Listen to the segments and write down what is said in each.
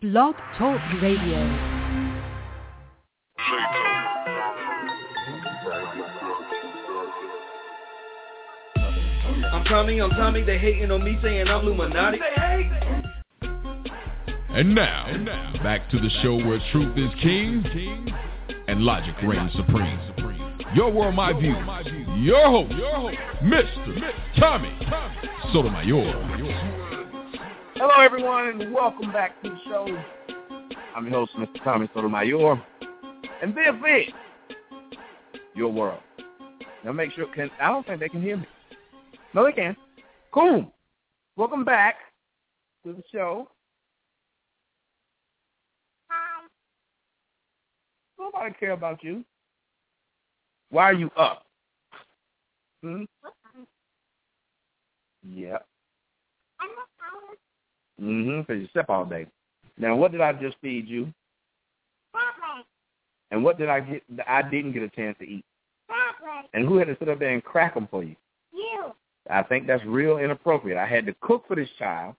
Blog Talk Radio. I'm Tommy, they hating on me saying I'm Illuminati. And now, back to the show where truth is king and logic reigns supreme. Your world, my view. Your host, Mr. Tommy Sotomayor. Hello, everyone, and welcome back to the show. I'm your host, Mr. Tommy Sotomayor, and this is Your World. Now, make sure, I don't think they can hear me. No, they can. Cool. Welcome back to the show. Hi. Nobody care about you. Why are you up? Yeah. Because you slept all day. Now, what did I just feed you? Chocolate. And what did I get? I didn't get a chance to eat. Chocolate. And who had to sit up there and crack them for you? You. I think that's real inappropriate. I had to cook for this child.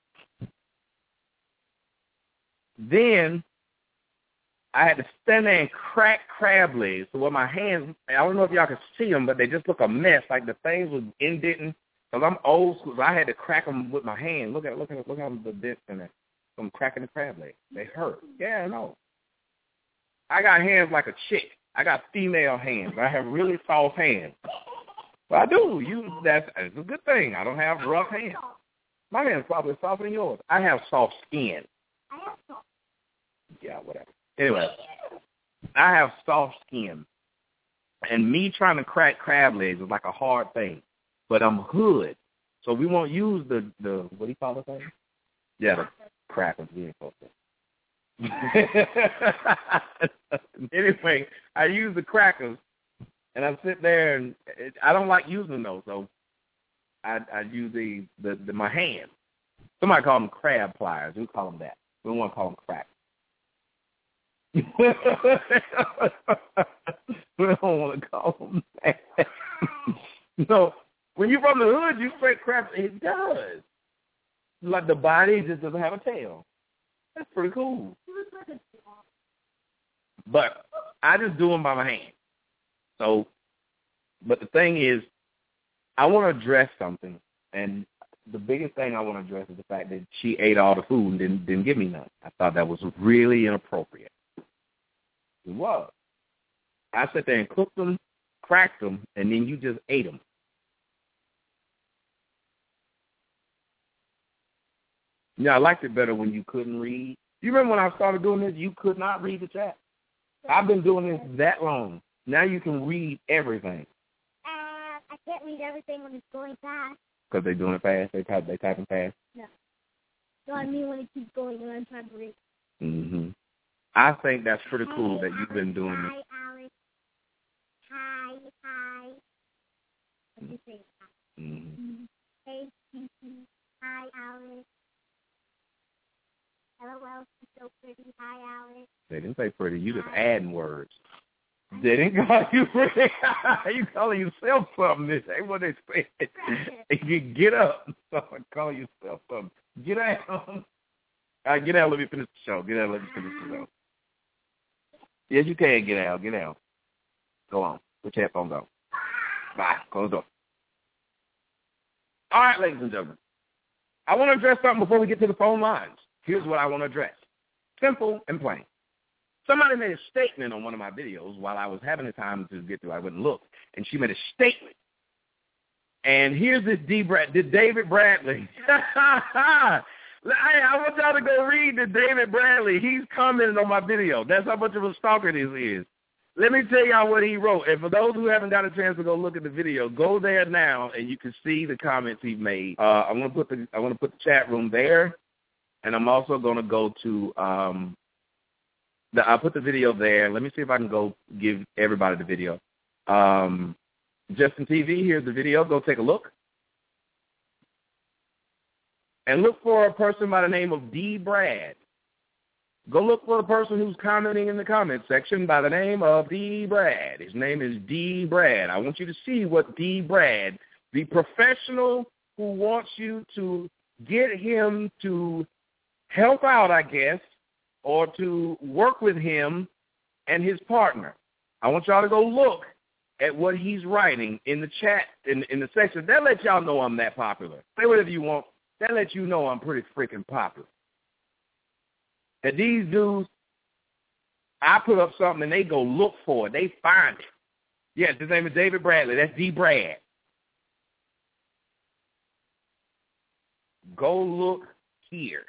Then I had to stand there and crack crab legs. So with my hands, I don't know if y'all can see them, but they just look a mess. Like the things was indenting. Because I'm old school, so I had to crack them with my hand. Look at the dents in there. I'm cracking the crab legs. They hurt. Yeah, I know. I got hands like a chick. I got female hands. I have really soft hands. But I do. That's a good thing. I don't have rough hands. My hands probably softer than yours. I have soft skin. Yeah, whatever. Anyway, I have soft skin. And me trying to crack crab legs is like a hard thing. But I'm hood, so we won't use the what do you call it thing? Yeah, the crackers. We ain't supposed to. Anyway, I use the crackers, and I sit there, and I don't like using those, so I use the my hand. Somebody call them crab pliers. We call them that. We don't want to call them crackers. We don't want to call them that. No. When you're from the hood, you straight crap. It does. Like the body just doesn't have a tail. That's pretty cool. But I just do them by my hand. So, but the thing is, I want to address something. And the biggest thing I want to address is the fact that she ate all the food and didn't give me none. I thought that was really inappropriate. It was. I sat there and cooked them, cracked them, and then you just ate them. Yeah, I liked it better when you couldn't read. You remember when I started doing this, you could not read the chat? I've been doing this that long. Now you can read everything. I can't read everything when it's going fast. Because they're doing it fast? They typing fast? No. No, I mean when it keeps going and I'm trying to read. Mm-hmm. I think that's pretty cool that you've been doing this. Hi, Alex. Hi. What do you say? Mm-hmm. Hey, Kiki. Hi, Alex. LOL, she's so pretty. Hi, Alex. They didn't say pretty. You just adding words. They didn't call you pretty. You calling yourself something. This ain't what they said. You get up. Someone call yourself something. Get out. All right, get out. Let me finish the show. Get out. Let me finish the show. Yes, you can. Get out. Get out. Go on. Put your headphones on. Bye. Close the door. All right, ladies and gentlemen. I want to address something before we get to the phone lines. Here's what I want to address. Simple and plain. Somebody made a statement on one of my videos while I was having the time to get through. I went and looked, and she made a statement. And here's this David Bradley. I want y'all to go read the David Bradley. He's commenting on my video. That's how much of a stalker this is. Let me tell y'all what he wrote. And for those who haven't got a chance to go look at the video, go there now, and you can see the comments he made. I'm going to put the chat room there. And I'm also going to go to, I'll put the video there. Let me see if I can go give everybody the video. Justin TV, here's the video. Go take a look. And look for a person by the name of D. Brad. Go look for the person who's commenting in the comment section by the name of D. Brad. His name is D. Brad. I want you to see what D. Brad, the professional who wants you to get him to help out, I guess, or to work with him and his partner. I want y'all to go look at what he's writing in the chat, in the section. That lets y'all know I'm that popular. Say whatever you want. That lets you know I'm pretty freaking popular. And these dudes, I put up something and they go look for it. They find it. Yes, his name is David Bradley. That's D. Brad. Go look here.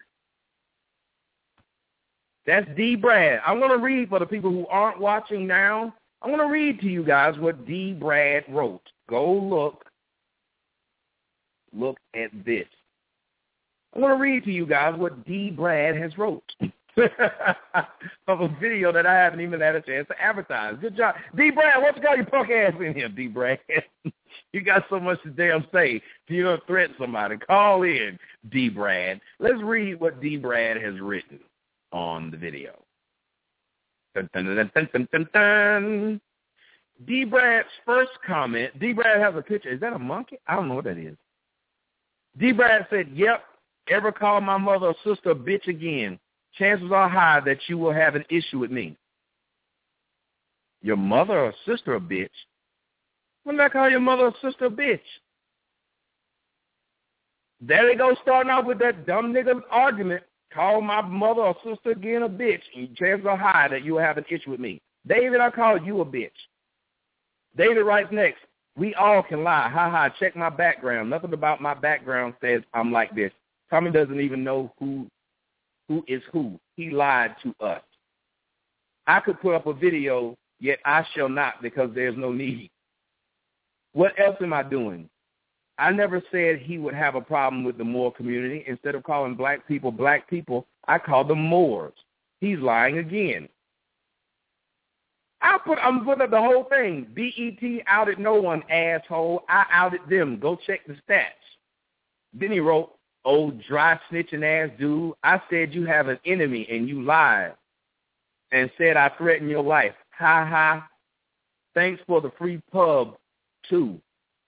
That's D. Brad. I'm going to read for the people who aren't watching now. I'm going to read to you guys what D. Brad wrote. Go look at this. I'm going to read to you guys what D. Brad has wrote of a video that I haven't even had a chance to advertise. Good job. D. Brad, what's call your punk ass in here, D. Brad? You got so much to damn say. You're going to threaten somebody. Call in, D. Brad. Let's read what D. Brad has written on the video. Dun, dun, dun, dun, dun, dun, dun. D. Brad's first comment, D. Brad has a picture. Is that a monkey? I don't know what that is. D. Brad said, yep, ever call my mother or sister a bitch again, chances are high that you will have an issue with me. Your mother or sister a bitch? When did I call your mother or sister a bitch? There they go, starting off with that dumb nigga argument. Call my mother or sister again a bitch, and chances are high that you will have an issue with me. David, I called you a bitch. David writes next, we all can lie. Ha ha, check my background. Nothing about my background says I'm like this. Tommy doesn't even know who is who. He lied to us. I could put up a video, yet I shall not because there's no need. What else am I doing? I never said he would have a problem with the Moor community. Instead of calling black people, I call them Moors. He's lying again. I'm putting up the whole thing. BET outed no one, asshole. I outed them. Go check the stats. Then he wrote, old dry snitching ass dude, I said you have an enemy and you lied and said I threatened your life. Ha ha. Thanks for the free pub, too.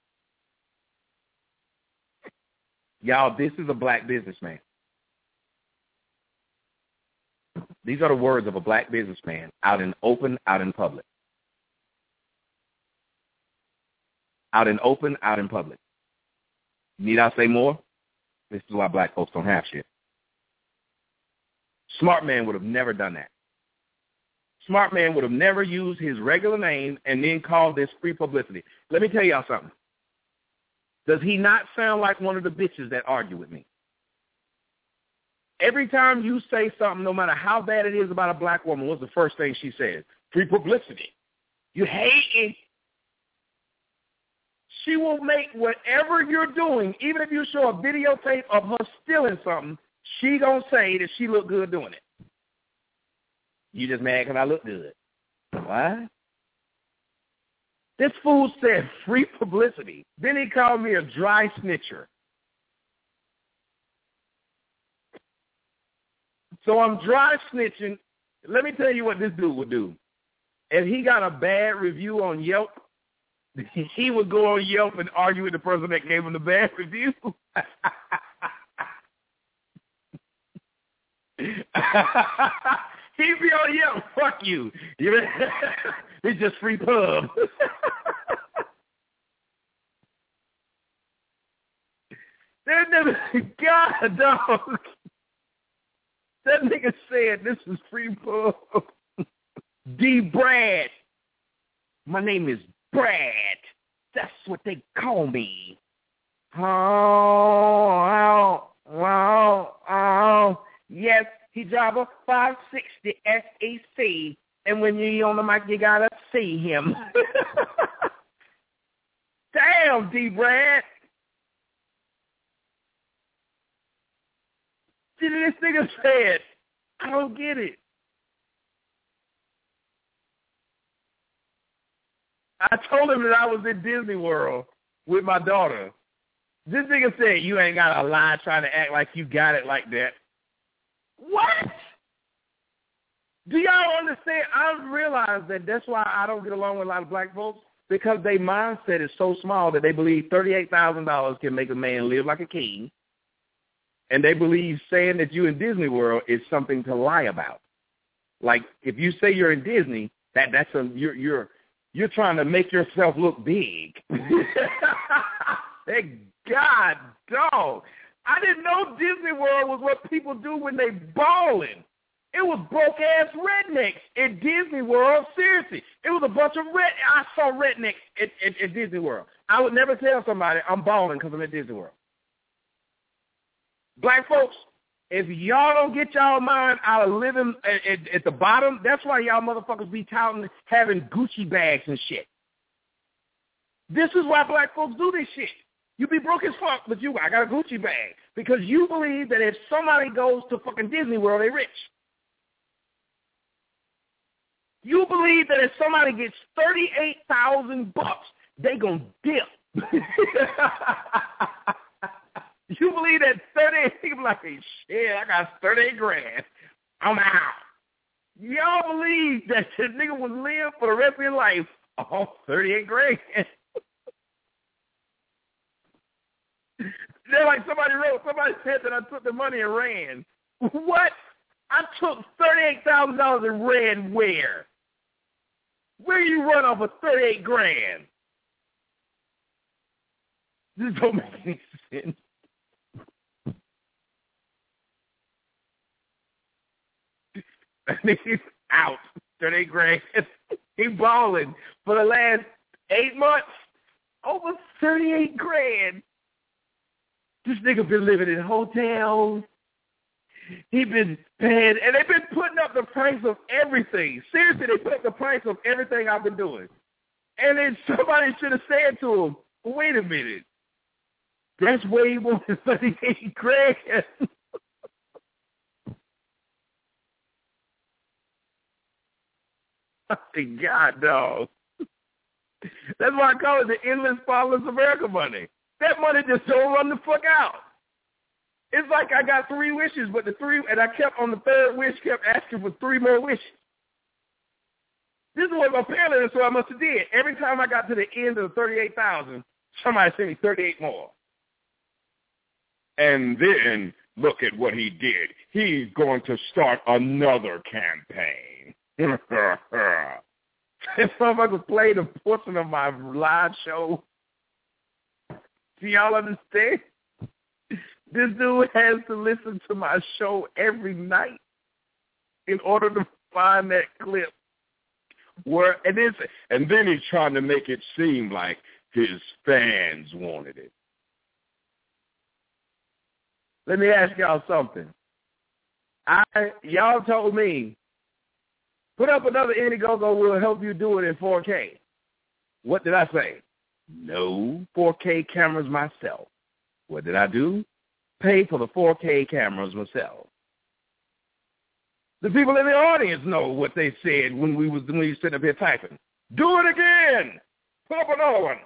Y'all, this is a black businessman. These are the words of a black businessman out in open, out in public. Out in open, out in public. Need I say more? This is why black folks don't have shit. Smart man would have never done that. Smart man would have never used his regular name and then called this free publicity. Let me tell y'all something. Does he not sound like one of the bitches that argue with me? Every time you say something, no matter how bad it is about a black woman, what's the first thing she says? Free publicity. You hate it. She will make whatever you're doing, even if you show a videotape of her stealing something, she gonna say that she look good doing it. You just mad because I look good. What? This fool said free publicity. Then he called me a dry snitcher. So I'm dry snitching. Let me tell you what this dude would do. If he got a bad review on Yelp, he would go on Yelp and argue with the person that gave him the bad review. He'd be on Yelp. Fuck you. It's just free pub. That nigga, God, dog. That nigga said this is free pub. D. Brad. My name is Brad. That's what they call me. Oh. Yes, he drive a 560 SEC, and when you're on the mic, you gotta see him. Damn, D. Brad. See, this nigga said, I don't get it. I told him that I was in Disney World with my daughter. This nigga said, you ain't got to lie trying to act like you got it like that. What? Do y'all understand? I realize that that's why I don't get along with a lot of black folks, because their mindset is so small that they believe $38,000 can make a man live like a king, and they believe saying that you in Disney World is something to lie about. Like if you say you're in Disney, you're trying to make yourself look big. Thank God, dog. I didn't know Disney World was what people do when they balling. It was broke-ass rednecks in Disney World. Seriously. It was a bunch of I saw rednecks at Disney World. I would never tell somebody I'm balling because I'm at Disney World. Black folks, if y'all don't get y'all mind out of living at the bottom, that's why y'all motherfuckers be touting having Gucci bags and shit. This is why black folks do this shit. You be broke as fuck, but I got a Gucci bag. Because you believe that if somebody goes to fucking Disney World, they rich. You believe that if somebody gets $38,000, they gonna dip. You believe that 38, people like, shit, I got 38 grand. I'm out. Y'all believe that the nigga would live for the rest of his life off 38 grand. They're like somebody said that I took the money and ran. What? I took $38,000 and ran where? Where you run off of 38 grand? This don't make any sense. He's out. 38 grand. He balling for the last 8 months. Over 38 grand. This nigga been living in hotels. He been paying, and they've been putting up the price of everything. Seriously, they put up the price of everything I've been doing. And then somebody should have said to him, wait a minute. That's way more than 38 grand. God, dog. That's why I call it the endless fatherless America money. That money just don't run the fuck out. It's like I got 3 wishes, but and I kept on the 3rd wish, kept asking for 3 more wishes. This is what my parents did, so I must have did. Every time I got to the end of the 38,000, somebody sent me 38 more. And then look at what he did. He's going to start another campaign. This motherfucker played a portion of my live show. Do y'all understand? This dude has to listen to my show every night in order to find that clip. And then he's trying to make it seem like his fans wanted it. Let me ask y'all something. Y'all told me, put up another Indiegogo, we'll help you do it in 4K. What did I say? No 4K cameras myself. What did I do? Pay for the 4K cameras myself. The people in the audience know what they said when we sitting up here typing. Do it again. Put up another one.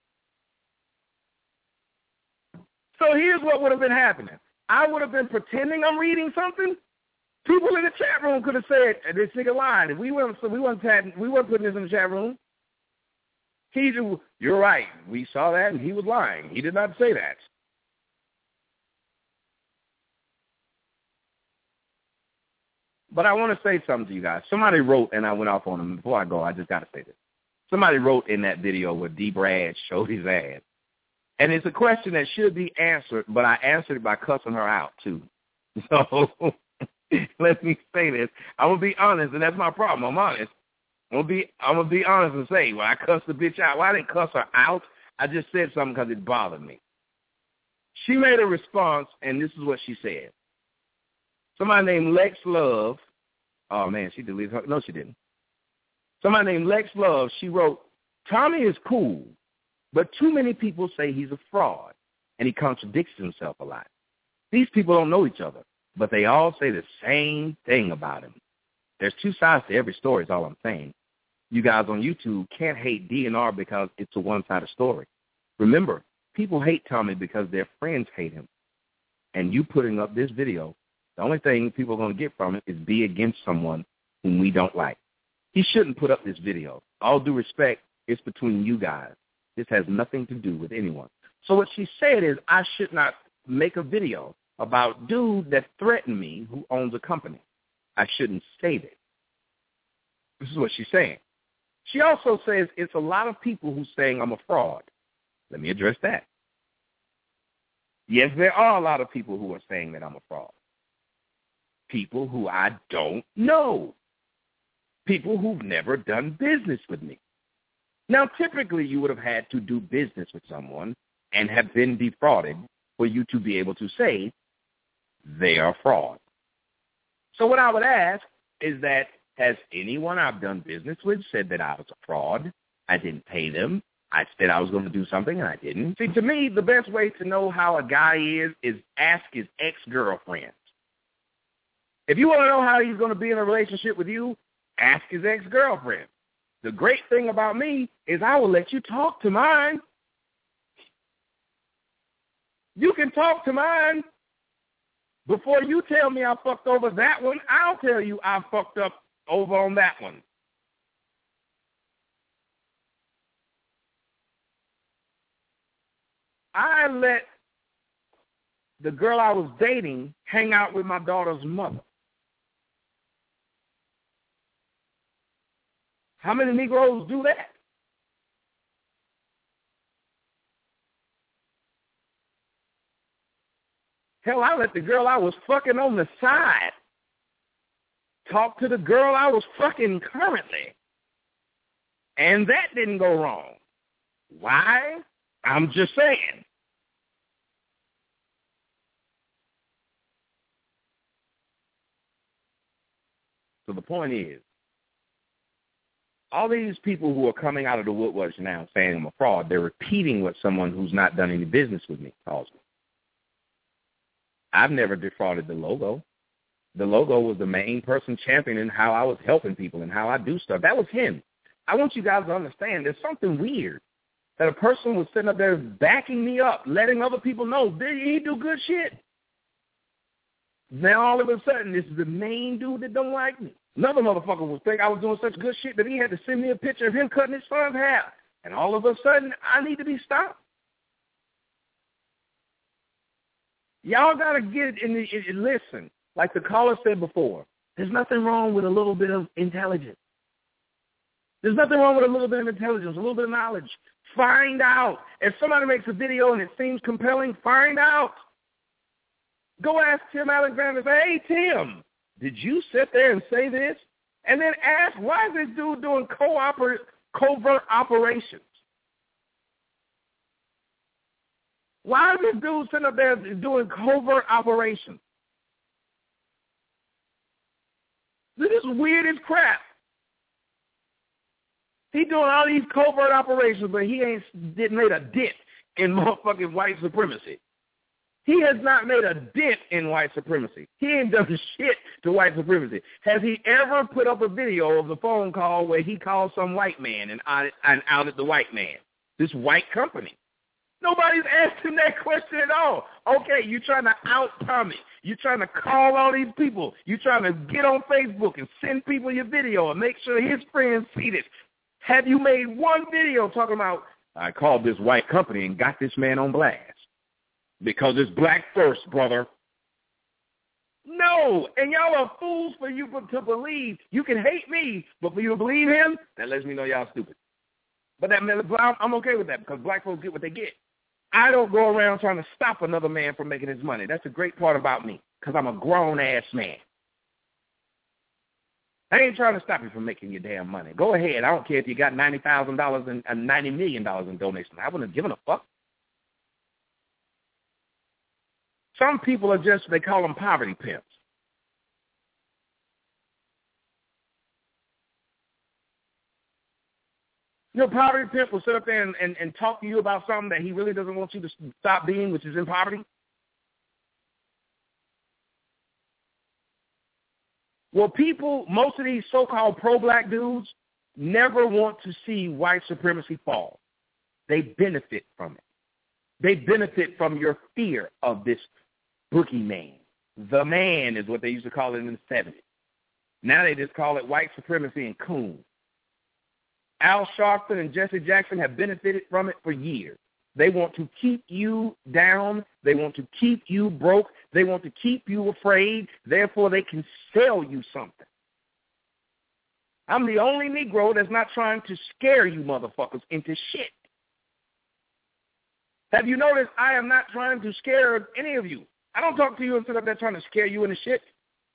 So here's what would have been happening. I would have been pretending I'm reading something. People in the chat room could have said, this nigga lying. We weren't putting this in the chat room. You're right. We saw that, and he was lying. He did not say that. But I want to say something to you guys. Somebody wrote, and I went off on him. Before I go, I just got to say this. Somebody wrote in that video where D. Brad showed his ass. And it's a question that should be answered, but I answered it by cussing her out, too. So let me say this. I'm going to be honest, and that's my problem. I'm honest. I'm gonna be honest and say, well, I cussed the bitch out. Well, I didn't cuss her out. I just said something because it bothered me. She made a response, and this is what she said. Somebody named Lex Love. Oh, man, she deleted her. No, she didn't. Somebody named Lex Love, she wrote, Tommy is cool, but too many people say he's a fraud, and he contradicts himself a lot. These people don't know each other, but they all say the same thing about him. There's 2 sides to every story is all I'm saying. You guys on YouTube can't hate DNR because it's a one-sided story. Remember, people hate Tommy because their friends hate him. And you putting up this video, the only thing people are going to get from it is be against someone whom we don't like. He shouldn't put up this video. All due respect, it's between you guys. This has nothing to do with anyone. So what she said is I should not make a video about dude that threatened me who owns a company. I shouldn't say that. This is what she's saying. She also says it's a lot of people who's saying I'm a fraud. Let me address that. Yes, there are a lot of people who are saying that I'm a fraud. People who I don't know. People who've never done business with me. Now, typically, you would have had to do business with someone and have been defrauded for you to be able to say they are fraud. So what I would ask is that, has anyone I've done business with said that I was a fraud? I didn't pay them. I said I was going to do something, and I didn't. See, to me, the best way to know how a guy is ask his ex-girlfriends. If you want to know how he's going to be in a relationship with you, ask his ex-girlfriend. The great thing about me is I will let you talk to mine. You can talk to mine. Before you tell me I fucked over that one, I'll tell you I fucked up over on that one. I let the girl I was dating hang out with my daughter's mother. How many Negroes do that? Hell, I let the girl I was fucking on the side talk to the girl I was fucking currently. And that didn't go wrong. Why? I'm just saying. So the point is, all these people who are coming out of the woodworks now saying I'm a fraud, they're repeating what someone who's not done any business with me calls me. I've never defrauded the logo. The logo was the main person championing how I was helping people and how I do stuff. That was him. I want you guys to understand there's something weird that a person was sitting up there backing me up, letting other people know he do good shit. Now all of a sudden, this is the main dude that don't like me. Another motherfucker would think I was doing such good shit that he had to send me a picture of him cutting his son's hair. And all of a sudden, I need to be stopped. Y'all got to get listen, like the caller said before, there's nothing wrong with a little bit of intelligence. There's nothing wrong with a little bit of intelligence, a little bit of knowledge. Find out. If somebody makes a video and it seems compelling, find out. Go ask Tim Alexander, say, hey, Tim, did you sit there and say this? And then ask, why is this dude doing covert operations? Why is this dude sitting up there doing covert operations? This is weird as crap. He doing all these covert operations, but he didn't made a dent in motherfucking white supremacy. He has not made a dent in white supremacy. He ain't done shit to white supremacy. Has he ever put up a video of the phone call where he called some white man and outed the white man? This white company. Nobody's asked him that question at all. Okay, you're trying to out Tommy. You're trying to call all these people. You're trying to get on Facebook and send people your video and make sure his friends see this. Have you made one video talking about, I called this white company and got this man on blast? Because it's black first, brother. No, and y'all are fools for you to believe. You can hate me, but for you to believe him, that lets me know y'all stupid. But I'm okay with that because black folks get what they get. I don't go around trying to stop another man from making his money. That's the great part about me because I'm a grown-ass man. I ain't trying to stop you from making your damn money. Go ahead. I don't care if you got $90,000 and $90 million in donations. I wouldn't have given a fuck. Some people are just, they call them poverty pimps. Your poverty pimp will sit up there and talk to you about something that he really doesn't want you to stop being, which is in poverty. Well, people, most of these so-called pro-black dudes never want to see white supremacy fall. They benefit from it. They benefit from your fear of this boogeyman. The man is what they used to call it in the 70s. Now they just call it white supremacy and coon. Al Sharpton and Jesse Jackson have benefited from it for years. They want to keep you down. They want to keep you broke. They want to keep you afraid. Therefore, they can sell you something. I'm the only Negro that's not trying to scare you motherfuckers into shit. Have you noticed I am not trying to scare any of you? I don't talk to you and sit up there trying to scare you into shit.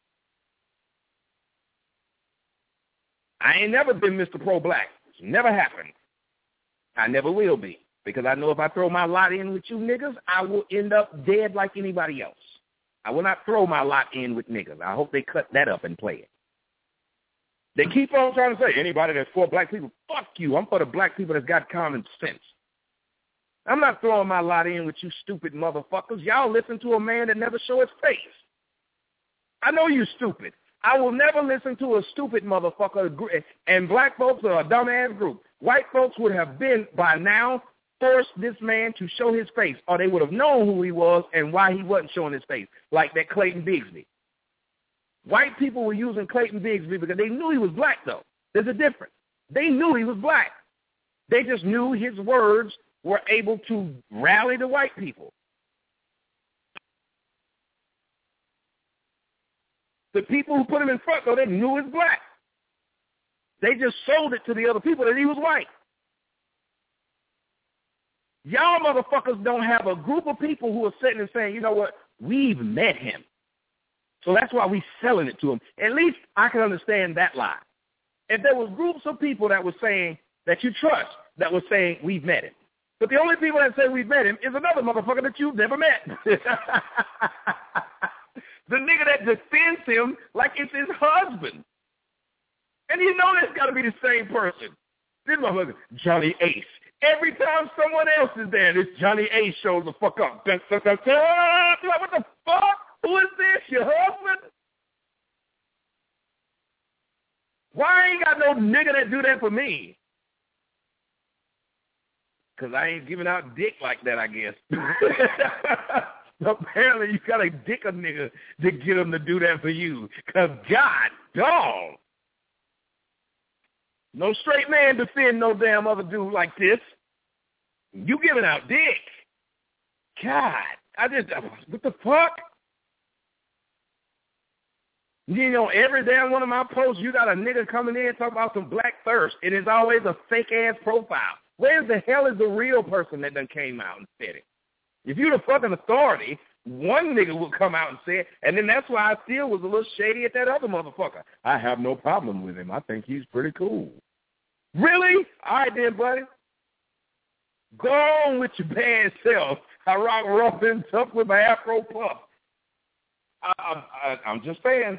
I ain't never been Mr. Pro-Black. It's never happened. I never will be. Because I know if I throw my lot in with you niggas, I will end up dead like anybody else. I will not throw my lot in with niggas. I hope they cut that up and play it. They keep on trying to say, anybody that's for black people, fuck you. I'm for the black people that's got common sense. I'm not throwing my lot in with you stupid motherfuckers. Y'all listen to a man that never show his face. I know you stupid. I will never listen to a stupid motherfucker. And black folks are a dumbass group. White folks would have been, by now, forced this man to show his face, or they would have known who he was and why he wasn't showing his face, like that Clayton Bigsby. White people were using Clayton Bigsby because they knew he was black, though. There's a difference. They knew he was black. They just knew his words were able to rally the white people. The people who put him in front, though, they knew he was black. They just sold it to the other people that he was white. Y'all motherfuckers don't have a group of people who are sitting and saying, you know what, we've met him. So that's why we're selling it to him. At least I can understand that lie. If there was groups of people that were saying, that you trust, that were saying, we've met him. But the only people that say we've met him is another motherfucker that you've never met. The nigga that defends him like it's his husband. And you know that's got to be the same person. This motherfucker, Johnny Ace. Every time someone else is there, this Johnny Ace shows the fuck up. What the fuck? Who is this? Your husband? Why ain't got no nigga that do that for me? Because I ain't giving out dick like that, I guess. Apparently you got to dick a nigga to get him to do that for you. Because God dog. No straight man defend no damn other dude like this. You giving out dick. God, what the fuck? You know, every damn one of my posts, you got a nigga coming in talking about some black thirst, and it's always a fake-ass profile. Where the hell is the real person that done came out and said it? If you're the fucking authority, one nigga will come out and say it, and then that's why I still was a little shady at that other motherfucker. I have no problem with him. I think he's pretty cool. Really? All right then, buddy. Go on with your bad self. I rock rough and tough with my Afro puff. I'm just saying.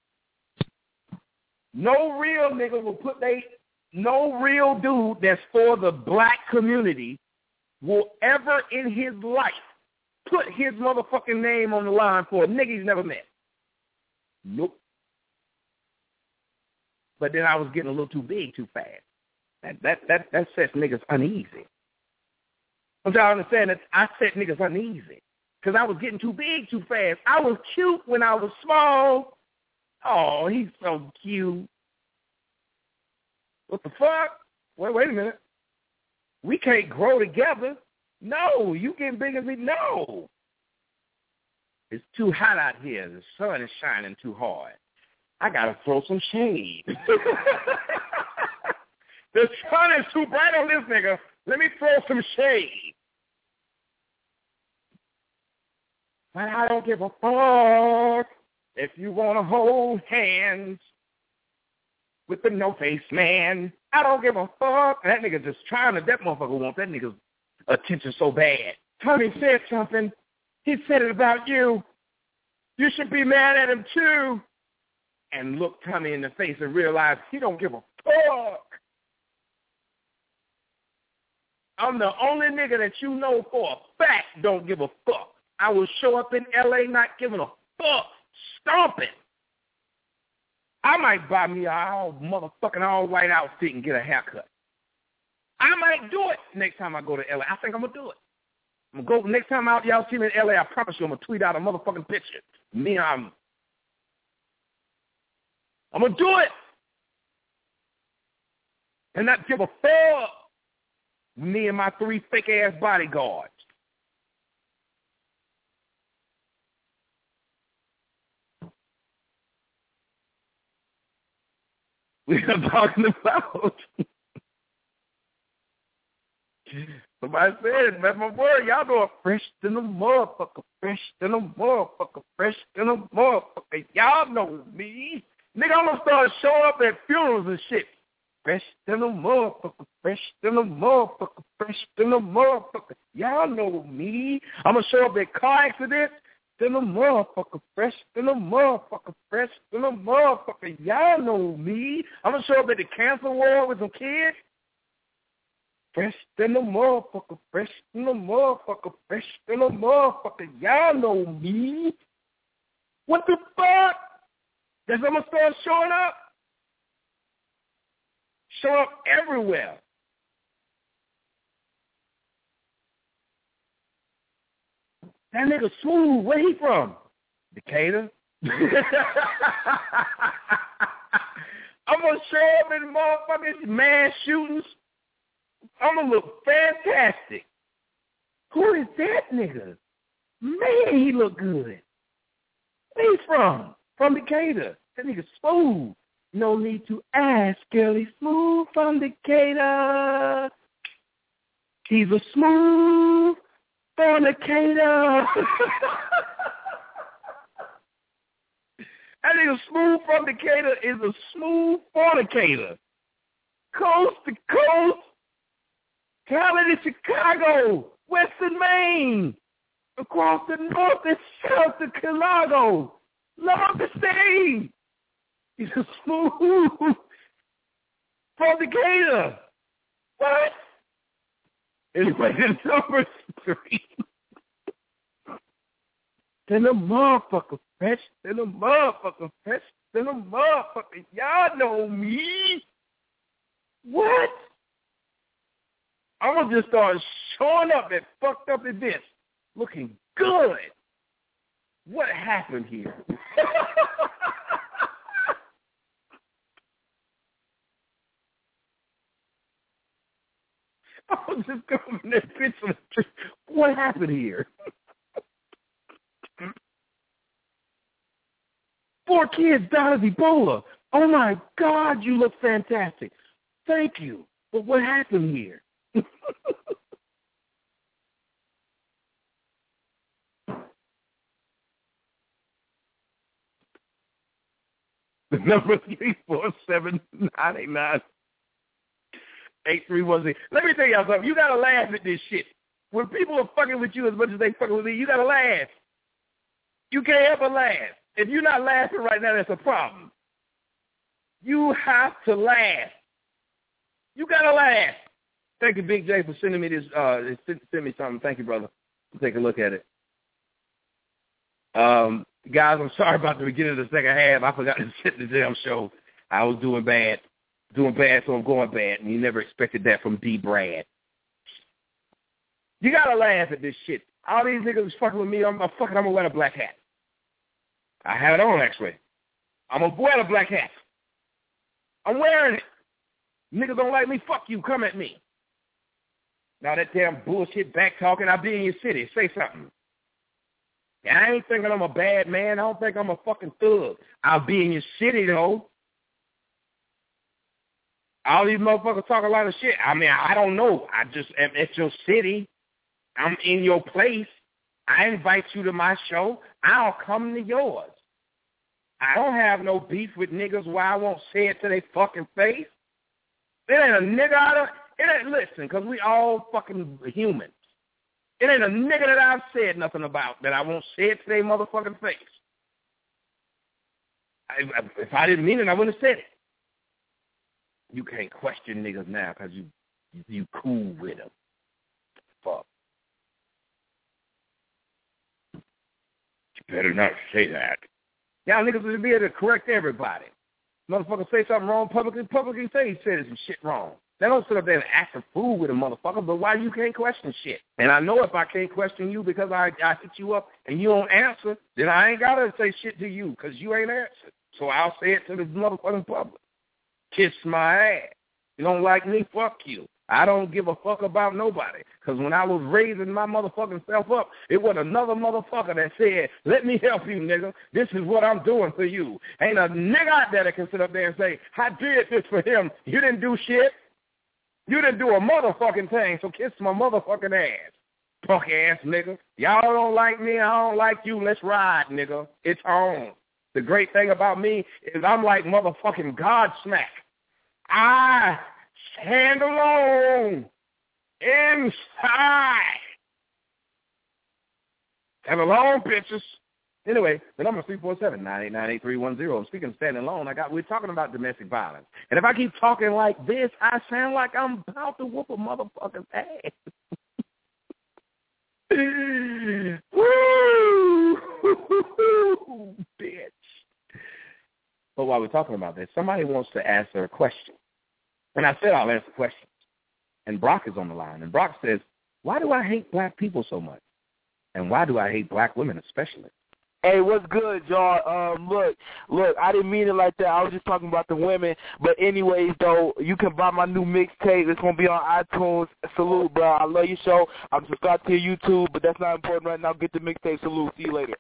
No real nigga will no real dude that's for the black community will ever in his life put his motherfucking name on the line for a nigga he's never met. Nope. But then I was getting a little too big too fast. That sets niggas uneasy. Don't y'all understand that I set niggas uneasy? Because I was getting too big too fast. I was cute when I was small. Oh, he's so cute. What the fuck? Wait a minute. We can't grow together. No, you getting big as me? No. It's too hot out here. The sun is shining too hard. I got to throw some shade. The sun is too bright on this nigga. Let me throw some shade. But I don't give a fuck if you want to hold hands with the no-face man. I don't give a fuck. That nigga just trying to, that motherfucker wants that nigga's attention so bad. Tommy said something. He said it about you. You should be mad at him too. And look Tommy in the face and realize he don't give a fuck. I'm the only nigga that you know for a fact don't give a fuck. I will show up in L.A. not giving a fuck, stomping. I might buy me a motherfucking all-white outfit and get a haircut. I might do it next time I go to L.A. I think I'm going to do it. I'm going to go next time out, y'all see me in L.A., I promise you I'm going to tweet out a motherfucking picture. I'm going to do it. And not give a fuck. Me and my 3 fake-ass bodyguards. we are talking about. Somebody said, that's my word. Y'all know fresh than a motherfucker, fresh than a motherfucker, fresh than a motherfucker. Y'all know me. Nigga, I'm going to start showing up at funerals and shit. Fresh than a motherfucker, fresh than a motherfucker, fresh than a motherfucker. Y'all know me. I'm going to show up at car accidents. Than a motherfucker, fresh than a motherfucker, fresh than a motherfucker. Y'all know me. I'm going to show up at the cancer ward with some kids. Fresh than a motherfucker, fresh than a motherfucker, fresh than a motherfucker. Y'all know me. What the fuck? That's I'm going to start showing up? Show up everywhere. That nigga Smooth, where he from? Decatur. I'm going to show up in motherfucking mass shootings. I'm going to look fantastic. Who is that nigga? Man, he look good. Where he from? From Decatur. That nigga Smooth. No need to ask, girl. He's Smooth from Decatur. He's a smooth fornicator. That nigga Smooth from Decatur is a smooth fornicator. Coast to coast. Cali to Chicago. Western Maine. Across the north and south to Chicago. Love the same. He's a smooth fornicator. What? Anyway, the number 3. Then a motherfucker, fresh. Then a motherfucker, fresh. Then a motherfucker. Y'all know me. What? I'm going to just start showing up at fucked up events looking good. What happened here? I was just going in that picture. What happened here? 4 kids died of Ebola. Oh, my God, you look fantastic. Thank you. But what happened here? The number 347-989-8310. Let me tell y'all something. You got to laugh at this shit. When people are fucking with you as much as they fucking with me, you got to laugh. You can't ever laugh. If you're not laughing right now, that's a problem. You have to laugh. You got to laugh. Thank you, Big J, for sending me this. Send me something. Thank you, brother. Take a look at it. Guys, I'm sorry about the beginning of the second half. I forgot to set the damn show. I was doing bad, so I'm going bad, and you never expected that from D. Brad. You got to laugh at this shit. All these niggas fucking with me. I'm going to wear a black hat. I have it on, actually. I'm going to wear a black hat. I'm wearing it. Niggas don't like me. Fuck you. Come at me. Now that damn bullshit back talking, I'll be in your city. Say something. And I ain't thinking I'm a bad man. I don't think I'm a fucking thug. I'll be in your city, though. All these motherfuckers talk a lot of shit. I mean, I don't know. I just am at your city. I'm in your place. I invite you to my show. I'll come to yours. I don't have no beef with niggas where I won't say it to their fucking face. It ain't a nigga out of... It ain't, listen, because we all fucking humans. It ain't a nigga that I've said nothing about that I won't say it to their motherfucking face. If I didn't mean it, I wouldn't have said it. You can't question niggas now because you cool with them. Fuck. You better not say that. Y'all niggas would be able to correct everybody. Motherfucker say something wrong publicly say he said some shit wrong. They don't sit up there and act a fool with a motherfucker, but why you can't question shit? And I know if I can't question you because I hit you up and you don't answer, then I ain't got to say shit to you because you ain't answered. So I'll say it to the motherfucking public. Kiss my ass. You don't like me? Fuck you. I don't give a fuck about nobody. Because when I was raising my motherfucking self up, it was another motherfucker that said, let me help you, nigga. This is what I'm doing for you. Ain't a nigga out there that can sit up there and say, I did this for him. You didn't do shit. You didn't do a motherfucking thing, so kiss my motherfucking ass. Punk ass nigga. Y'all don't like me, I don't like you. Let's ride, nigga. It's on. The great thing about me is I'm like motherfucking Godsmack. I stand alone inside. Have a long pictures. Anyway, the number is 347-989-8310. Speaking of standing alone, we're talking about domestic violence. And if I keep talking like this, I sound like I'm about to whoop a motherfucking ass. Woo! Bitch. But while we're talking about this, somebody wants to answer a question. And I said I'll answer questions. And Brock is on the line. And Brock says, why do I hate black people so much? And why do I hate black women especially? Hey, what's good, y'all? Look, I didn't mean it like that. I was just talking about the women. But anyways, though, you can buy my new mixtape. It's going to be on iTunes. Salute, bro. I love your show. I'm subscribed to your YouTube, but that's not important right now. Get the mixtape. Salute. See you later.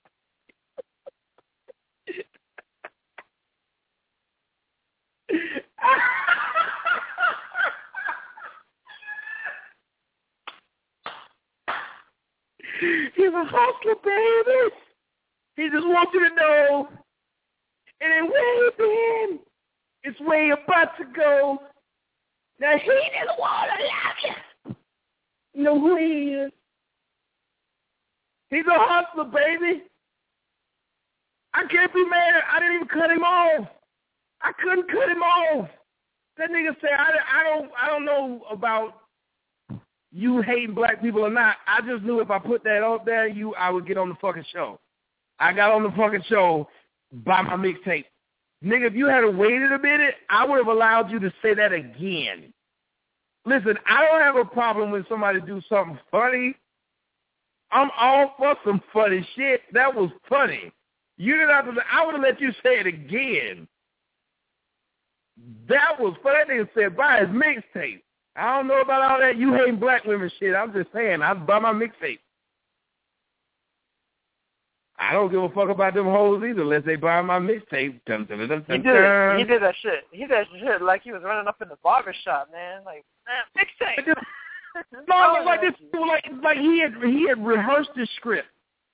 He's a hustler, baby. He just wants you to know it ain't where he been. It's where you're about to go. Now, he didn't want to love you. You know who he is. He's a hustler, baby. I can't be mad. I didn't even cut him off. I couldn't cut him off. That nigga said, I don't know about you hating black people or not. I just knew if I put that out there, I would get on the fucking show. I got on the fucking show by my mixtape. Nigga, if you had waited a minute, I would have allowed you to say that again. Listen, I don't have a problem when somebody do something funny. I'm all for some funny shit. That was funny. You didn't have to. I would have let you say it again. That was funny. That nigga said buy his mixtape. I don't know about all that you hating black women shit. I'm just saying, I'd buy my mixtape. I don't give a fuck about them hoes either unless they buy my mixtape. He did that shit. He did that shit like he was running up in the barbershop, man. Like, mixtape. No, like this, like he had rehearsed his script.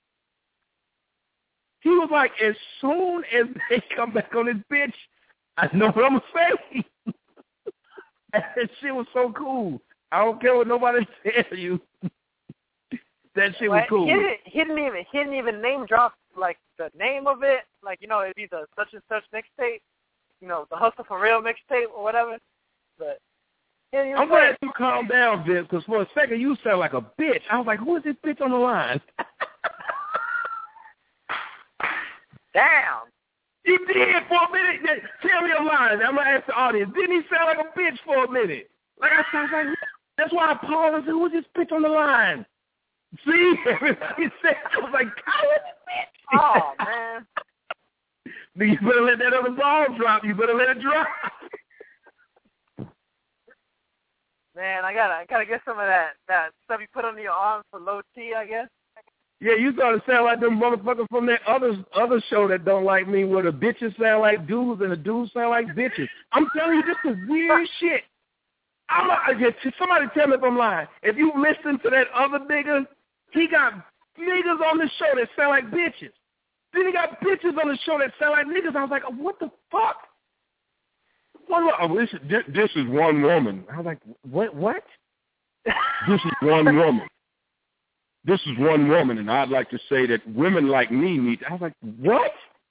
He was like, as soon as they come back on this bitch, I know what I'm gonna say. That shit was so cool. I don't care what nobody tells you. That shit was cool. He didn't even name drop like the name of it. Like, you know, it'd be the such and such mixtape. You know, the Hustle for Real mixtape or whatever. But I'm glad you calm down, Vince, because for a second you sound like a bitch. I was like, who is this bitch on the line? Damn. He did for a minute. Tell me a line. I'm going to ask the audience. Didn't he sound like a bitch for a minute? Like I was like, that's why I paused and said, who's this bitch on the line? See? Everybody said, I was like, who is this bitch? Oh, man. You better let that other ball drop. You better let it drop. Man, I gotta get some of that stuff you put under your arms for low T, I guess. Yeah, you started to sound like them motherfuckers from that other show that don't like me, where the bitches sound like dudes and the dudes sound like bitches. I'm telling you, this is weird shit. Somebody tell me if I'm lying. If you listen to that other nigga, he got niggas on the show that sound like bitches. Then he got bitches on the show that sound like niggas. I was like, oh, what the fuck? This is one woman. I was like, what? This is one woman. This is one woman, and I'd like to say that women like me need. I was like, what?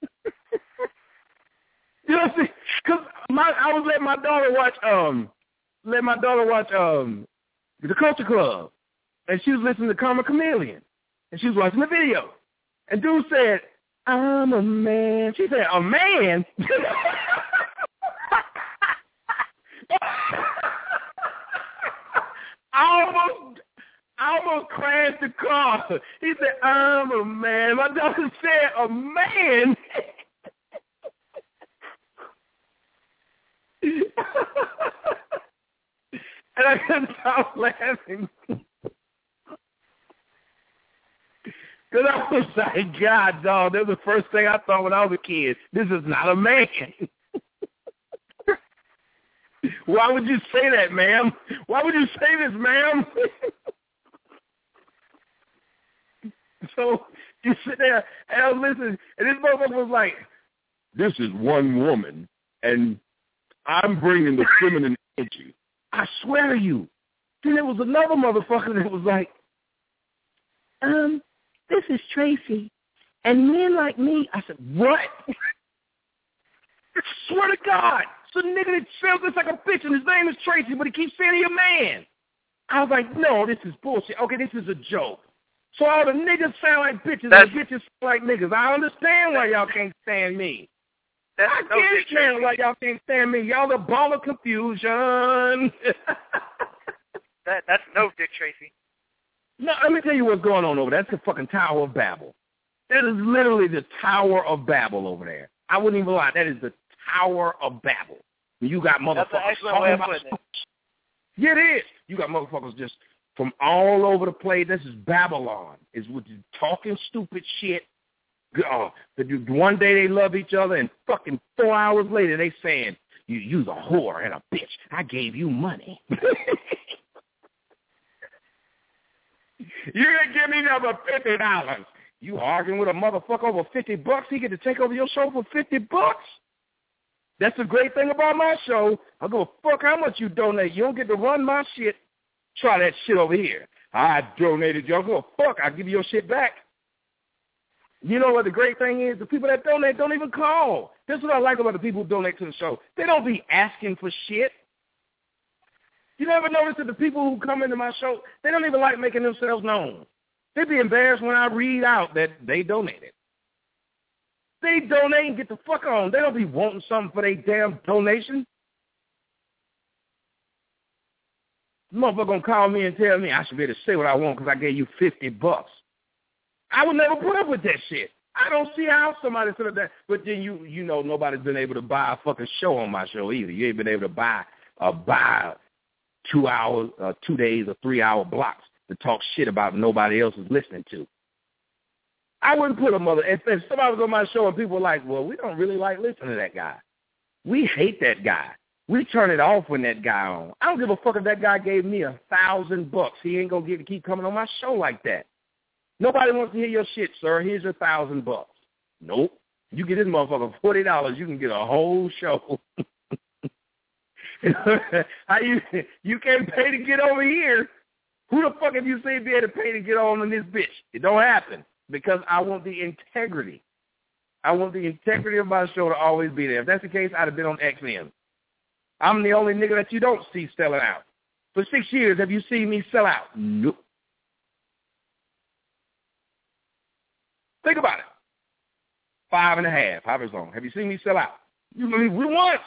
You know, because I was letting my daughter watch the Culture Club, and she was listening to Karma Chameleon, and she was watching the video, and dude said, "I'm a man." She said, "A man." I almost crashed the car. He said, "I'm a man." My daughter said, "A man." And And I couldn't stop laughing. Because I was like, God, dog, that was the first thing I thought when I was a kid. This is not a man. Why would you say that, ma'am? Why would you say this, ma'am? So you sit there, and I was listening, and this motherfucker was like, this is one woman, and I'm bringing the feminine energy. I swear to you. Then there was another motherfucker that was like, this is Tracy, and men like me. I said, what? I swear to God. So the nigga that sounds just like a bitch, and his name is Tracy, but he keeps saying he's a man. I was like, no, this is bullshit. Okay, this is a joke. So all the niggas sound like bitches, and the bitches sound like niggas. I understand why y'all can't stand me. I can't stand why y'all can't stand me. Y'all the ball of confusion. That's no Dick Tracy. No, let me tell you what's going on over there. That's the fucking Tower of Babel. That is literally the Tower of Babel over there. I wouldn't even lie. That is the Tower of Babel. You got motherfuckers. That's an excellent way of putting it. Yeah, it is. You got motherfuckers just from all over the place. This is Babylon. Is with talking stupid shit. One day they love each other, and fucking 4 hours later they saying, you's a whore and a bitch. I gave you money. You're going to give me another $50. You arguing with a motherfucker over $50, he get to take over your show for $50? That's the great thing about my show. I go, fuck how much you donate. You don't get to run my shit. Try that shit over here. I donated you. I go, fuck, I'll give you your shit back. You know what the great thing is? The people that donate don't even call. This is what I like about the people who donate to the show. They don't be asking for shit. You never notice that the people who come into my show, they don't even like making themselves known. They be embarrassed when I read out that they donated. They donate and get the fuck on. They don't be wanting something for their damn donation. The motherfucker gonna call me and tell me I should be able to say what I want because I gave you $50. I would never put up with that shit. I don't see how somebody said that. But then you know nobody's been able to buy a fucking show on my show either. You ain't been able to buy 2 hours, 2 days, or 3 hour blocks to talk shit about nobody else is listening to. I wouldn't put if somebody was on my show and people were like, well, we don't really like listening to that guy. We hate that guy. We turn it off when that guy on. I don't give a fuck if that guy gave me $1,000. He ain't going to keep coming on my show like that. Nobody wants to hear your shit, sir. Here's your $1,000. Nope. You get this motherfucker $40, you can get a whole show. You can't pay to get over here. Who the fuck have you seen be able to pay to get on this bitch? It don't happen because I want the integrity. I want the integrity of my show to always be there. If that's the case, I'd have been on XM. I'm the only nigga that you don't see selling out. For 6 years, have you seen me sell out? Nope. Think about it. 5.5, however long. Have you seen me sell out? You believe we once.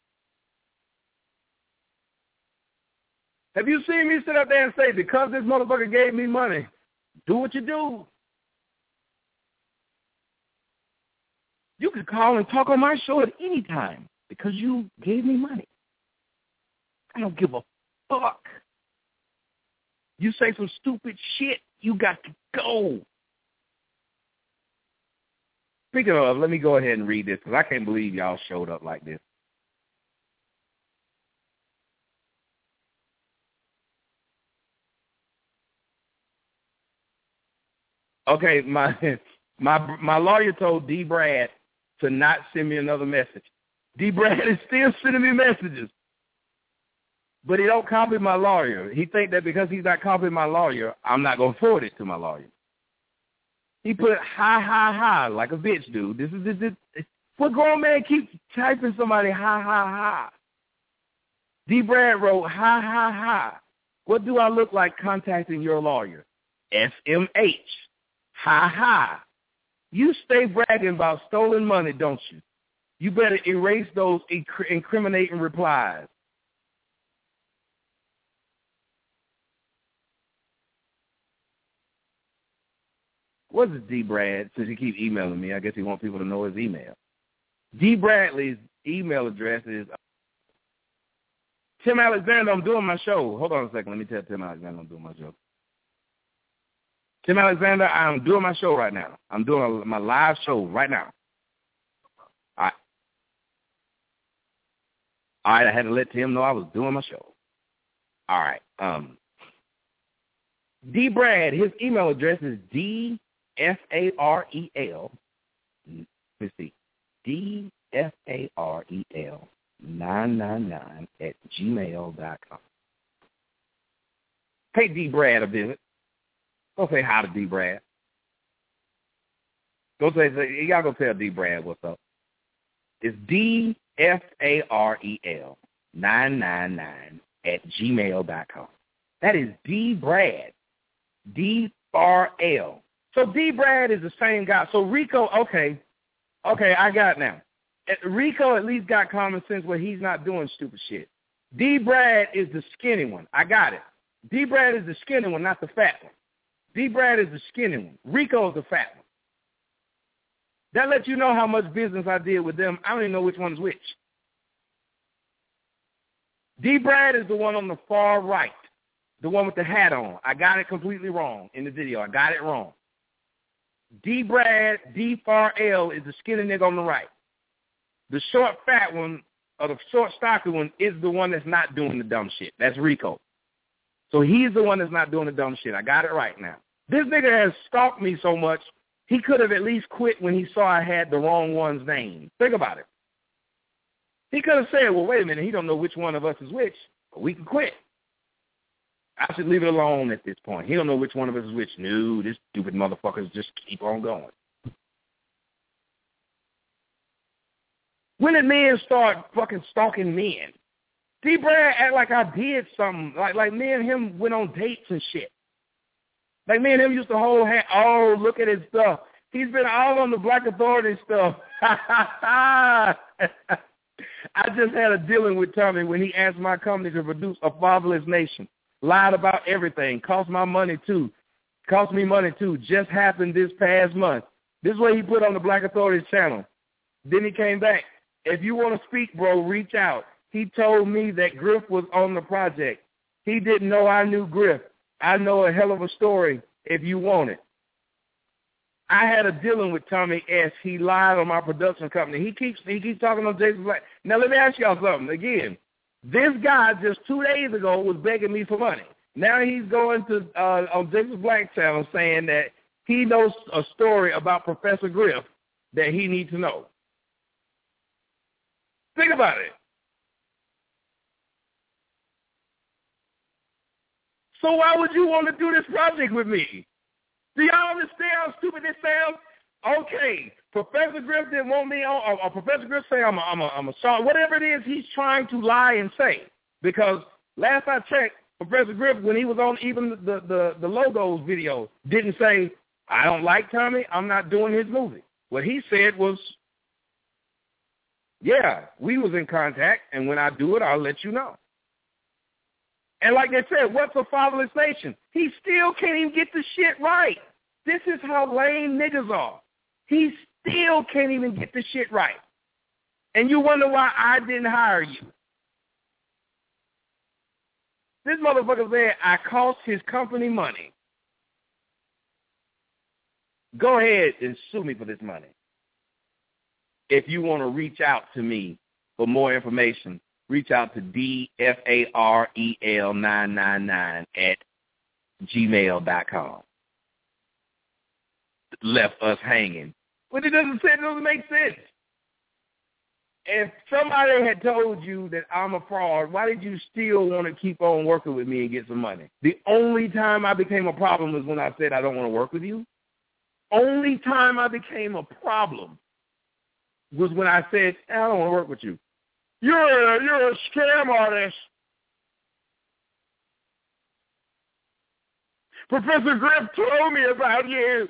Have you seen me sit up there and say, because this motherfucker gave me money, do what you do? You can call and talk on my show at any time because you gave me money. I don't give a fuck. You say some stupid shit, you got to go. Speaking of, let me go ahead and read this because I can't believe y'all showed up like this. Okay, my lawyer told D. Brad to not send me another message. D. Brad is still sending me messages, but he don't copy my lawyer. He think that because he's not copying my lawyer, I'm not going to forward it to my lawyer. He put ha, like a bitch, dude. This is what grown man keeps typing somebody ha. D. Brad wrote ha. What do I look like contacting your lawyer? SMH. Ha. You stay bragging about stolen money, don't you? You better erase those incriminating replies. What is D. Brad? Since he keeps emailing me, I guess he wants people to know his email. D. Bradley's email address is Tim Alexander, I'm doing my show. Hold on a second. Let me tell Tim Alexander I'm doing my show. Tim Alexander, I'm doing my show right now. I'm doing my live show right now. All right, I had to let Tim know I was doing my show. All right. D. Brad, his email address is DFAREL. Let's see. DFAREL999 Pay D. Brad a visit. Go say hi to D. Brad. Go say y'all go tell D. Brad what's up. It's DFAREL999 That is D. Brad. D-R-L. So D. Brad is the same guy. So Rico, okay, I got it now. Rico at least got common sense where he's not doing stupid shit. D. Brad is the skinny one. I got it. D. Brad is the skinny one, not the fat one. D. Brad is the skinny one. Rico is the fat one. That lets you know how much business I did with them. I don't even know which one is which. D. Brad is the one on the far right, the one with the hat on. I got it completely wrong in the video. I got it wrong. D. Brad, D. Farrell is the skinny nigga on the right. The short fat one, or the short stocky one, is the one that's not doing the dumb shit. That's Rico. So he's the one that's not doing the dumb shit. I got it right now. This nigga has stalked me so much, he could have at least quit when he saw I had the wrong one's name. Think about it. He could have said, well, wait a minute, he don't know which one of us is which, but we can quit. I should leave it alone at this point. He don't know which one of us is which. No, this stupid motherfuckers just keep on going. When did men start fucking stalking men? D. Brad act like I did something. Like me and him went on dates and shit. Like me and him used to hold hand. Oh, look at his stuff. He's been all on the Black Authority stuff. I just had a dealing with Tommy when he asked my company to produce A Fatherless Nation. Lied about everything. Cost me money too. Just happened this past month. This is what he put on the Black Authority channel. Then he came back. If you want to speak, bro, reach out. He told me that Griff was on the project. He didn't know I knew Griff. I know a hell of a story if you want it. I had a dealing with Tommy S. He lied on my production company. He keeps talking on Jason Black. Now, let me ask y'all something. Again, this guy just 2 days ago was begging me for money. Now he's going to on Jason Black channel saying that he knows a story about Professor Griff that he needs to know. Think about it. So why would you want to do this project with me? Do y'all understand how stupid this sounds? Okay, Professor Griff didn't want me on, or Professor Griff say I'm a shark. Whatever it is, he's trying to lie and say. Because last I checked, Professor Griff, when he was on even the Logos video, didn't say, I don't like Tommy, I'm not doing his movie. What he said was, yeah, we was in contact, and when I do it, I'll let you know. And like they said, what's a fatherless nation? He still can't even get the shit right. This is how lame niggas are. He still can't even get the shit right. And you wonder why I didn't hire you. This motherfucker said I cost his company money. Go ahead and sue me for this money. If you want to reach out to me for more information, reach out to DFAREL999@gmail.com. Left us hanging. But it doesn't make sense. If somebody had told you that I'm a fraud, why did you still want to keep on working with me and get some money? The only time I became a problem was when I said I don't want to work with you. Only time I became a problem was when I said, I don't want to work with you. You're a scam artist. Professor Griff told me about you.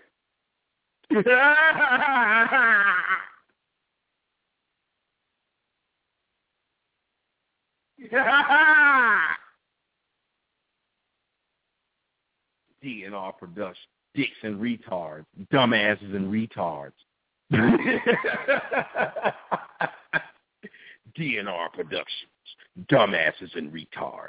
DNR production. Dicks and retards. Dumbasses and retards. DNR Productions, dumbasses and retards.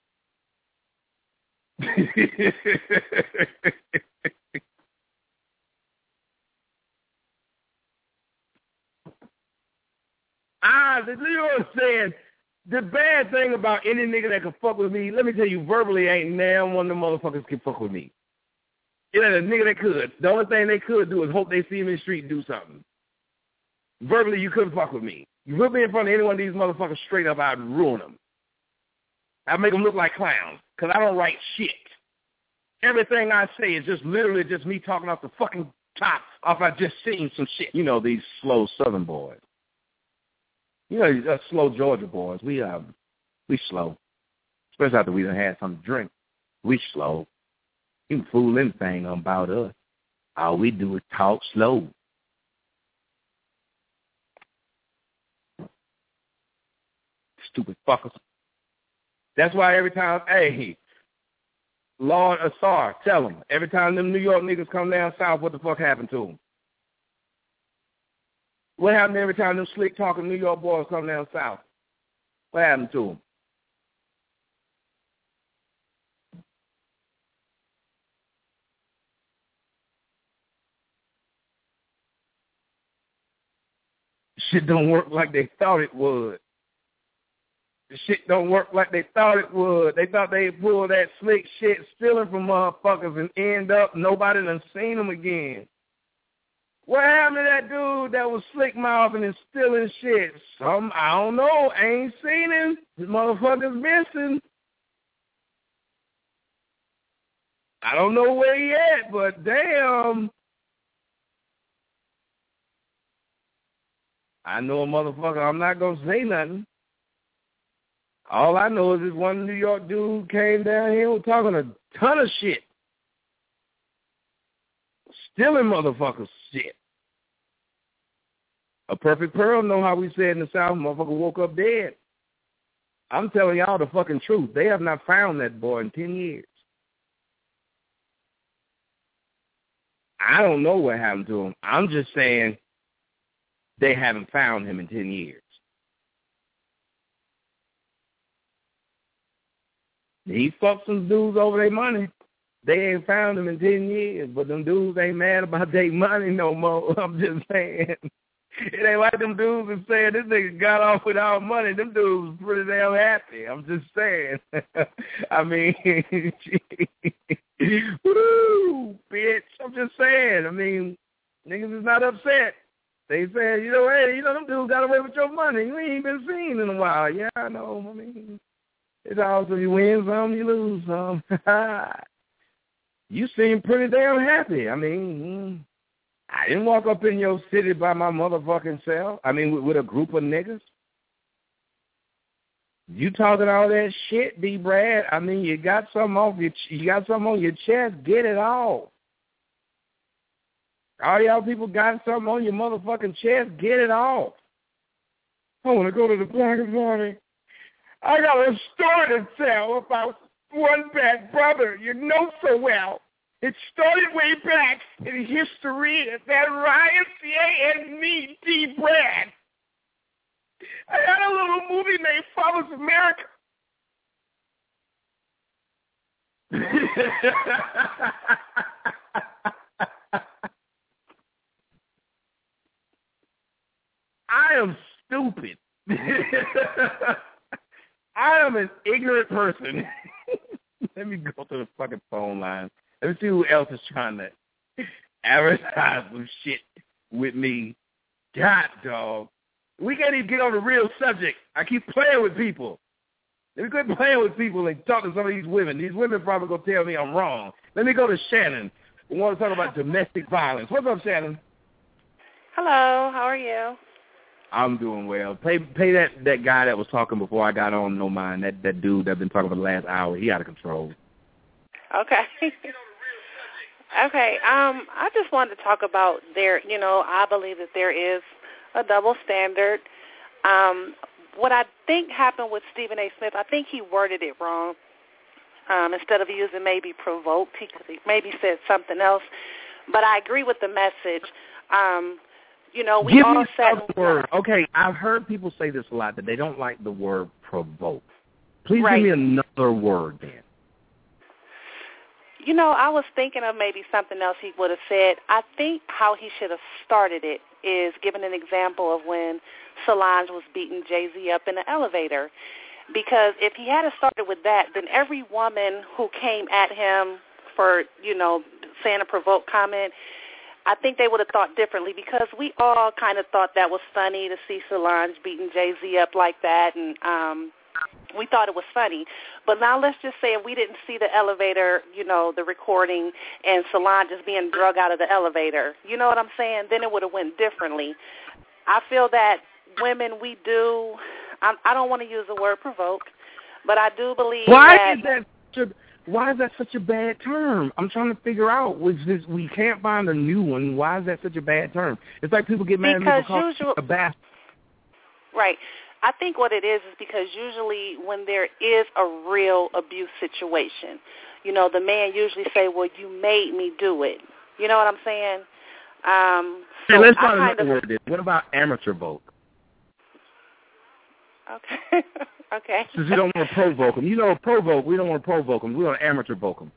You know what I'm saying? The bad thing about any nigga that can fuck with me, let me tell you, verbally ain't damn one of them motherfuckers can fuck with me. It ain't a nigga that could. The only thing they could do is hope they see him in the street and do something. Verbally, you couldn't fuck with me. You put me in front of any one of these motherfuckers straight up, I'd ruin them. I'd make them look like clowns, because I don't write shit. Everything I say is just literally just me talking off the fucking top off I just seen some shit. You know, these slow Southern boys. You know, slow Georgia boys. We slow. Especially after we done had something to drink. We slow. You can fool anything about us. All we do is talk slow. Stupid fuckers. That's why every time, hey, Lord Asar, tell them, every time them New York niggas come down south, what the fuck happened to them? What happened every time them slick talking New York boys come down south? What happened to them? Shit don't work like they thought it would. The shit don't work like they thought it would. They thought they'd pull that slick shit, stealing from motherfuckers, and end up nobody done seen them again. What happened to that dude that was slick mouthing and stealing shit? I don't know. I ain't seen him. This motherfucker's missing. I don't know where he at, but damn. I know a motherfucker. I'm not going to say nothing. All I know is this one New York dude came down here and was talking a ton of shit. Stealing motherfuckers shit. A perfect pearl know how we said in the South, motherfucker woke up dead. I'm telling y'all the fucking truth. They have not found that boy in 10 years. I don't know what happened to him. I'm just saying they haven't found him in 10 years. He fucked some dudes over their money. They ain't found him in 10 years, but them dudes ain't mad about their money no more. I'm just saying. It ain't like them dudes that saying this nigga got off without money. Them dudes pretty damn happy. I'm just saying. I mean, woo, bitch. I'm just saying. I mean, niggas is not upset. They saying, hey, them dudes got away with your money. You ain't been seen in a while. Yeah, I know. I mean, it's also you win some, you lose some. You seem pretty damn happy. I mean, I didn't walk up in your city by my motherfucking self. I mean, with a group of niggas. You talking all that shit, D. Brad. I mean, you got something on your chest. Get it off. All y'all people got something on your motherfucking chest. Get it off. I want to go to the Black Party. I got a story to tell about one bad brother you know so well. It started way back in history at that YMCA and me, D. Brad. I had a little movie named Fathers America. I am stupid. I am an ignorant person. Let me go to the fucking phone line. Let me see who else is trying to advertise some shit with me. God, dog. We can't even get on the real subject. I keep playing with people. Let me quit playing with people and talk to some of these women. These women probably going to tell me I'm wrong. Let me go to Shannon. We want to talk about domestic violence. What's up, Shannon? Hello. How are you? I'm doing well. Pay that guy that was talking before I got on no mind. That dude that been talking for the last hour. He out of control. Okay. Okay. I just wanted to talk about I believe that there is a double standard. What I think happened with Stephen A. Smith, I think he worded it wrong. Instead of using maybe provoked, he maybe said something else. But I agree with the message. You know, we Give all me sat. the word. Okay, I've heard people say this a lot, that they don't like the word provoke. Please Right. give me another word then. You know, I was thinking of maybe something else he would have said. I think how he should have started it is giving an example of when Solange was beating Jay-Z up in the elevator. Because if he had started with that, then every woman who came at him for, you know, saying a provoked comment, I think they would have thought differently, because we all kind of thought that was funny to see Solange beating Jay-Z up like that, and we thought it was funny. But now let's just say if we didn't see the elevator, you know, the recording, and Solange is being drug out of the elevator, you know what I'm saying? Then it would have went differently. I feel that women, we do, I don't want to use the word provoke, but I do believe Why is that such a bad term? I'm trying to figure out. We can't find a new one. Why is that such a bad term? It's like people get mad at me because a bastard. Right. I think what it is because usually when there is a real abuse situation, you know, the man usually say, well, you made me do it. You know what I'm saying? So let's find another word then. What about amateur vote? Okay. Okay. Since you don't want to provoke them. You know, provoke, we don't want to provoke them. We want to amateur vote them.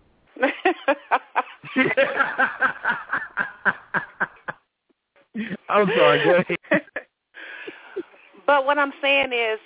I'm sorry, go ahead. But what I'm saying is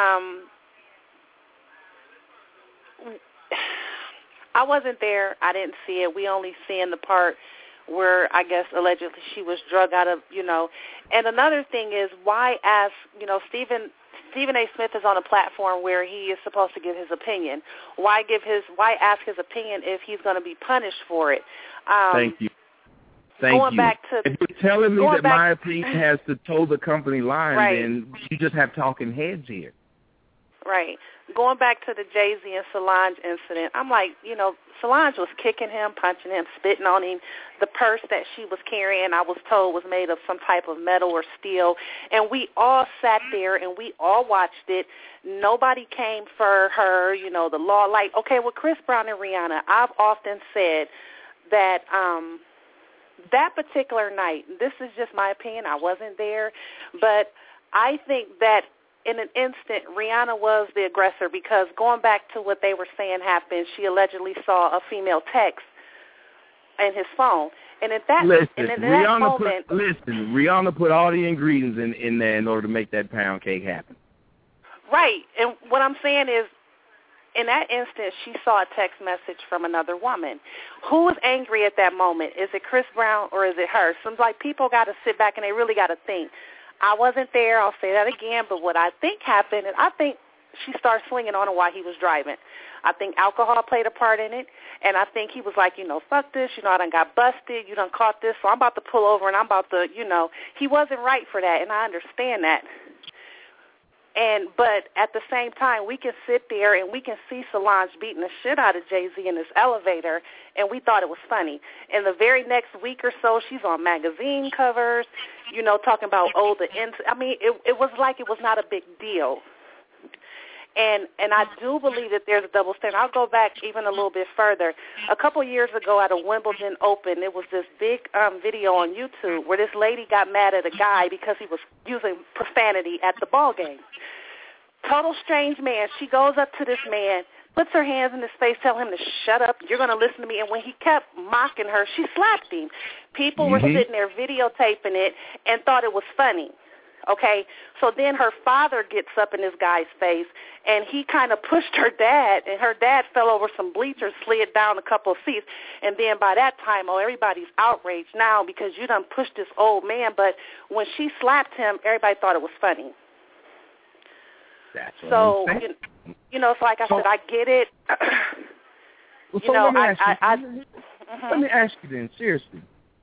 I wasn't there. I didn't see it. We only seen the part where I guess allegedly she was drug out of, you know. And another thing is, why ask, you know, Stephen A. Smith is on a platform where he is supposed to give his opinion. Why ask his opinion if he's going to be punished for it? Thank you. Thank you. If you're telling me that my opinion has to toe the company line, right, then you just have talking heads here. Right. Going back to the Jay-Z and Solange incident, I'm like, you know, Solange was kicking him, punching him, spitting on him. The purse that she was carrying, I was told, was made of some type of metal or steel. And we all sat there and we all watched it. Nobody came for her, you know, the law. Like, okay, with Chris Brown and Rihanna, I've often said that that particular night, this is just my opinion, I wasn't there, but I think that in an instant, Rihanna was the aggressor, because going back to what they were saying happened, she allegedly saw a female text in his phone. And at that, Rihanna put all the ingredients in there in order to make that pound cake happen. Right. And what I'm saying is, in that instance, she saw a text message from another woman. Who was angry at that moment? Is it Chris Brown or is it her? Seems like people got to sit back and they really got to think. I wasn't there, I'll say that again, but what I think happened is I think she started swinging on him while he was driving. I think alcohol played a part in it, and I think he was like, you know, fuck this, you know, I done got busted, you done caught this, so I'm about to pull over and I'm about to, you know, he wasn't right for that, and I understand that. But at the same time, we can sit there and we can see Solange beating the shit out of Jay-Z in this elevator, and we thought it was funny. And the very next week or so, she's on magazine covers, you know, talking about older. I mean, it was like it was not a big deal. And I do believe that there's a double standard. I'll go back even a little bit further. A couple years ago at a Wimbledon Open, there was this big video on YouTube where this lady got mad at a guy because he was using profanity at the ball game. Total strange man. She goes up to this man, puts her hands in his face, telling him to shut up, you're going to listen to me. And when he kept mocking her, she slapped him. People were sitting there videotaping it and thought it was funny. Okay, so then her father gets up in this guy's face, and he kind of pushed her dad, and her dad fell over some bleachers, slid down a couple of seats, and then by that time, everybody's outraged now because you done pushed this old man, but when she slapped him, everybody thought it was funny. That's what so, I'm saying. you know, so like I said, I get it. Let me ask you then, seriously,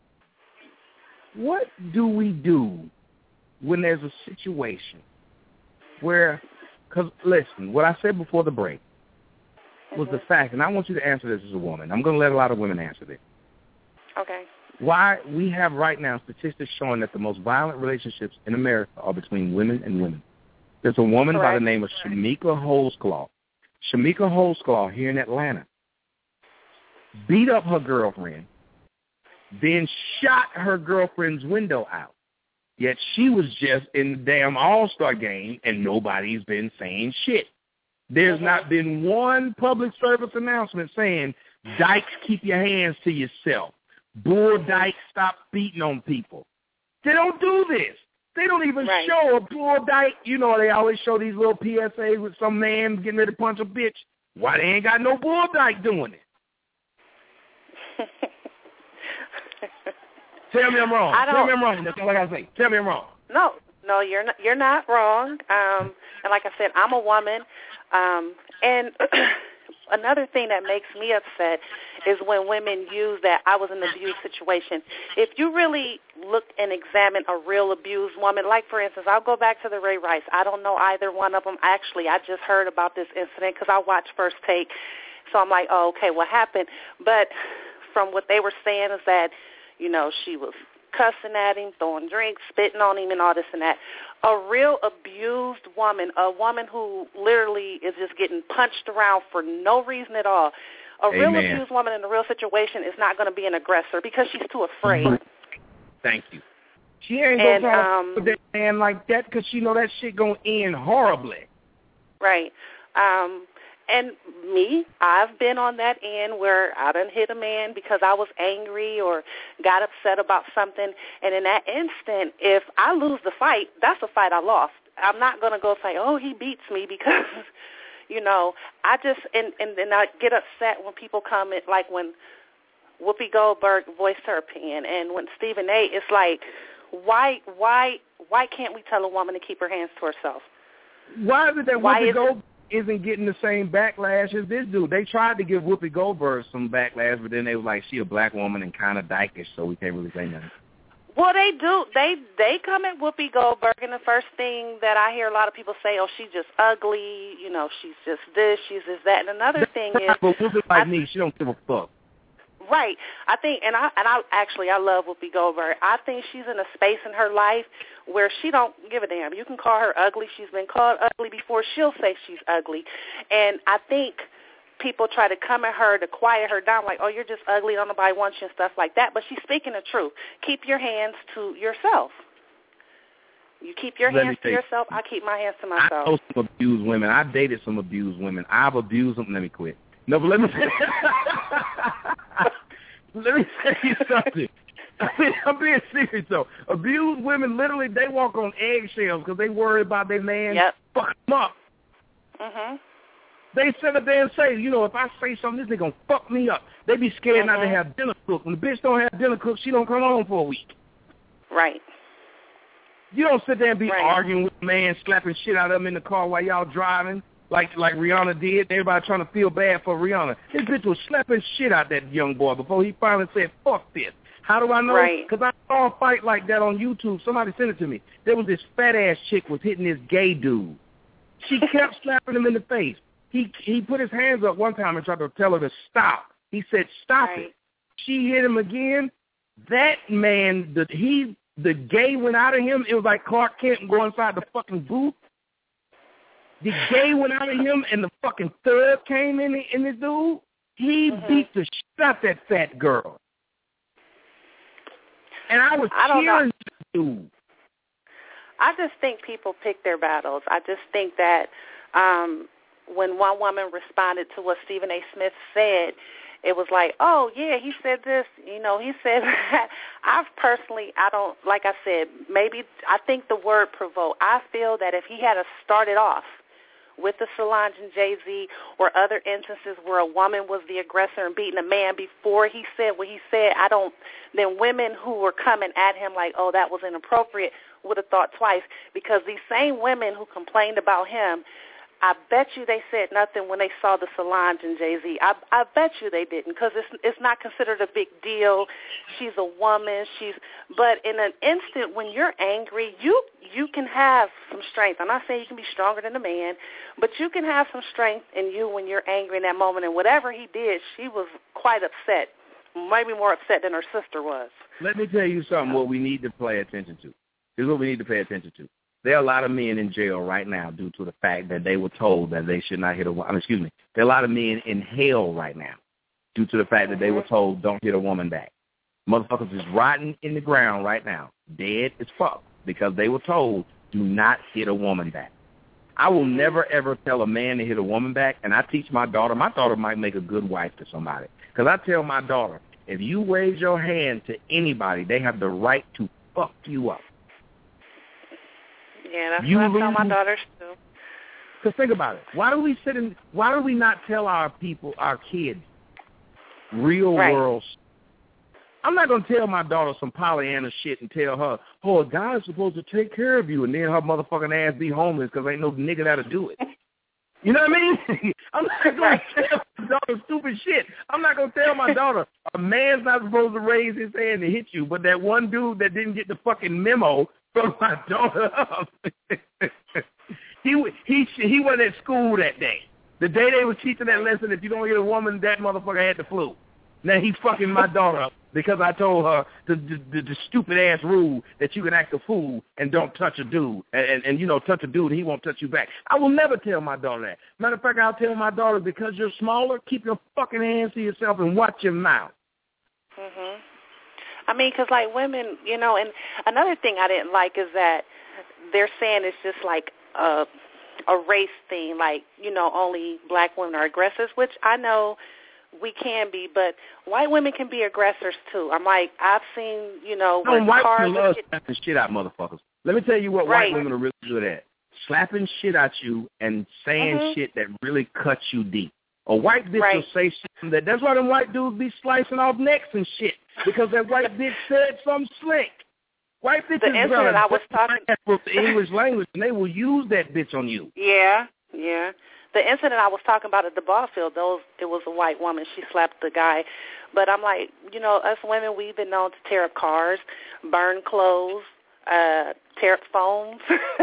what do we do when there's a situation where, because listen, what I said before the break was the fact, and I want you to answer this as a woman. I'm going to let a lot of women answer this. Okay. Why we have right now statistics showing that the most violent relationships in America are between women and women. There's a woman by the name of Shamika Holdsclaw. Shamika Holdsclaw here in Atlanta beat up her girlfriend, then shot her girlfriend's window out. Yet she was just in the damn All-Star game, and nobody's been saying shit. There's not been one public service announcement saying, Dykes, keep your hands to yourself. Bull Dykes, stop beating on people. They don't do this. They don't even show a Bull Dyke. You know, they always show these little PSAs with some man getting ready to punch a bitch. Why they ain't got no Bull Dyke doing it? Tell me I'm wrong. Tell me I'm wrong. That's all I got to say. Tell me I'm wrong. No, you're not wrong. And like I said, I'm a woman. And another thing that makes me upset is when women use that I was in an abused situation. If you really look and examine a real abused woman, like, for instance, I'll go back to the Ray Rice. I don't know either one of them. Actually, I just heard about this incident because I watched First Take. So I'm like, oh, okay, what happened? But from what they were saying is that, you know, she was cussing at him, throwing drinks, spitting on him, and all this and that. A real abused woman, a woman who literally is just getting punched around for no reason at all, a real abused woman in a real situation is not going to be an aggressor because she's too afraid. Thank you. She ain't going to put that man like that because she know that shit going to end horribly. Right. And me, I've been on that end where I done hit a man because I was angry or got upset about something. And in that instant, if I lose the fight, that's a fight I lost. I'm not going to go say, oh, he beats me because, you know, I just, and I get upset when people comment, like when Whoopi Goldberg voiced her opinion and when Stephen A., it's like, why can't we tell a woman to keep her hands to herself? Why is it that Whoopi Goldberg isn't getting the same backlash as this dude? They tried to give Whoopi Goldberg some backlash, but then they were like, she a black woman and kind of dykish, so we can't really say nothing. Well, they do. They come at Whoopi Goldberg, and the first thing that I hear a lot of people say, oh, she's just ugly, you know, she's just this, she's just that. And another thing is, but Whoopi like me, she don't give a fuck. Right. I think, and I love Whoopi Goldberg. I think she's in a space in her life where she don't give a damn. You can call her ugly. She's been called ugly before. She'll say she's ugly. And I think people try to come at her to quiet her down, like, oh, you're just ugly, don't nobody want you and stuff like that. But she's speaking the truth. Keep your hands to yourself. You keep your hands to yourself. I keep my hands to myself. I know some abused women. I dated some abused women. I've abused them. Let me quit. No, but let me tell you something. I'm being serious, though. Abused women, literally, they walk on eggshells because they worry about their man fucking them up. Mm-hmm. They sit up there and say, you know, if I say something, this nigga going to fuck me up. They be scared not to have dinner cooked. When the bitch don't have dinner cooked, she don't come home for a week. Right. You don't sit there and be arguing with a man, slapping shit out of him in the car while y'all driving. Like Rihanna did. Everybody trying to feel bad for Rihanna. This bitch was slapping shit out that young boy before he finally said, fuck this. How do I know? Because I saw a fight like that on YouTube. Somebody sent it to me. There was this fat-ass chick was hitting this gay dude. She kept slapping him in the face. He put his hands up one time and tried to tell her to stop. He said, stop it. She hit him again. That man, the gay went out of him. It was like Clark Kent go inside the fucking booth. The gay went out of him, and the fucking thug came in this dude. He beat the shit out that fat girl. And I was cheering this dude. I just think people pick their battles. I just think that when one woman responded to what Stephen A. Smith said, it was like, oh, yeah, he said this, you know, he said that. I don't, like I said, maybe I think the word provoke. I feel that if he had started off with the Solange and Jay-Z or other instances where a woman was the aggressor and beating a man before he said what he said, then women who were coming at him like, oh, that was inappropriate, would have thought twice, because these same women who complained about him, I bet you they said nothing when they saw the Solange and Jay-Z. I bet you they didn't, because it's not considered a big deal. She's a woman. But in an instant when you're angry, you can have some strength. I'm not saying you can be stronger than a man, but you can have some strength in you when you're angry in that moment. And whatever he did, she was quite upset, maybe more upset than her sister was. Let me tell you something. What we need to pay attention to. Here's what we need to pay attention to. There are a lot of men in jail right now due to the fact that they were told that they should not hit a woman. Excuse me. There are a lot of men in hell right now due to the fact that they were told don't hit a woman back. Motherfuckers is rotting in the ground right now, dead as fuck. because they were told, do not hit a woman back. I will never, ever tell a man to hit a woman back, and I teach my daughter might make a good wife to somebody. Because I tell my daughter, if you raise your hand to anybody, they have the right to fuck you up. Yeah, that's what I tell my daughters too. Because think about it. Why do we not tell our kids, real world? I'm not going to tell my daughter some Pollyanna shit and tell her, oh, a guy's supposed to take care of you, and then her motherfucking ass be homeless because ain't no nigga that'll do it. You know what I mean? I'm not going to tell my daughter stupid shit. I'm not going to tell my daughter a man's not supposed to raise his hand to hit you, but that one dude that didn't get the fucking memo from my daughter up. He wasn't at school that day. The day they were teaching that lesson, if you don't hit a woman, that motherfucker had the flu. Now he's fucking my daughter up because I told her the stupid-ass rule that you can act a fool and don't touch a dude. And you know, touch a dude and he won't touch you back. I will never tell my daughter that. Matter of fact, I'll tell my daughter, because you're smaller, keep your fucking hands to yourself and watch your mouth. Mhm. I mean, because, like, women, you know, and another thing I didn't like is that they're saying it's just like a race thing, like, you know, only black women are aggressors, which I know we can be, but white women can be aggressors too. I'm like, I've seen, you know, when white cars women love slapping shit out motherfuckers. Let me tell you what white women are really good at. Slapping shit at you and saying shit that really cuts you deep. A white bitch will say shit that's why them white dudes be slicing off necks and shit, because that white bitch said something slick. White bitches the English language, and they will use that bitch on you. Yeah. The incident I was talking about at the ball field, it was a white woman. She slapped the guy. But I'm like, you know, us women, we've been known to tear up cars, burn clothes, tear up phones.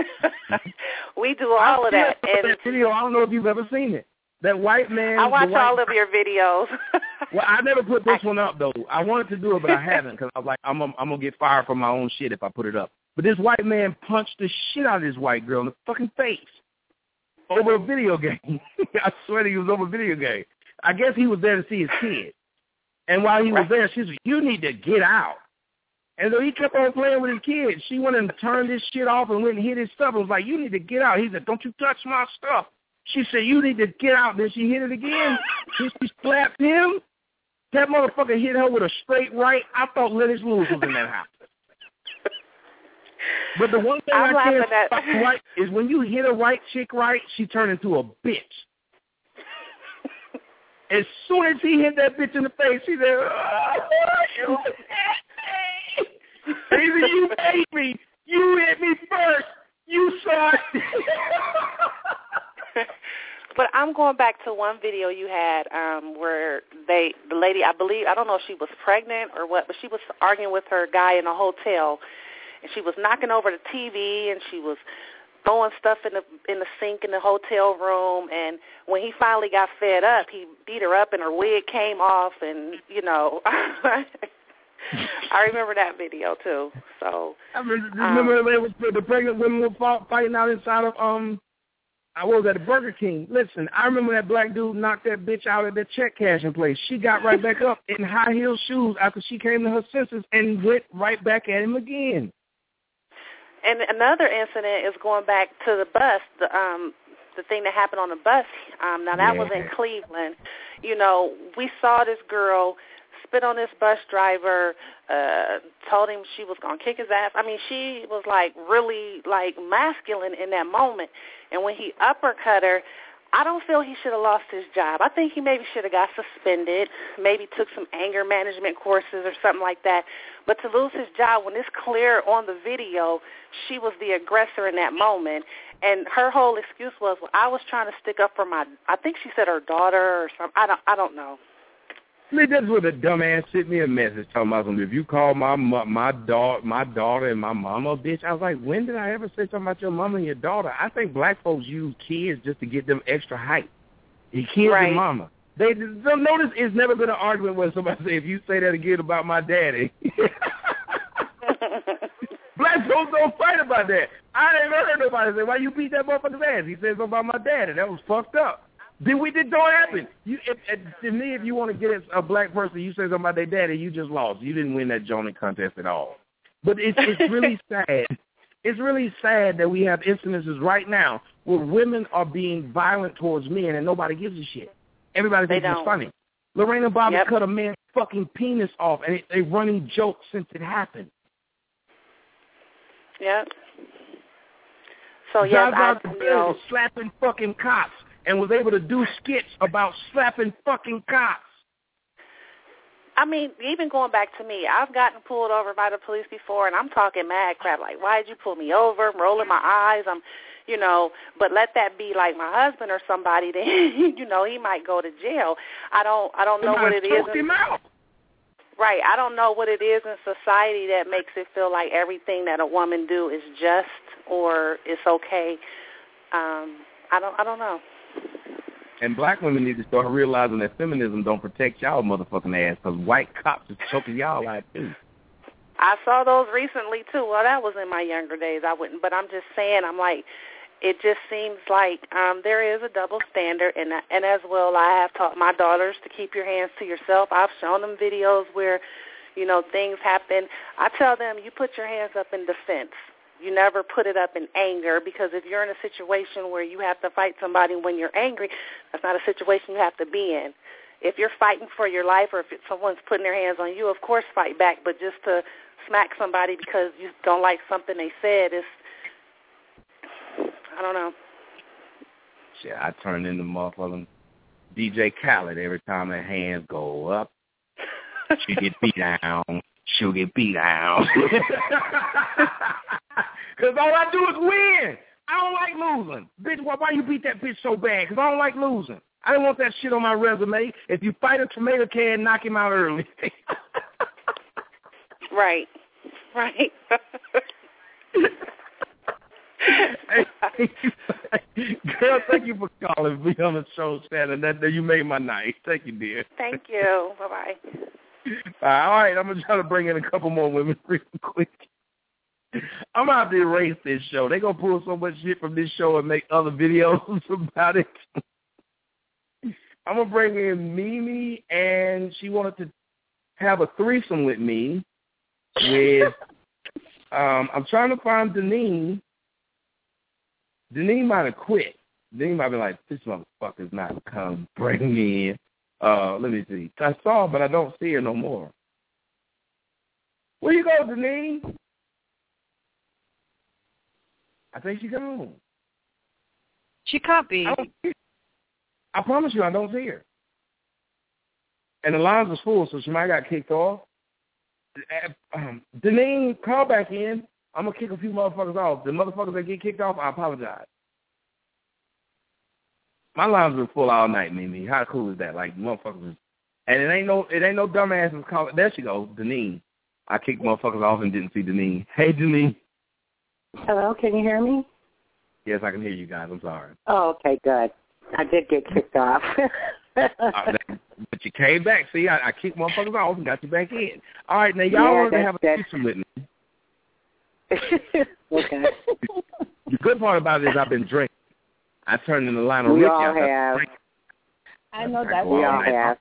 We do all of that. And that video, I don't know if you've ever seen it. That white man. I watch all of your videos. Well, I never put this one up, though. I wanted to do it, but I haven't, because I was like, I'm going to get fired from my own shit if I put it up. But this white man punched the shit out of this white girl in the fucking face over a video game. I swear he was over a video game. I guess he was there to see his kid. And while he was there, she said, you need to get out. And so he kept on playing with his kid. She went and turned his shit off and went and hit his stuff and was like, you need to get out. He said, don't you touch my stuff. She said, you need to get out. Then she hit it again. She slapped him. That motherfucker hit her with a straight right. I thought Lennox Lewis was in that house. But the one thing I can't about right is when you hit a white chick right, she turned into a bitch. As soon as he hit that bitch in the face, she said, oh, you hate me. You hit me first. You saw it. But I'm going back to one video you had where the lady, I believe, I don't know if she was pregnant or what, but she was arguing with her guy in a hotel, and she was knocking over the TV, and she was throwing stuff in the sink in the hotel room, and when he finally got fed up, he beat her up, and her wig came off, and, you know, I remember that video, too. So I remember the pregnant women were fighting out inside of, I was at the Burger King. Listen, I remember that black dude knocked that bitch out at that check cashing place. She got right back up in high-heel shoes after she came to her senses and went right back at him again. And another incident is going back to the bus, the thing that happened on the bus. Now, that was in Cleveland. You know, we saw this girl spit on this bus driver, told him she was going to kick his ass. I mean, she was, like, really, like, masculine in that moment. And when he uppercut her, I don't feel he should have lost his job. I think he maybe should have got suspended, maybe took some anger management courses or something like that. But to lose his job, when it's clear on the video, she was the aggressor in that moment. And her whole excuse was, well, I was trying to stick up for I think she said her daughter or something. I don't know. That's what a dumbass sent me a message talking about something. If you call my daughter and my mama a bitch, I was like, when did I ever say something about your mama and your daughter? I think black folks use kids just to get them extra height. Your kids and mama. They notice it's never been an argument where somebody say, if you say that again about my daddy. Black folks don't fight about that. I ain't heard nobody say, why you beat that motherfucker's ass? He said something about my daddy. That was fucked up. It don't happen. To me, if you want to get a black person, you say something about their daddy, you just lost. You didn't win that joning contest at all. But it's really sad It's really sad that we have incidences right now where women are being violent towards men and nobody gives a shit. Everybody thinks it's funny. Lorena Bobbitt cut a man's fucking penis off, and it's a running joke since it happened. Yep. So, yes, I slapping fucking cops and was able to do skits about slapping fucking cops. I mean, even going back to me, I've gotten pulled over by the police before, and I'm talking mad crap, like, why did you pull me over? I'm rolling my eyes. But let that be like my husband or somebody, then, he might go to jail. I don't know what it is. Him out. Right. I don't know what it is in society that makes it feel like everything that a woman do is just or it's okay. I don't know. And black women need to start realizing that feminism don't protect y'all motherfucking ass, because white cops is choking y'all out too. I saw those recently too. Well, that was in my younger days. I wouldn't, but I'm just saying, I'm like, it just seems like there is a double standard, and as well, I have taught my daughters to keep your hands to yourself. I've shown them videos where, things happen. I tell them, you put your hands up in defense. You never put it up in anger, because if you're in a situation where you have to fight somebody when you're angry, that's not a situation you have to be in. If you're fighting for your life, or if someone's putting their hands on you, of course fight back, but just to smack somebody because you don't like something they said is, I don't know. Shit, I turn into motherfucking DJ Khaled every time her hands go up. She get beat down. She'll get beat down. Because all I do is win. I don't like losing. Bitch, why you beat that bitch so bad? Because I don't like losing. I don't want that shit on my resume. If you fight a tomato can, knock him out early. Right. Girl, thank you for calling me on the show, Shannon. That you made my night. Thank you, dear. Thank you. Bye-bye. All right, I'm going to try to bring in a couple more women real quick. I'm going to have to erase this show. They're going to pull so much shit from this show and make other videos about it. I'm going to bring in Mimi, and she wanted to have a threesome with me with, I'm trying to find Deneen. Deneen might have quit. Deneen might be like, this motherfucker's not come bring me in. Let me see. I saw her, but I don't see her no more. Where you go, Deneen? I think she's gone. She can't be. I promise you, I don't see her. And the lines are full, so she might have got kicked off. Deneen, call back in. I'm going to kick a few motherfuckers off. The motherfuckers that get kicked off, I apologize. My lines were full all night, Mimi. How cool is that? Like, motherfuckers. And it ain't no dumbasses calling. There she goes, Deneen. I kicked motherfuckers off and didn't see Deneen. Hey, Deneen. Hello, can you hear me? Yes, I can hear you guys. I'm sorry. Oh, okay, good. I did get kicked off. But you came back. See, I kicked motherfuckers off and got you back in. All right, now y'all wanted to have a threesome with me. Okay. The good part about it is I've been drinking. I turned in the line of We Ricky. all have. I know that. We all have.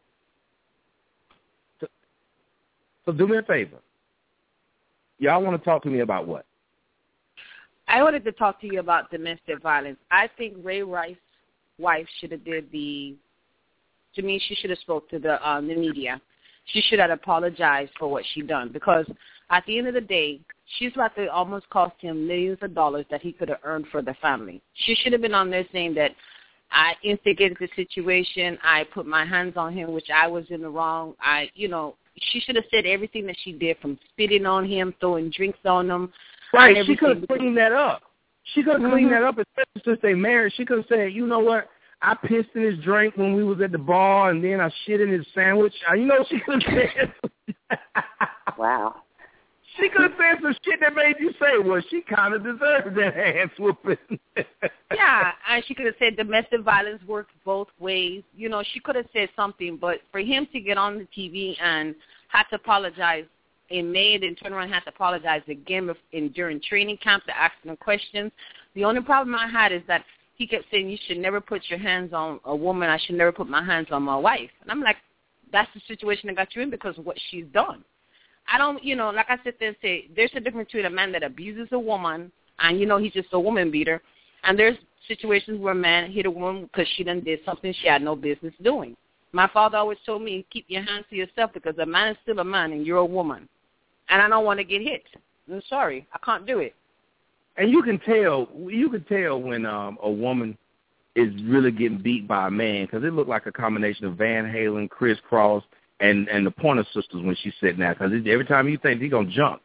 So do me a favor. Y'all want to talk to me about what? I wanted to talk to you about domestic violence. I think Ray Rice's wife should have to me, she should have spoke to the media. She should have apologized for what she done, because at the end of the day, she's about to almost cost him millions of dollars that he could have earned for the family. She should have been on there saying that I instigated the situation, I put my hands on him, which I was in the wrong. She should have said everything that she did, from spitting on him, throwing drinks on him. Right, she could have cleaned that up. She could have cleaned that up, especially since they married. She could have said, you know what, I pissed in his drink when we was at the bar, and then I shit in his sandwich. She could have said. Wow. She could have said some shit that made you say, well, she kind of deserved that ass whooping. Yeah, and she could have said domestic violence works both ways. She could have said something, but for him to get on the TV and have to apologize in May, and then turn around and have to apologize again during training camp to ask them questions, the only problem I had is that he kept saying, you should never put your hands on a woman. I should never put my hands on my wife. And I'm like, that's the situation that got you in because of what she's done. I don't, like I sit there and say, there's a difference between a man that abuses a woman And, he's just a woman beater. And there's situations where a man hit a woman because she done did something she had no business doing. My father always told me, keep your hands to yourself because a man is still a man and you're a woman. And I don't want to get hit. I'm sorry. I can't do it. And you can tell when a woman is really getting beat by a man because it looked like a combination of Van Halen, Criss Cross, and the Pointer Sisters when she's sitting there. Because every time you think he's going to jump.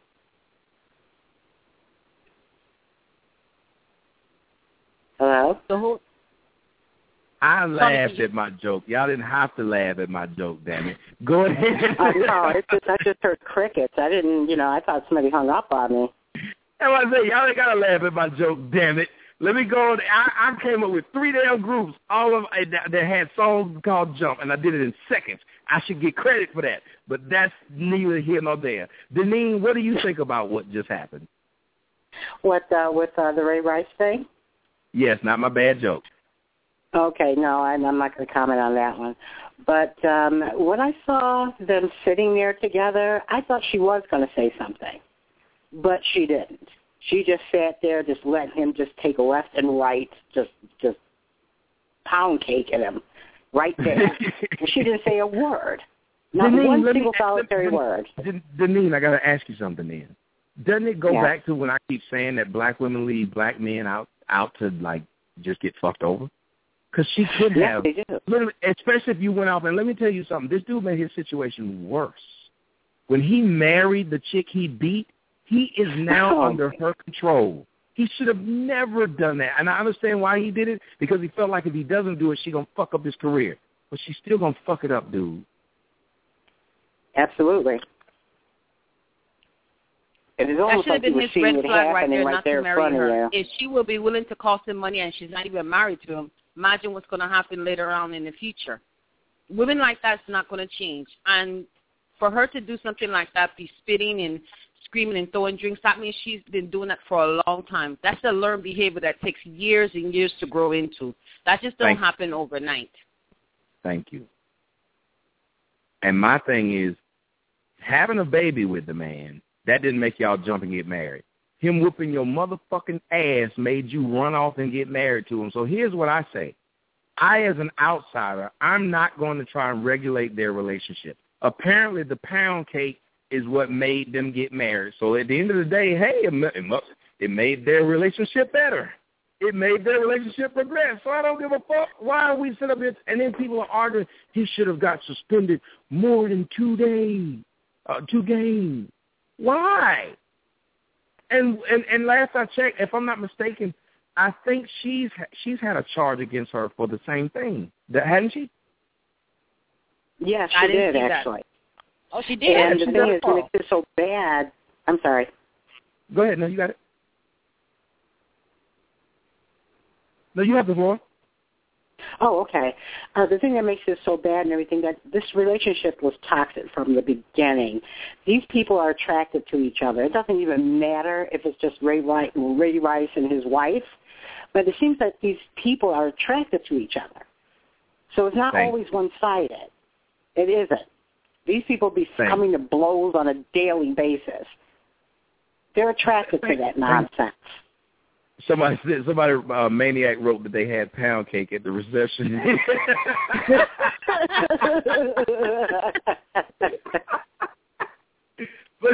Hello? I laughed at my joke. Y'all didn't have to laugh at my joke, damn it. Go ahead. No, I just heard crickets. I didn't, I thought somebody hung up on me. That's what I say. Y'all ain't got to laugh at my joke, damn it. Let me go on. I came up with 3 damn groups, all of that had songs called Jump, and I did it in seconds. I should get credit for that, but that's neither here nor there. Deneen, what do you think about what just happened? What, with the Ray Rice thing? Yes, not my bad joke. Okay, no, I'm not going to comment on that one. But when I saw them sitting there together, I thought she was going to say something, but she didn't. She just sat there, just letting him just take left and right, just pound cake at him right there. And she didn't say a word, not Deneen, one single solitary word. Deneen, I got to ask you something then. Doesn't it go back to when I keep saying that black women leave black men out to, like, just get fucked over? Because she could have, especially if you went off. And let me tell you something. This dude made his situation worse. When he married the chick he beat, he is now under her control. He should have never done that. And I understand why he did it, because he felt like if he doesn't do it, she's going to fuck up his career. But she's still going to fuck it up, dude. Absolutely. It is almost like he was seeing it happening right there in front of you. If she will be willing to cost him money and she's not even married to him, imagine what's going to happen later on in the future. Women like that's not going to change. And for her to do something like that, be spitting and screaming and throwing drinks, that means she's been doing that for a long time. That's a learned behavior that takes years and years to grow into. That just don't happen overnight. Thank you. And my thing is, having a baby with the man, that didn't make y'all jump and get married. Him whooping your motherfucking ass made you run off and get married to him. So here's what I say. I, as an outsider, I'm not going to try and regulate their relationship. Apparently, the pound cake is what made them get married. So at the end of the day, hey, it made their relationship better. It made their relationship progress. So I don't give a fuck. Why are we sitting up here? And then people are arguing he should have got suspended more than 2 games. Why? And last I checked, if I'm not mistaken, I think she's had a charge against her for the same thing. Hadn't she? Yes, she did, actually. Oh, she did. And the thing is, it makes it so bad. I'm sorry. Go ahead. No, you got it. No, you have the floor. Oh, okay. The thing that makes it so bad and everything, that this relationship was toxic from the beginning. These people are attracted to each other. It doesn't even matter if it's just Ray Rice and his wife, but it seems that these people are attracted to each other. So it's not always one-sided. It isn't. These people be coming to blows on a daily basis. They're attracted to that nonsense. Somebody maniac wrote that they had pound cake at the reception. But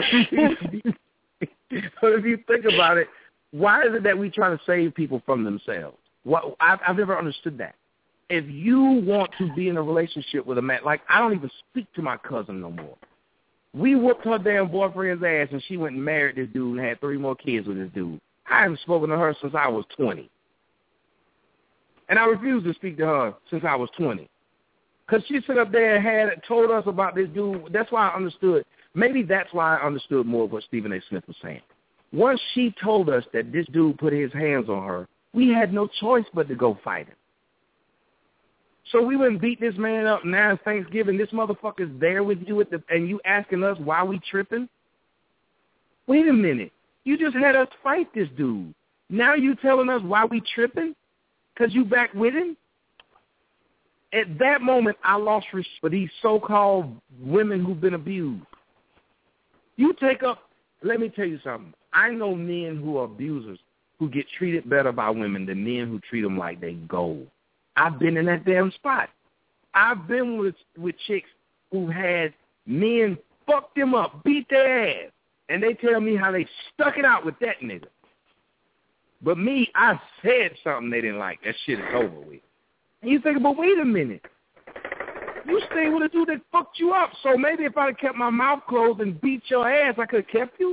if you think about it, why is it that we try to save people from themselves? I've never understood that. If you want to be in a relationship with a man, like I don't even speak to my cousin no more. We whooped her damn boyfriend's ass, and she went and married this dude and had 3 more kids with this dude. I haven't spoken to her since I was 20. And I refused to speak to her since I was 20. Because she sat up there and told us about this dude. That's why I understood. Maybe that's why I understood more of what Stephen A. Smith was saying. Once she told us that this dude put his hands on her, we had no choice but to go fight him. So we went and beat this man up. Now it's Thanksgiving. This motherfucker's there with you and you asking us why we tripping? Wait a minute. You just had us fight this dude. Now you telling us why we tripping? Because you back with him? At that moment, I lost respect for these so-called women who've been abused. You take up, let me tell you something. I know men who are abusers who get treated better by women than men who treat them like they gold. I've been in that damn spot. I've been with chicks who had men fuck them up, beat their ass, and they tell me how they stuck it out with that nigga. But me, I said something they didn't like. That shit is over with. And you think, but wait a minute. You stayed with a dude that fucked you up, so maybe if I had kept my mouth closed and beat your ass, I could have kept you?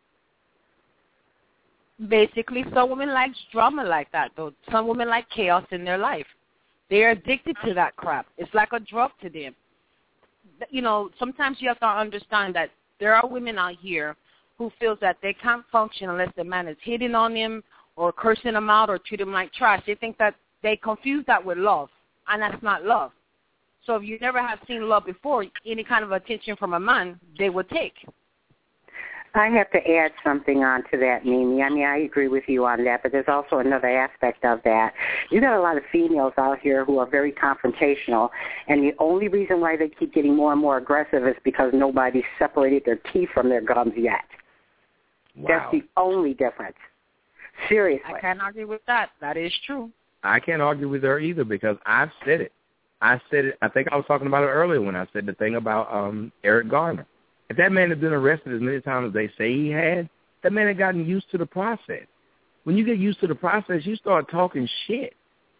Basically, some women like drama like that, though. Some women like chaos in their life. They're addicted to that crap. It's like a drug to them. You know, sometimes you have to understand that there are women out here who feels that they can't function unless the man is hitting on them or cursing them out or treat them like trash. They think that they confuse that with love, and that's not love. So if you never have seen love before, any kind of attention from a man, they will take. I have to add something on to that, Mimi. I mean, I agree with you on that, but there's also another aspect of that. You got a lot of females out here who are very confrontational, and the only reason why they keep getting more and more aggressive is because nobody's separated their teeth from their gums yet. Wow. That's the only difference. Seriously. I can't argue with that. That is true. I can't argue with her either because I've said it. I said it. I think I was talking about it earlier when I said the thing about Eric Garner. If that man had been arrested as many times as they say he had, that man had gotten used to the process. When you get used to the process, you start talking shit.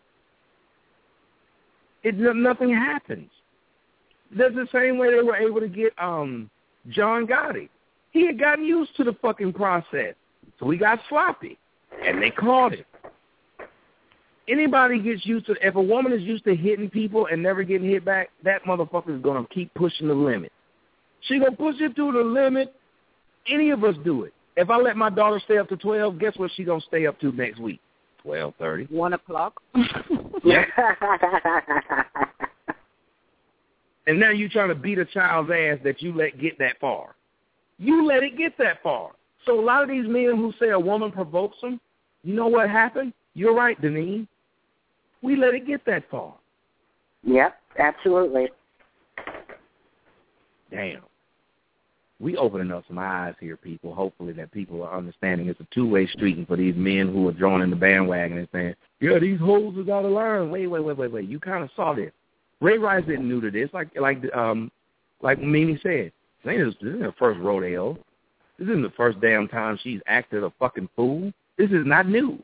Nothing happens. That's the same way they were able to get John Gotti. He had gotten used to the fucking process. So he got sloppy, and they caught him. Anybody gets used to, if a woman is used to hitting people and never getting hit back, that motherfucker is going to keep pushing the limit. She going to push it to the limit. Any of us do it. If I let my daughter stay up to 12, guess what she going to stay up to next week? 12:30. 1 o'clock. Yeah. And now you're trying to beat a child's ass that you let get that far. You let it get that far. So a lot of these men who say a woman provokes them, you know what happened? You're right, Denise. We let it get that far. Yep, absolutely. Damn. We opening up some eyes here, people. Hopefully that people are understanding it's a two-way street, and for these men who are joining the bandwagon and saying, yeah, these hoes have got to learn. Wait. You kind of saw this. Ray Rice didn't new to this. Like Mimi said, this isn't her first rodeo. This isn't the first damn time she's acted a fucking fool. This is not new.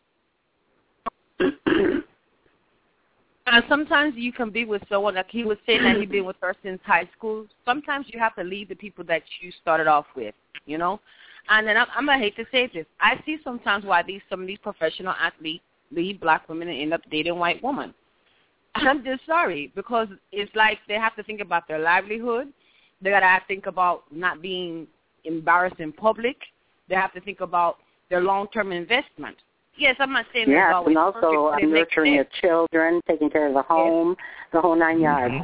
Sometimes you can be with someone, like he was saying that he's been with her since high school. Sometimes you have to leave the people that you started off with, you know. And then I'm going to hate to say this. I see sometimes why some of these professional athletes leave black women and end up dating white women. I'm just sorry, because it's like they have to think about their livelihood. They got to think about not being embarrassed in public. They have to think about their long-term investment. Yes, I'm not saying yes, it's always and also perfect, nurturing your children, taking care of the home, the whole 9 yards.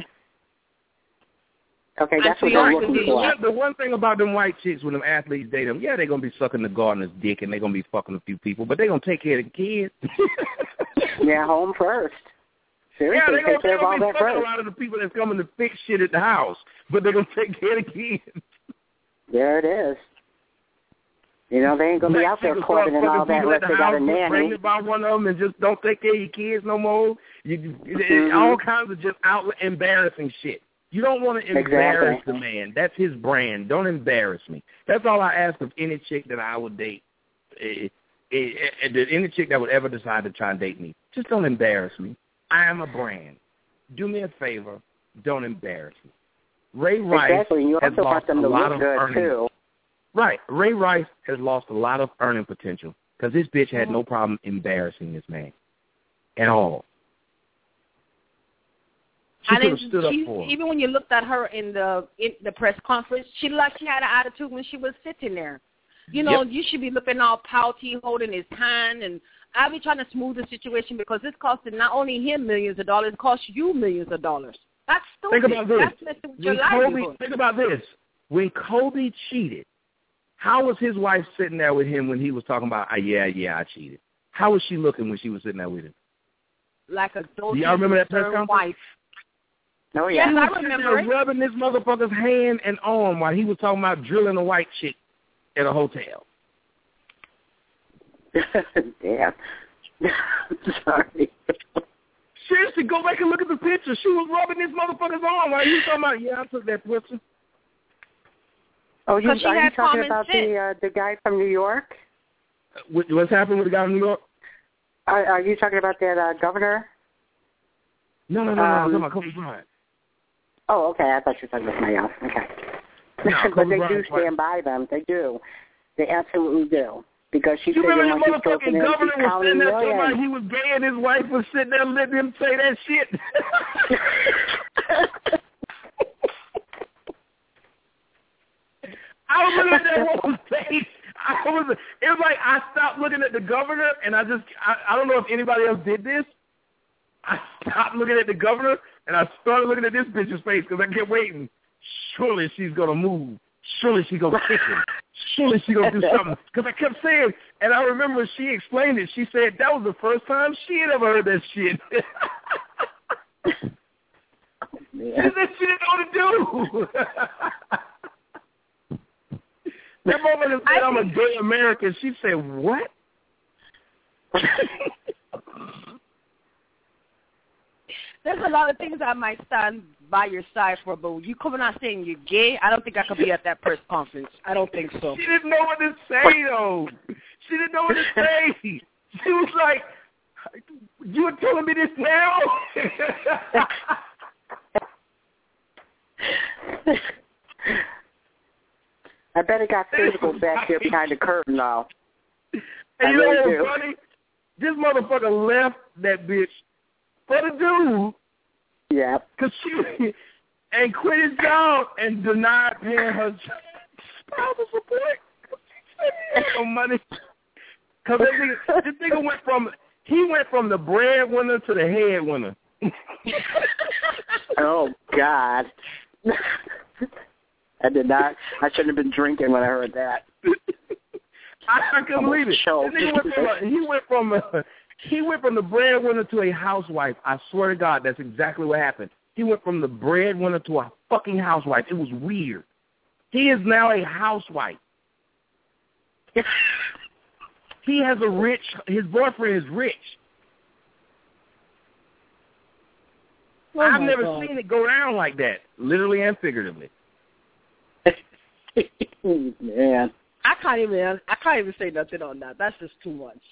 Okay, that's what they're looking for. The one thing about them white chicks when them athletes date them, yeah, they're going to be sucking the gardener's dick and they're going to be fucking a few people, but they're going to take care of the kids. Yeah, home first. Seriously, yeah, take care of all that first. A lot of the people that's coming to fix shit at the house, but they're going to take care of the kids. There it is. You know, they ain't going to be out there courting and all that unless they got a nanny. Pregnant by one of them and just don't take care of your kids no more. All kinds of just embarrassing shit. You don't want to embarrass the man. That's his brand. Don't embarrass me. That's all I ask of any chick that I would date. Any chick that would ever decide to try and date me. Just don't embarrass me. I am a brand. Do me a favor. Don't embarrass me. Ray Rice has lost a lot of earning. Right. Ray Rice has lost a lot of earning potential because this bitch had no problem embarrassing this man at all. She could have stood up for him. Even when you looked at her in the press conference, she looked like she had an attitude when she was sitting there. You know, you should be looking all pouty, holding his hand, and I'll be trying to smooth the situation because it's costing not only him millions of dollars, it costs you millions of dollars. That's stupid. Think about this. That's messing with your livelihood. Think about this. When Kobe cheated, how was his wife sitting there with him when he was talking about, yeah, I cheated? How was she looking when she was sitting there with him? Like a do y'all remember that press conference? Wife. Oh, yeah. Yes, I remember it. Rubbing this motherfucker's hand and arm while he was talking about drilling a white chick at a hotel. Damn. Sorry. Seriously, go back and look at the picture. She was rubbing this motherfucker's arm while you talking about, yeah, I took that picture. Oh, are you talking about the guy from New York? What's happening with the guy from New York? Are you talking about that governor? No, I'm talking about Kobe Bryant. Oh, okay. I thought you were talking about somebody else. Okay. No, but they do stand by them. They do. They absolutely do. Because she said that when the she's spoken in, governor she's was counting sitting there talking millions. about he was gay and his wife was sitting there letting him say that shit. I was looking at that woman's face. It was like I stopped looking at the governor, and I don't know if anybody else did this. I stopped looking at the governor, and I started looking at this bitch's face because I kept waiting. Surely she's going to move. Surely she's going to kick him. Surely she's going to do something. Because I kept saying, and I remember she explained it. She said that was the first time she had ever heard that shit. She said she didn't know what to do. That moment that said, I'm a gay American, she said, what? There's a lot of things I might stand by your side for, but when you coming out saying you're gay, I don't think I could be at that press conference. I don't think so. She didn't know what to say, though. She didn't know what to say. She was like, you are telling me this now? I bet it got physical back there behind the curtain now. And you know what's funny? This motherfucker left that bitch for the dude. Yeah. Cause she and quit his job and denied paying her spousal support. She no money. Cause this nigga went from the breadwinner to the headwinner. Oh God. I shouldn't have been drinking when I heard that. I couldn't believe it. He went from the breadwinner to a housewife. I swear to God, that's exactly what happened. He went from the breadwinner to a fucking housewife. It was weird. He is now a housewife. He has his boyfriend is rich. Oh I've never seen it go down like that, literally and figuratively. Man. I can't even say nothing on that. That's just too much.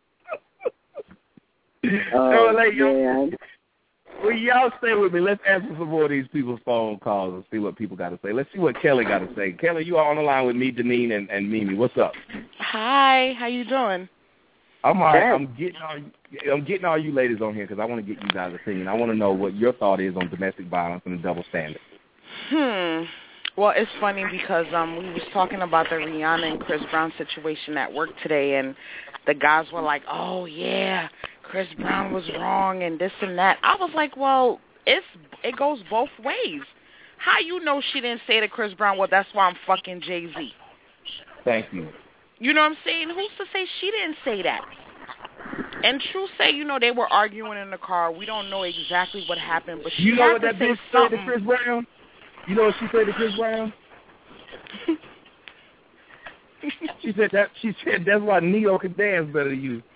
Oh, man. Well, y'all stay with me. Let's answer some more of these people's phone calls and see what people got to say. Let's see what Kelly got to say. Kelly, you are on the line with me, Janine, and Mimi. What's up? Hi. How you doing? I'm all right. I'm getting all you ladies on here because I want to get you guys' opinion. I want to know what your thought is on domestic violence and the double standard. Well, it's funny because we was talking about the Rihanna and Chris Brown situation at work today, and the guys were like, oh, yeah, Chris Brown was wrong and this and that. I was like, well, it goes both ways. How you know she didn't say to Chris Brown, well, that's why I'm fucking Jay-Z? Thank you. You know what I'm saying? Who's to say she didn't say that? And True say, they were arguing in the car. We don't know exactly what happened, but she had to say something. You know what that bitch said to Chris Brown? You know what she said to Chris Brown? She said that's why Neo can dance better than you.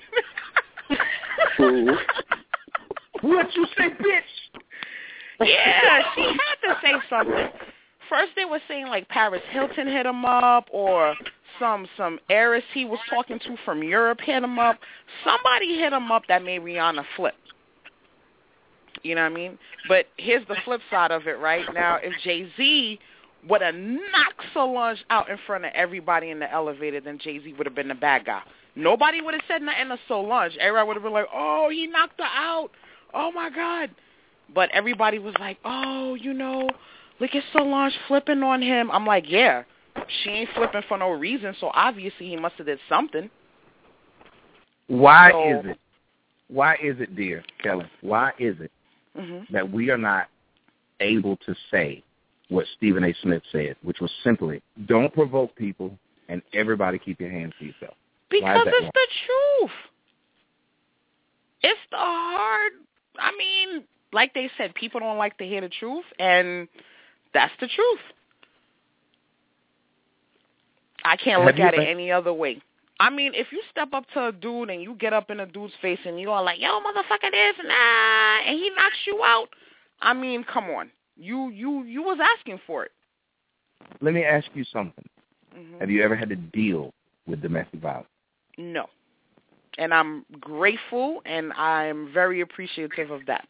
What you say, bitch? Yeah, she had to say something. First they were saying like Paris Hilton hit him up, or some heiress he was talking to from Europe hit him up. Somebody hit him up that made Rihanna flip. You know what I mean? But here's the flip side of it, right? Now, if Jay-Z would have knocked Solange out in front of everybody in the elevator, then Jay-Z would have been the bad guy. Nobody would have said nothing to Solange. Everybody would have been like, oh, he knocked her out. Oh, my God. But everybody was like, oh, look at Solange flipping on him. I'm like, yeah, she ain't flipping for no reason, so obviously he must have did something. Why is it, dear Kelly, why is it that we are not able to say what Stephen A. Smith said, which was simply, don't provoke people and everybody keep your hands to yourself? Because it's the truth. It's the hard, like they said, people don't like to hear the truth, and that's the truth. I can't look at it any other way. I mean, if you step up to a dude and you get up in a dude's face and you are like, yo, motherfucker, this and that, and he knocks you out, I mean, come on. You was asking for it. Let me ask you something. Mm-hmm. Have you ever had to deal with domestic violence? No. And I'm grateful, and I'm very appreciative of that.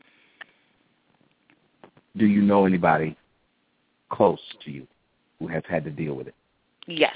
Do you know anybody close to you who has had to deal with it? Yes.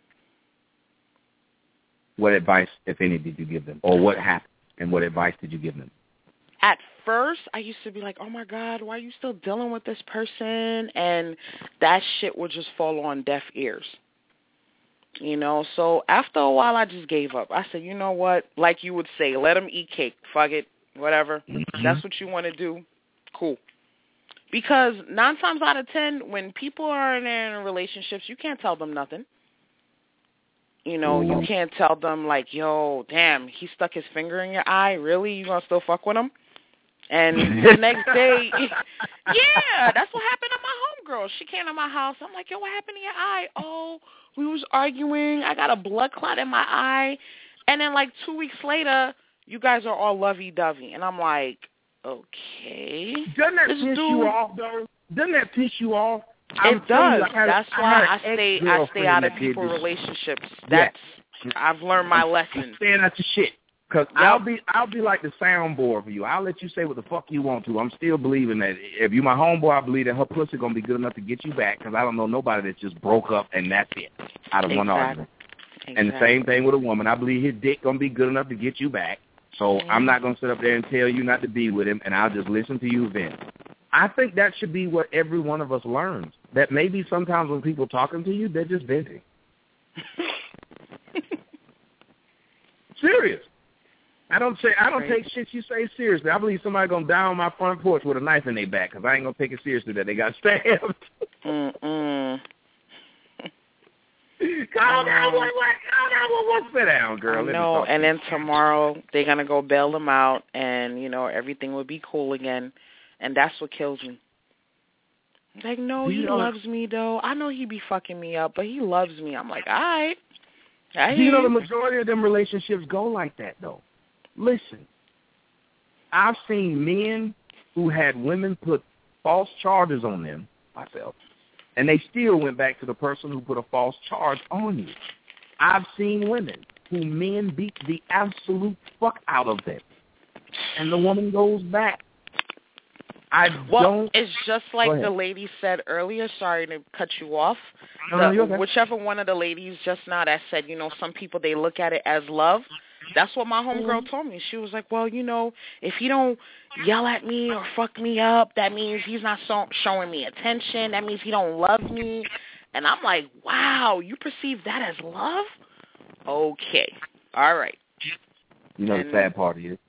What advice, if any, did you give them? Or what happened, and what advice did you give them? At first, I used to be like, oh, my God, why are you still dealing with this person? And that shit would just fall on deaf ears. You know, so after a while, I just gave up. I said, you know what? Like you would say, let them eat cake. Fuck it. Whatever. Mm-hmm. That's what you want to do. Cool. Because 9 times out of 10, when people are in relationships, you can't tell them nothing. You know, you can't tell them, like, yo, damn, he stuck his finger in your eye. Really? You going to still fuck with him? And the next day, yeah, that's what happened to my homegirl. She came to my house. I'm like, yo, what happened to your eye? Oh, we was arguing. I got a blood clot in my eye. And then, like, 2 weeks later, you guys are all lovey-dovey. And I'm like, okay. Doesn't that piss you off, though? Doesn't that piss you off? It does. That's why I stay out of people's relationships. That's I've learned my lesson. Staying out your shit. Because I'll be like the soundboard for you. I'll let you say what the fuck you want to. I'm still believing that if you my homeboy, I believe that her pussy going to be good enough to get you back, because I don't know nobody that just broke up and that's it out of one argument. And the same thing with a woman. I believe his dick going to be good enough to get you back. So I'm not going to sit up there and tell you not to be with him, and I'll just listen to you vent. I think that should be what every one of us learns. That maybe sometimes when people talking to you, they're just venting. Serious. I don't take shit you say seriously. I believe somebody gonna die on my front porch with a knife in their back, because I ain't gonna take it seriously that they got stabbed. Calm down, sit down, girl. No, and then tomorrow they're gonna go bail them out, and you know everything will be cool again, and that's what kills me. Like, no, he loves me though. I know he be fucking me up, but he loves me. I'm like, all right. Do you know the majority of them relationships go like that though? Listen, I've seen men who had women put false charges on them, myself, and they still went back to the person who put a false charge on you. I've seen women who men beat the absolute fuck out of them, and the woman goes back. It's just like the lady said earlier. Sorry to cut you off. Whichever one of the ladies just now that said, you know, some people, they look at it as love. That's what my homegirl told me. She was like, well, you know, if he don't yell at me or fuck me up, that means he's not showing me attention. That means he don't love me. And I'm like, wow, you perceive that as love? Okay. All right. You know, the sad part is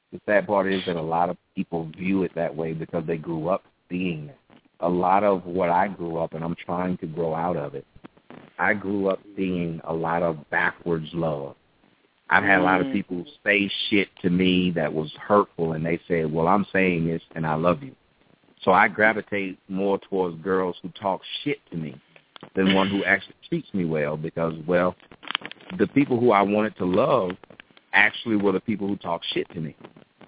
that a lot of people view it that way because they grew up seeing it. A lot of what I grew up, and I'm trying to grow out of it, I grew up seeing a lot of backwards love. I've had a lot of people say shit to me that was hurtful, and they said, well, I'm saying this, and I love you. So I gravitate more towards girls who talk shit to me than one who actually treats me well, because, well, the people who I wanted to love actually were the people who talk shit to me.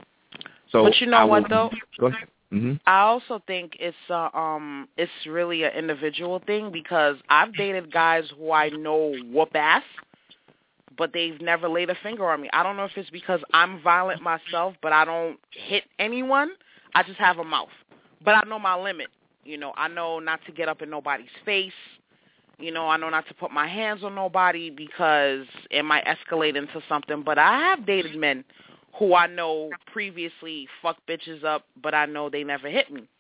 So but you know what, though? Go ahead. Mm-hmm. I also think it's really an individual thing, because I've dated guys who I know whoop ass, but they've never laid a finger on me. I don't know if it's because I'm violent myself, but I don't hit anyone. I just have a mouth. But I know my limit. You know, I know not to get up in nobody's face. You know, I know not to put my hands on nobody because it might escalate into something. But I have dated men who I know previously fucked bitches up, but I know they never hit me.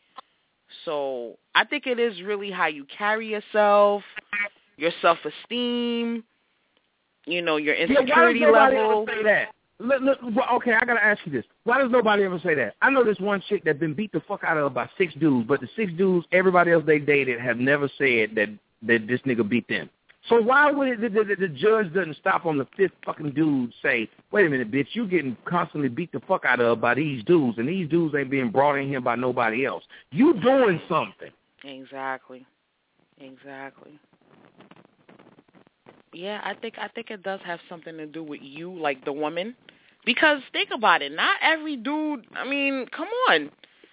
So I think it is really how you carry yourself, your self-esteem, you know, your insecurity level. Why does nobody ever say that? Look, okay, I got to ask you this. Why does nobody ever say that? I know this one chick that's been beat the fuck out of by 6 dudes, but the 6 dudes, everybody else they dated, have never said that this nigga beat them. So why would the judge doesn't stop on the 5th fucking dude say, wait a minute, bitch, you getting constantly beat the fuck out of by these dudes, and these dudes ain't being brought in here by nobody else. You doing something. Exactly. Yeah, I think it does have something to do with you, like the woman. Because think about it, not every dude, I mean, come on.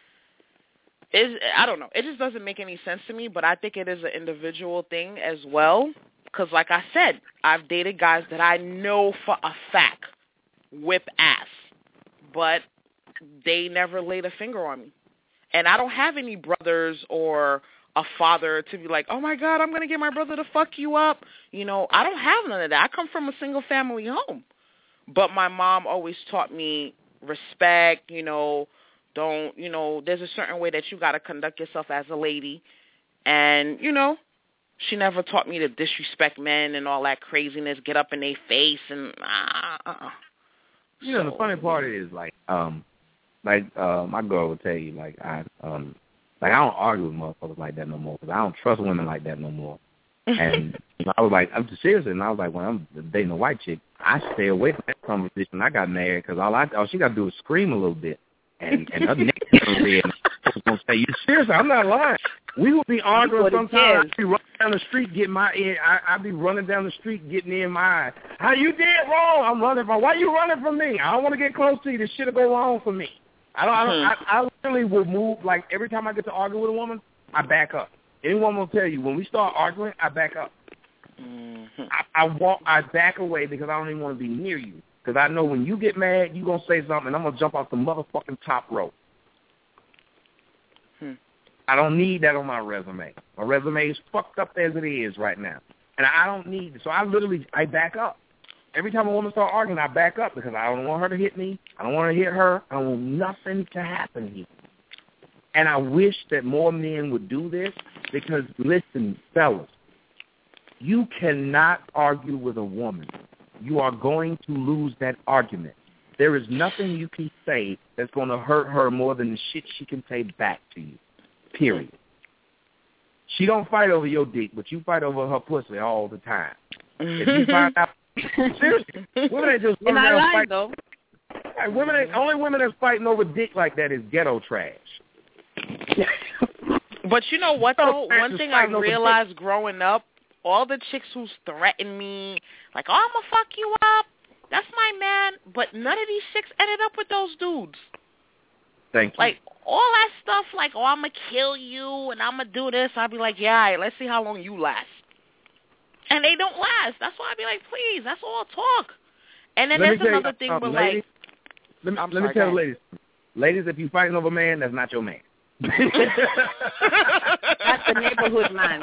I don't know. It just doesn't make any sense to me, but I think it is an individual thing as well. Because like I said, I've dated guys that I know for a fact whip ass, but they never laid a finger on me. And I don't have any brothers or a father to be like, oh, my God, I'm going to get my brother to fuck you up. You know, I don't have none of that. I come from a single-family home. But my mom always taught me respect, you know, don't, you know, there's a certain way that you got to conduct yourself as a lady. And, you know, she never taught me to disrespect men and all that craziness, get up in their face and, You know, the funny part is, like, my girl would tell you, like, I don't argue with motherfuckers like that no more because I don't trust women like that no more. And I was like, I'm seriously, and I was like, when I'm dating a white chick, I stay away from that conversation. I got married because all she got to do is scream a little bit, and her neck is red. I was gonna say, you seriously? I'm not lying. We would be arguing sometimes. I'd be running down the street getting my ear. I'd be running down the street getting in my eye. How you did wrong? I'm running from. Why you running from me? I don't want to get close to you. This shit'll go wrong for me. I literally will move. Like every time I get to argue with a woman, I back up. Anyone will tell you when we start arguing, I back up. Mm-hmm. I back away because I don't even want to be near you. Because I know when you get mad, you're going to say something, and I'm going to jump off the motherfucking top rope. I don't need that on my resume. My resume is fucked up as it is right now. And I don't need it. So I back up. Every time a woman starts arguing, I back up because I don't want her to hit me. I don't want to hit her. I don't want nothing to happen here. And I wish that more men would do this because, listen, fellas, you cannot argue with a woman. You are going to lose that argument. There is nothing you can say that's going to hurt her more than the shit she can say back to you, period. She don't fight over your dick, but you fight over her pussy all the time. If you find out, seriously, women ain't just women that fight. Though. Only women that's fighting over dick like that is ghetto trash. But you know what, though? One thing I realized growing up, all the chicks who threatened me, like, oh, I'm going to fuck you up, that's my man, but none of these chicks ended up with those dudes. Thank you. Like, all that stuff, like, oh, I'm going to kill you, and I'm going to do this, I'll be like, yeah, all right, let's see how long you last. And they don't last. That's why I'd be like, please, that's all talk. And then there's another thing where, like... Let me tell you, ladies, if you're fighting over a man, that's not your man. That's the neighborhood man.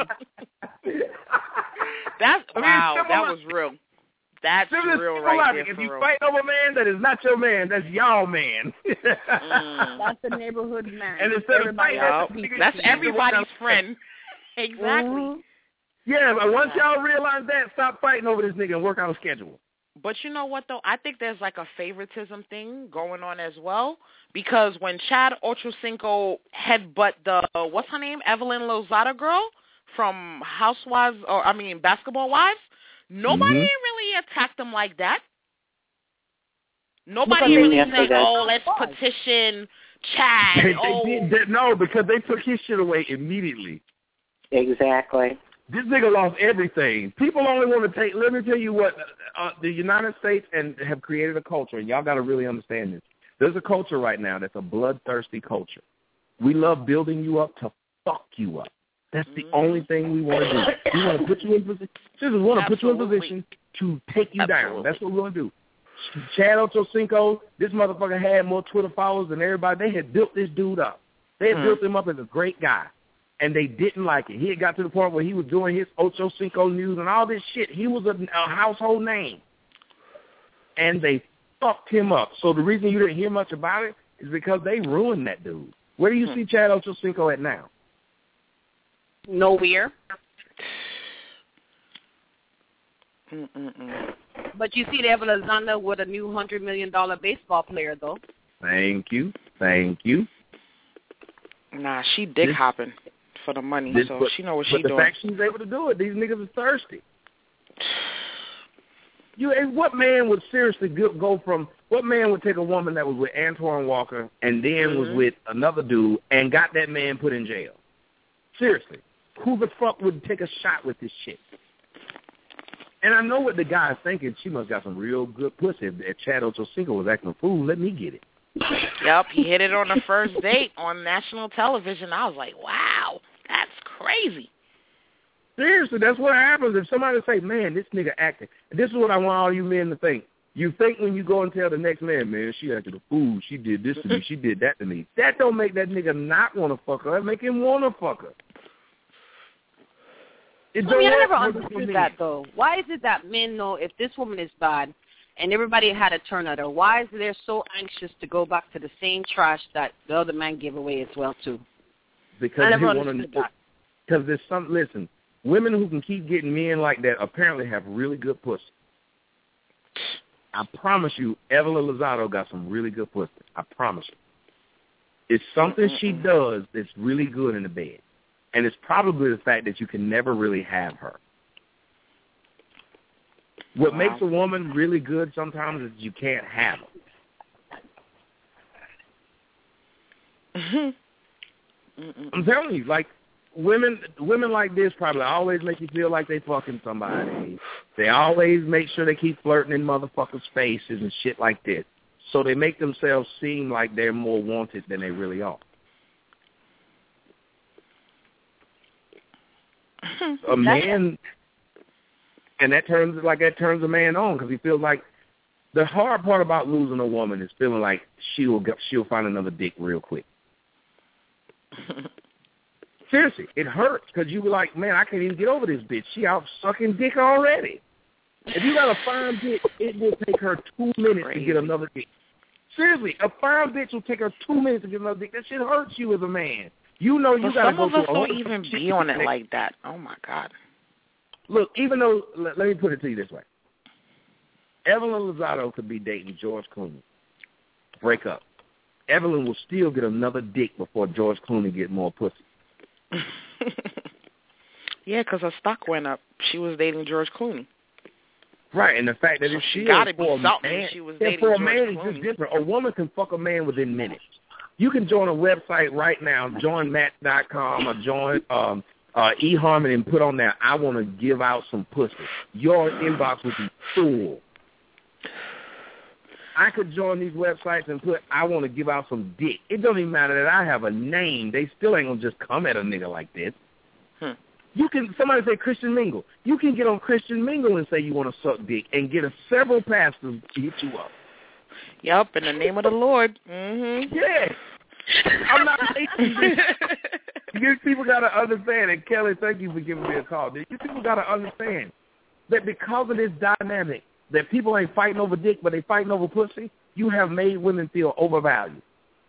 That was real. That's real right there. If you fight over a man, that is not your man. That's y'all man. That's the neighborhood man. And instead of fighting, that's everybody's friend. Exactly. Mm-hmm. Yeah, but once y'all realize that, stop fighting over this nigga and work out a schedule. But you know what, though? I think there's like a favoritism thing going on as well. Because when Chad Ochocinco headbutt the, what's her name, Evelyn Lozada girl from Basketball Wives, nobody really attacked him like that. Nobody really said, oh, let's petition Chad. No, because they took his shit away immediately. Exactly. This nigga lost everything. People only want to take, let me tell you what, the United States have created a culture, and y'all got to really understand this. There's a culture right now that's a bloodthirsty culture. We love building you up to fuck you up. That's the only thing we want to do. We want to put you in position. We want to put you in position to take you down. That's what we want to do. Chad Ochocinco, this motherfucker had more Twitter followers than everybody. They had built this dude up. They had built him up as a great guy. And they didn't like it. He had got to the point where he was doing his Ochocinco news and all this shit. He was a household name. And they fucked him up. So the reason you didn't hear much about it is because they ruined that dude. Where do you see Chad Ochocinco at now? Nowhere. But you see Evelyn Lozada with a new $100 million baseball player, though. Thank you. Nah, she dick hopping for the money, so she know what she doing. But the fact she's able to do it, these niggas are thirsty. What man would seriously go from, what man would take a woman that was with Antoine Walker and then was with another dude and got that man put in jail? Seriously. Who the fuck would take a shot with this shit? And I know what the guy's thinking. She must got some real good pussy. If Chad Ochocinco was acting a fool, let me get it. Yep, he hit it on the first date on national television. I was like, wow, that's crazy. Seriously, that's what happens. If somebody say, man, this nigga acting. This is what I want all you men to think. You think when you go and tell the next man, she acted a fool. She did this to me. She did that to me. That don't make that nigga not want to fuck her. That make him want to fuck her. I never understood that, though. Why is it that men know if this woman is bad and everybody had a turn at her, why is they so anxious to go back to the same trash that the other man gave away as well, too? Because they want to know. Because there's some, listen, women who can keep getting men like that apparently have really good pussy. I promise you, Evelyn Lozado got some really good pussy. I promise you. It's something she does that's really good in the bed. And it's probably the fact that you can never really have her. What makes a woman really good sometimes is you can't have her. I'm telling you, like, women like this probably always make you feel like they fucking somebody. They always make sure they keep flirting in motherfuckers' faces and shit like this. So they make themselves seem like they're more wanted than they really are. A man, and that turns a man on because he feels like the hard part about losing a woman is feeling like she'll find another dick real quick. Seriously, it hurts because you were like, man, I can't even get over this bitch. She out sucking dick already. If you got a fine bitch, it will take her 2 minutes to get another dick. Seriously, a fine bitch will take her 2 minutes to get another dick. That shit hurts you as a man. You know you got to go through a whole... Some of us don't even be on it like that. Oh, my God. Look, even though... Let me put it to you this way. Evelyn Lozado could be dating George Clooney. Break up. Evelyn will still get another dick before George Clooney get more pussy. Yeah, because her stock went up. She was dating George Clooney. Right, and the fact that she got to be something. She was dating George Clooney. For a man, it's just different. A woman can fuck a man within minutes. You can join a website right now, joinmatch.com or join eHarmony and put on there, I want to give out some pussy. Your inbox will be full. I could join these websites and put, I want to give out some dick. It don't even matter that I have a name. They still ain't going to just come at a nigga like this. You can, somebody say Christian Mingle. You can get on Christian Mingle and say you want to suck dick and get several pastors to hit you up. Yep, in the name of the Lord. Mm-hmm. Yeah. I'm not hating. You people got to understand, and Kelly, thank you for giving me a call. You people got to understand that because of this dynamic, that people ain't fighting over dick, but they fighting over pussy, you have made women feel overvalued.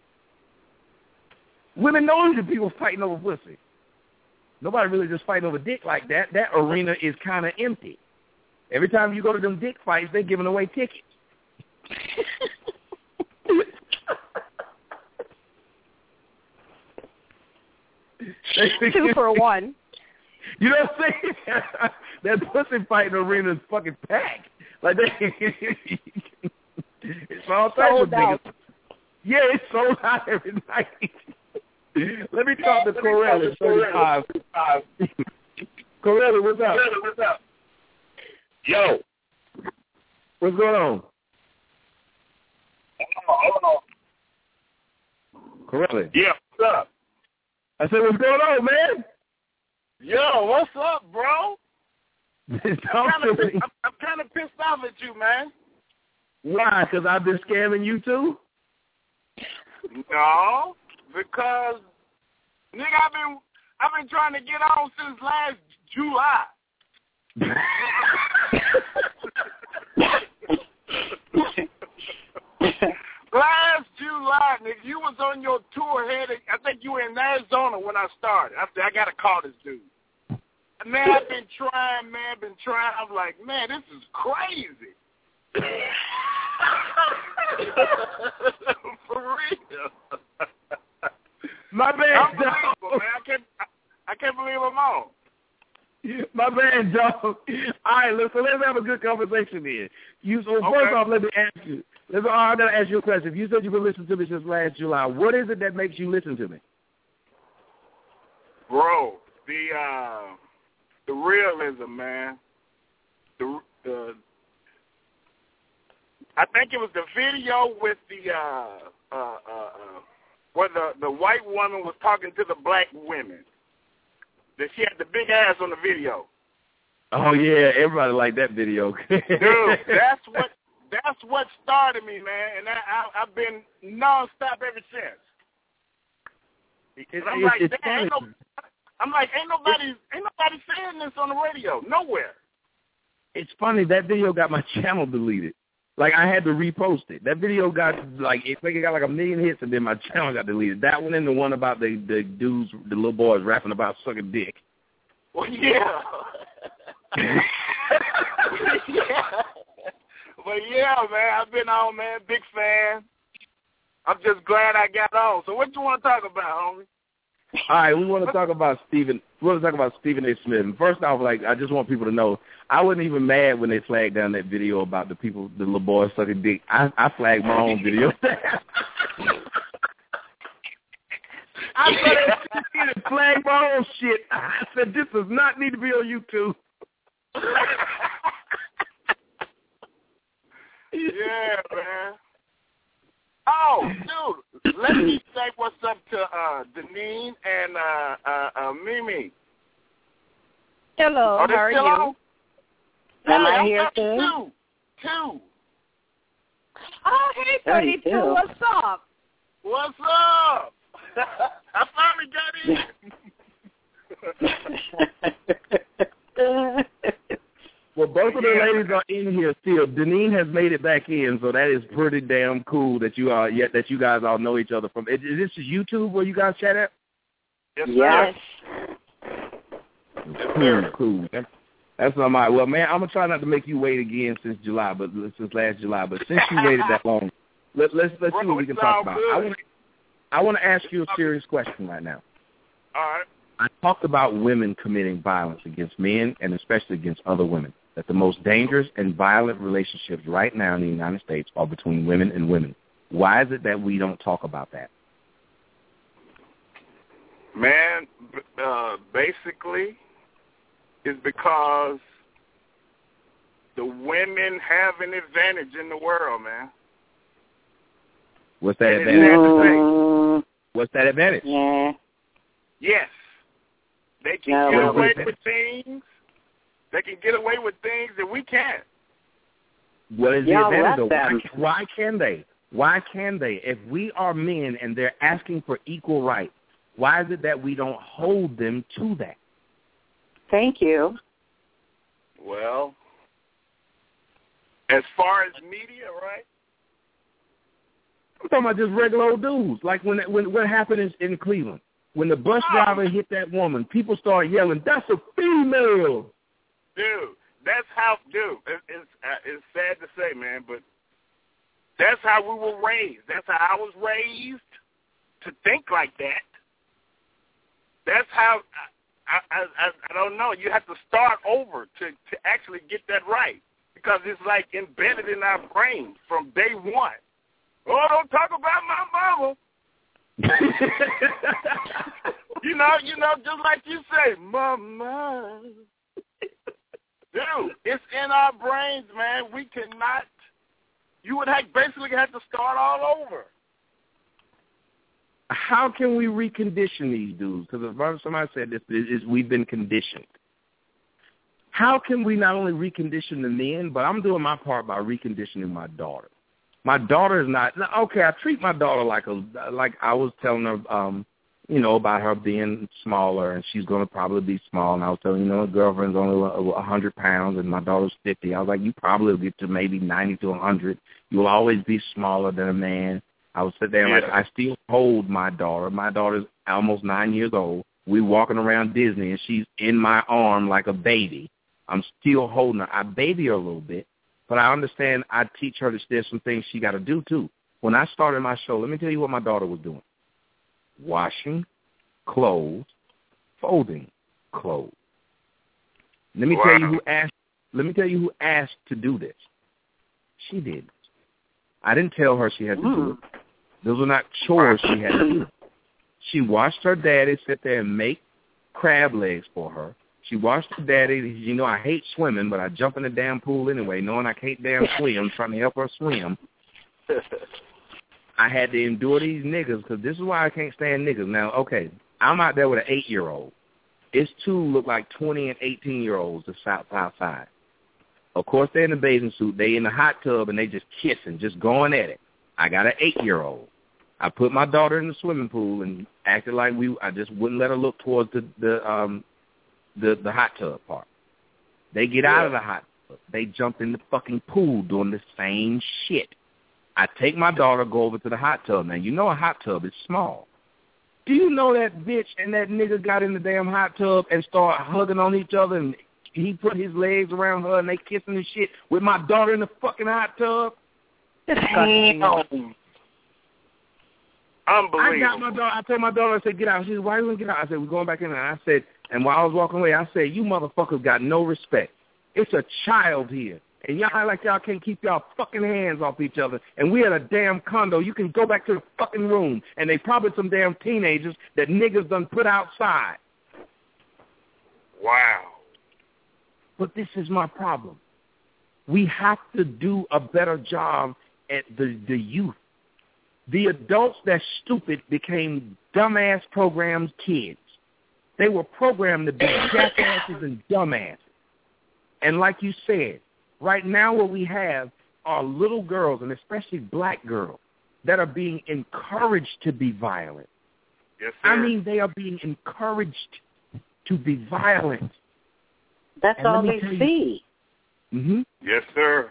Women know that people fighting over pussy. Nobody really just fighting over dick like that. That arena is kind of empty. Every time you go to them dick fights, they're giving away tickets. 2 for 1. You know what I'm saying? That pussy fighting arena is fucking packed. Like it's all types of niggas. Yeah, it's sold out every night. Let me talk to Corella. 35. Corella, what's up? Yo. What's going on? Corella. Yeah, what's up? I said, what's going on, man? Yo, what's up, bro? I'm kind of pissed off at you, man. Why? Because I've been scamming you too? No, because nigga, I've been trying to get on since last July. Last July, nigga, you was on your tour heading. I think you were in Arizona when I started. I said, I got to call this dude. Man, I've been trying. I'm like, man, this is crazy. For real. My bad, Unbelievable, man. I can't believe I'm on. My bad, dog. All right, let's have a good conversation here. First off, let me ask you. I got to ask you a question. If you said you've been listening to me since last July, what is it that makes you listen to me? Bro, the realism, man. I think it was the video with where the white woman was talking to the black women. That she had the big ass on the video. Oh yeah, everybody liked that video. Dude, that's what started me, man, and I've been nonstop ever since. I'm like, ain't nobody saying this on the radio, nowhere. It's funny, that video got my channel deleted. Like, I had to repost it. That video got, like, it got like 1 million hits, and then my channel got deleted. That one and the one about the dudes, the little boys rapping about sucking dick. Well, yeah. Yeah. But, yeah, man, I've been on, man, big fan. I'm just glad I got on. So what you want to talk about, homie? All right, we want to talk about Stephen. We want to talk about Stephen A. Smith. And first off, like, I just want people to know, I wasn't even mad when they flagged down that video about the little boys sucking dick. I flagged my own video. I started flagged my own shit. I said, this does not need to be on YouTube. Yeah, man. Oh, dude, let me say what's up to Deneen and Mimi. Hello, how are you? On? Am I here too? Two. Oh, hey, 32, what's up? What's up? I finally got in. Well, both of the ladies are in here still. Deneen has made it back in, so that is pretty damn cool that you guys all know each other from. Is this YouTube where you guys chat at? Yes. Cool. That's not my. Well, man, I'm gonna try not to make you wait again since last July. But since you waited that long, let's see what we can talk about. I want to ask you a serious question right now. All right. I talked about women committing violence against men and especially against other women. That the most dangerous and violent relationships right now in the United States are between women and women. Why is it that we don't talk about that? Man, basically, it's because the women have an advantage in the world, man. What's that advantage? What's that advantage? Yeah. Yes. They can get away with things. They can get away with things that we can't. What is the advantage, though? Why can they? Why can they? If we are men and they're asking for equal rights, why is it that we don't hold them to that? Thank you. Well, as far as media, right? I'm talking about just regular old dudes. Like when what happened in Cleveland. When the bus driver hit that woman, people started yelling, "That's a female!" Dude, that's how. Dude, it's sad to say, man, but that's how we were raised. That's how I was raised to think like that. That's how. I don't know. You have to start over to actually get that right because it's like embedded in our brain from day one. Oh, don't talk about my mama. you know, just like you say, mama. Dude, it's in our brains, man. We cannot. You would basically have to start all over. How can we recondition these dudes? Because somebody said this is we've been conditioned. How can we not only recondition the men, but I'm doing my part by reconditioning my daughter. My daughter is not okay. I treat my daughter like I was telling her, about her being smaller, and she's going to probably be small. And I was telling her girlfriend's only 100 pounds, and my daughter's 50. I was like, you probably will get to maybe 90 to 100. You will always be smaller than a man. I would sit there and like, I still hold my daughter. My daughter's almost 9 years old. We're walking around Disney, and she's in my arm like a baby. I'm still holding her. I baby her a little bit. But I understand I teach her that there's some things she got to do, too. When I started my show, let me tell you what my daughter was doing. Washing clothes, folding clothes. Let me tell you who asked to do this. She did. I didn't tell her she had to do it. Those were not chores she had to do. She watched her daddy sit there and make crab legs for her. She watched her daddy. You know, I hate swimming, but I jump in the damn pool anyway, knowing I can't damn swim, trying to help her swim. I had to endure these niggas because this is why I can't stand niggas. Now, okay, I'm out there with an 8-year-old. It's two look like 20 and 18-year-olds that's outside. Of course, they're in the bathing suit. They in the hot tub, and they just kissing, just going at it. I got an 8-year-old. I put my daughter in the swimming pool and acted like I just wouldn't let her look towards the hot tub part. They get out of the hot tub. They jump in the fucking pool doing the same shit. I take my daughter, go over to the hot tub. Now, you know a hot tub is small. Do you know that bitch and that nigga got in the damn hot tub and started hugging on each other, and he put his legs around her and they kissing and shit with my daughter in the fucking hot tub? Damn. Unbelievable. I got my daughter. I told my daughter, I said, get out. She said, why you want to get out? I said, we're going back in there. I said, and while I was walking away, I said, you motherfuckers got no respect. It's a child here. And y'all act like y'all can't keep y'all fucking hands off each other. And we at a damn condo. You can go back to the fucking room. And they probably some damn teenagers that niggas done put outside. Wow. But this is my problem. We have to do a better job at the youth. The adults that's stupid became dumbass programmed kids. They were programmed to be jackasses and dumbasses. And like you said, right now what we have are little girls, and especially black girls, that are being encouraged to be violent. Yes, sir. I mean, they are being encouraged to be violent. That's all they see. Mm-hmm. Yes, sir.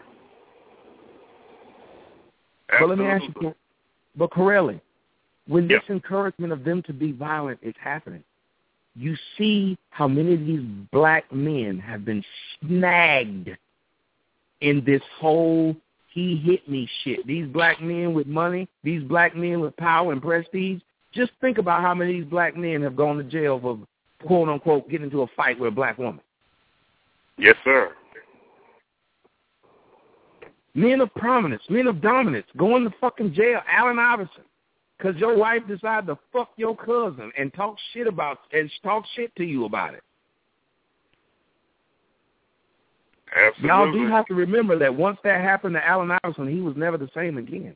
But let me ask you, but Corelli, when this encouragement of them to be violent is happening, you see how many of these black men have been snagged in this whole he hit me shit. These black men with money, these black men with power and prestige, just think about how many of these black men have gone to jail for, quote unquote, getting into a fight with a black woman. Yes, sir. Men of prominence, men of dominance, going to fucking jail. Allen Iverson, because your wife decided to fuck your cousin and talk shit to you about it. Absolutely. Y'all do have to remember that once that happened to Allen Iverson, he was never the same again.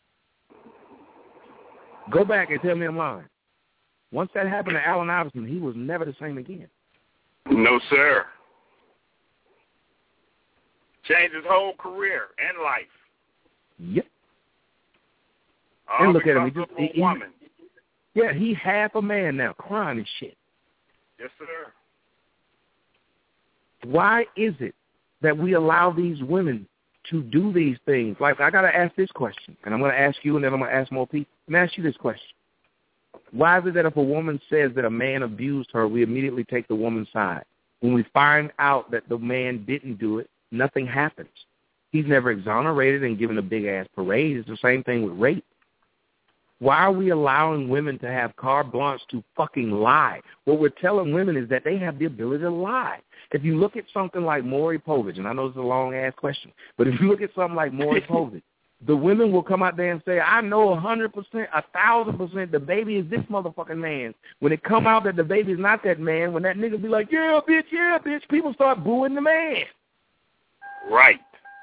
Go back and tell me I'm lying. Once that happened to Allen Iverson, he was never the same again. No, sir. Changed his whole career and life. Yep. All and look at him. He half a man now, crying and shit. Yes, sir. Why is it that we allow these women to do these things? Like, I got to ask this question, and I'm going to ask you, and then I'm going to ask more people. Let me ask you this question. Why is it that if a woman says that a man abused her, we immediately take the woman's side? When we find out that the man didn't do it, nothing happens. He's never exonerated and given a big-ass parade. It's the same thing with rape. Why are we allowing women to have carte blanche to fucking lie? What we're telling women is that they have the ability to lie. If you look at something like Maury Povich, and I know it's a long-ass question, but if you look at something like Maury Povich, the women will come out there and say, I know 100%, 1,000% the baby is this motherfucking man. When it come out that the baby is not that man, when that nigga be like, yeah, bitch, people start booing the man. Right.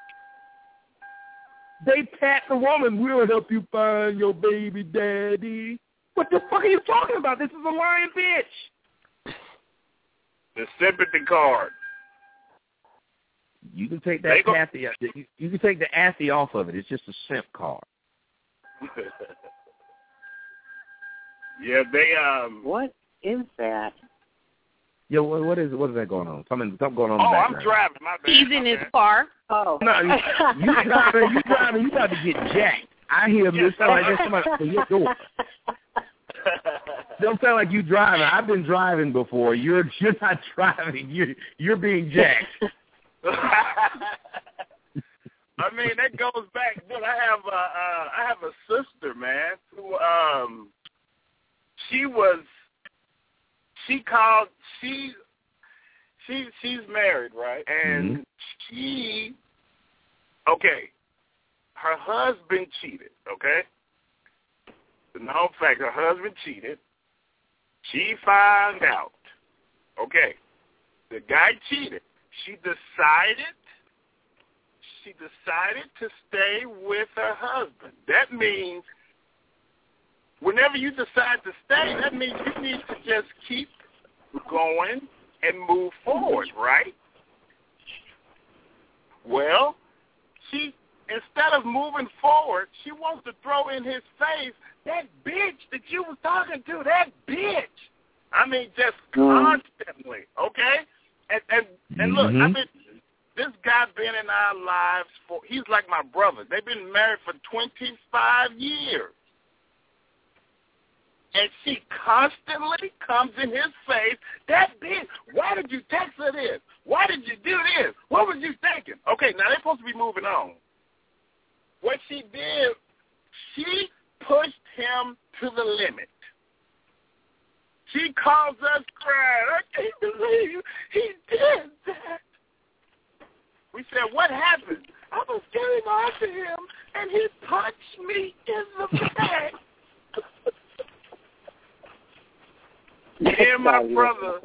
They pat the woman, we'll help you find your baby daddy. What the fuck are you talking about? This is a lying bitch. The sympathy card. You can take that Kathy. You can take the Athy off of it. It's just a simp card. Yeah, they What is that? Yo, what is that going on? Something going on in the background. I'm driving. My bad. He's in his car. Oh. No, you driving. You about to get jacked. I hear him. It sound like there's somebody at your door. Don't sound like you driving. I've been driving before. You're not driving. You're being jacked. I mean, that goes back. Dude, I have a sister, man, who she's married, right? And her husband cheated, okay? The known fact, her husband cheated. She found out, okay? The guy cheated. She decided to stay with her husband. That means whenever you decide to stay, that means you need to just keep going and move forward, right? Well, she, instead of moving forward, she wants to throw in his face, that bitch that you was talking to, that bitch. I mean, just constantly, okay? And look, I mean, this guy been in our lives for, he's like my brother. They've been married for 25 years. And she constantly comes in his face, that bitch, why did you text her this? Why did you do this? What was you thinking? Okay, now they're supposed to be moving on. What she did, she pushed him to the limit. She calls us crying, I can't believe he did that. We said, what happened? I was getting on to him, and he punched me in the back. And my brother.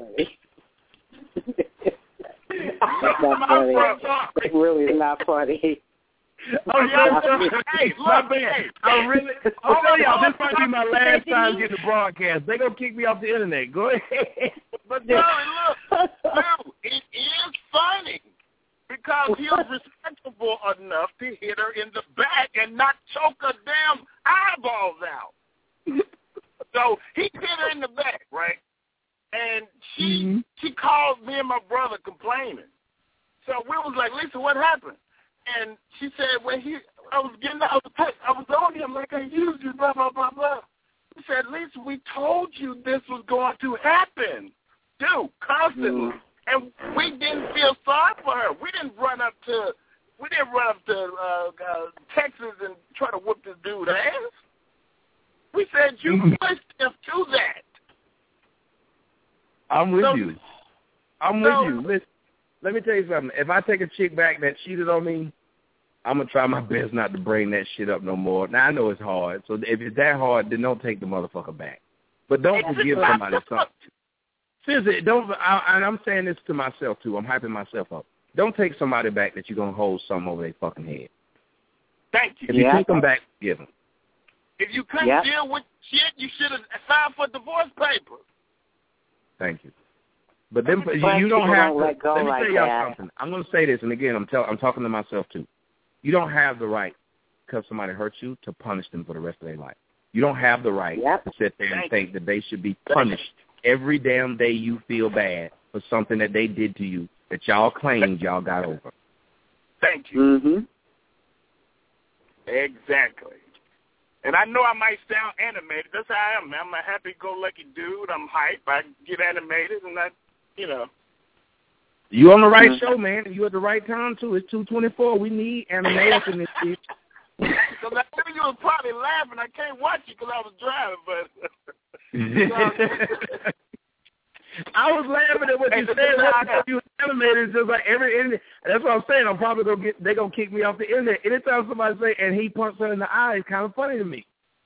My brother. It really is not funny. Oh, yeah, hey, look, I really, I'll tell y'all, this might be my last time getting the broadcast. They're going to kick me off the internet. Go ahead. But, no, look, it is funny because he was respectable enough to hit her in the back and not choke her damn eyeballs out. So he hit her in the back, right? And she called me and my brother complaining. So we was like, Lisa, what happened? And she said, when I was on him like I usually, blah, blah, blah, blah. He said, Lisa, we told you this was going to happen. Dude, constantly. And we didn't feel sorry for her. We didn't run up to Texas and try to whoop this dude's ass. We said you pushed him to that. I'm with you. Listen, let me tell you something. If I take a chick back that cheated on me, I'm going to try my best not to bring that shit up no more. Now, I know it's hard. So if it's that hard, then don't take the motherfucker back. But don't forgive somebody something. Seriously, and I'm saying this to myself, too. I'm hyping myself up. Don't take somebody back that you're going to hold something over their fucking head. Thank you. If you take them back, give them. If you couldn't deal with shit, you should have filed for divorce papers. Thank you. But then you don't have to. Let me tell y'all something. I'm going to say this, and again, I'm talking to myself, too. You don't have the right, because somebody hurt you, to punish them for the rest of their life. You don't have the right to sit there and think that they should be punished every damn day you feel bad for something that they did to you that y'all claimed y'all got over. Thank you. Exactly. And I know I might sound animated. That's how I am, man. I'm a happy-go-lucky dude. I'm hype. I get animated, and You on the right show, man. You at the right time, too. It's 2:24. We need animators in this shit. Because I knew you was probably laughing. I can't watch you because I was driving, but... I was laughing at what you said. I know you was animated. It's just like that's what I'm saying. I'm probably they're going to kick me off the internet. Anytime somebody say, and he punched her in the eye, it's kind of funny to me.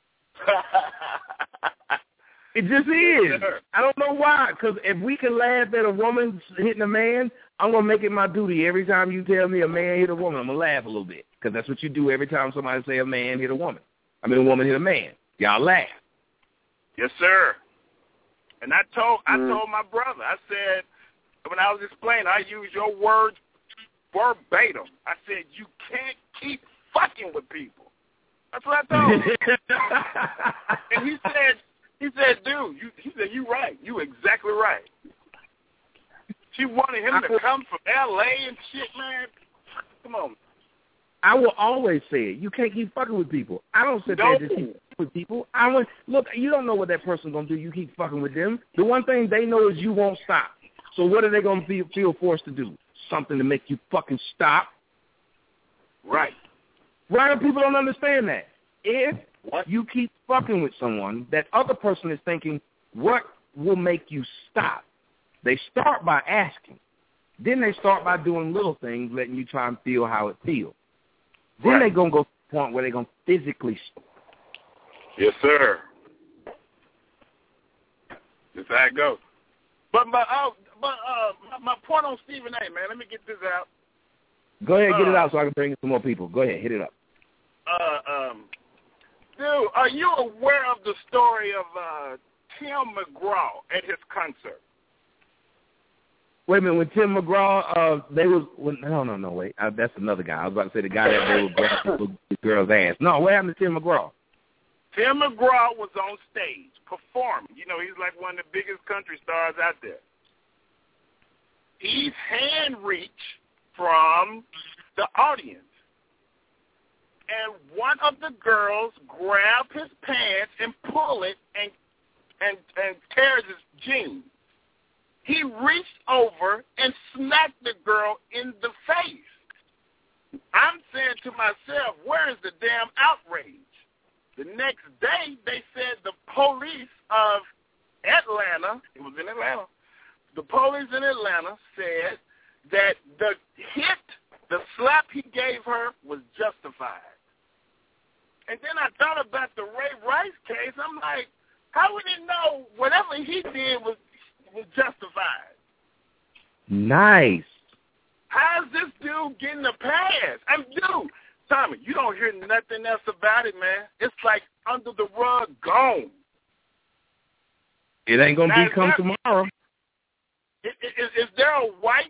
It just is. I don't know why. Because if we can laugh at a woman hitting a man, I'm going to make it my duty. Every time you tell me a man hit a woman, I'm going to laugh a little bit. Because that's what you do every time somebody say a man hit a woman. I mean, a woman hit a man. Y'all laugh. Yes, sir. And I told my brother, I said, when I was explaining, I used your words verbatim. I said, you can't keep fucking with people. That's what I told him. And he said, dude, he said, you right. You exactly right. She wanted him to come from L.A. and shit, man. Come on. I will always say it. You can't keep fucking with people. I don't sit there and just keep fucking with people. Look, you don't know what that person's going to do. You keep fucking with them. The one thing they know is you won't stop. So what are they going to feel forced to do? Something to make you fucking stop? Right. Right, people don't understand that. If you keep fucking with someone, that other person is thinking, what will make you stop? They start by asking. Then they start by doing little things, letting you try and feel how it feels. Then they're going to go to the point where they're going to physically stop. Yes, sir. That's how it goes. But my point on Stephen A, man, let me get this out. Go ahead, get it out so I can bring in some more people. Go ahead, hit it up. Dude, are you aware of the story of Tim McGraw at his concert? Wait a minute, when Tim McGraw, wait. That's another guy. I was about to say the guy that they were grabbing the girl's ass. No, what happened to Tim McGraw? Tim McGraw was on stage performing. You know, he's like one of the biggest country stars out there. He's hand reached from the audience. And one of the girls grabbed his pants and pull it and tears his jeans. He reached over and smacked the girl in the face. I'm saying to myself, where is the damn outrage? The next day, they said the police of Atlanta, it was in Atlanta, the police in Atlanta said that the slap he gave her was justified. And then I thought about the Ray Rice case. I'm like, how would he know whatever he did was justified? Nice. How's this dude getting a pass? Dude, Tommy, you don't hear nothing else about it, man. It's like under the rug, gone. It ain't gonna come tomorrow. Is there a white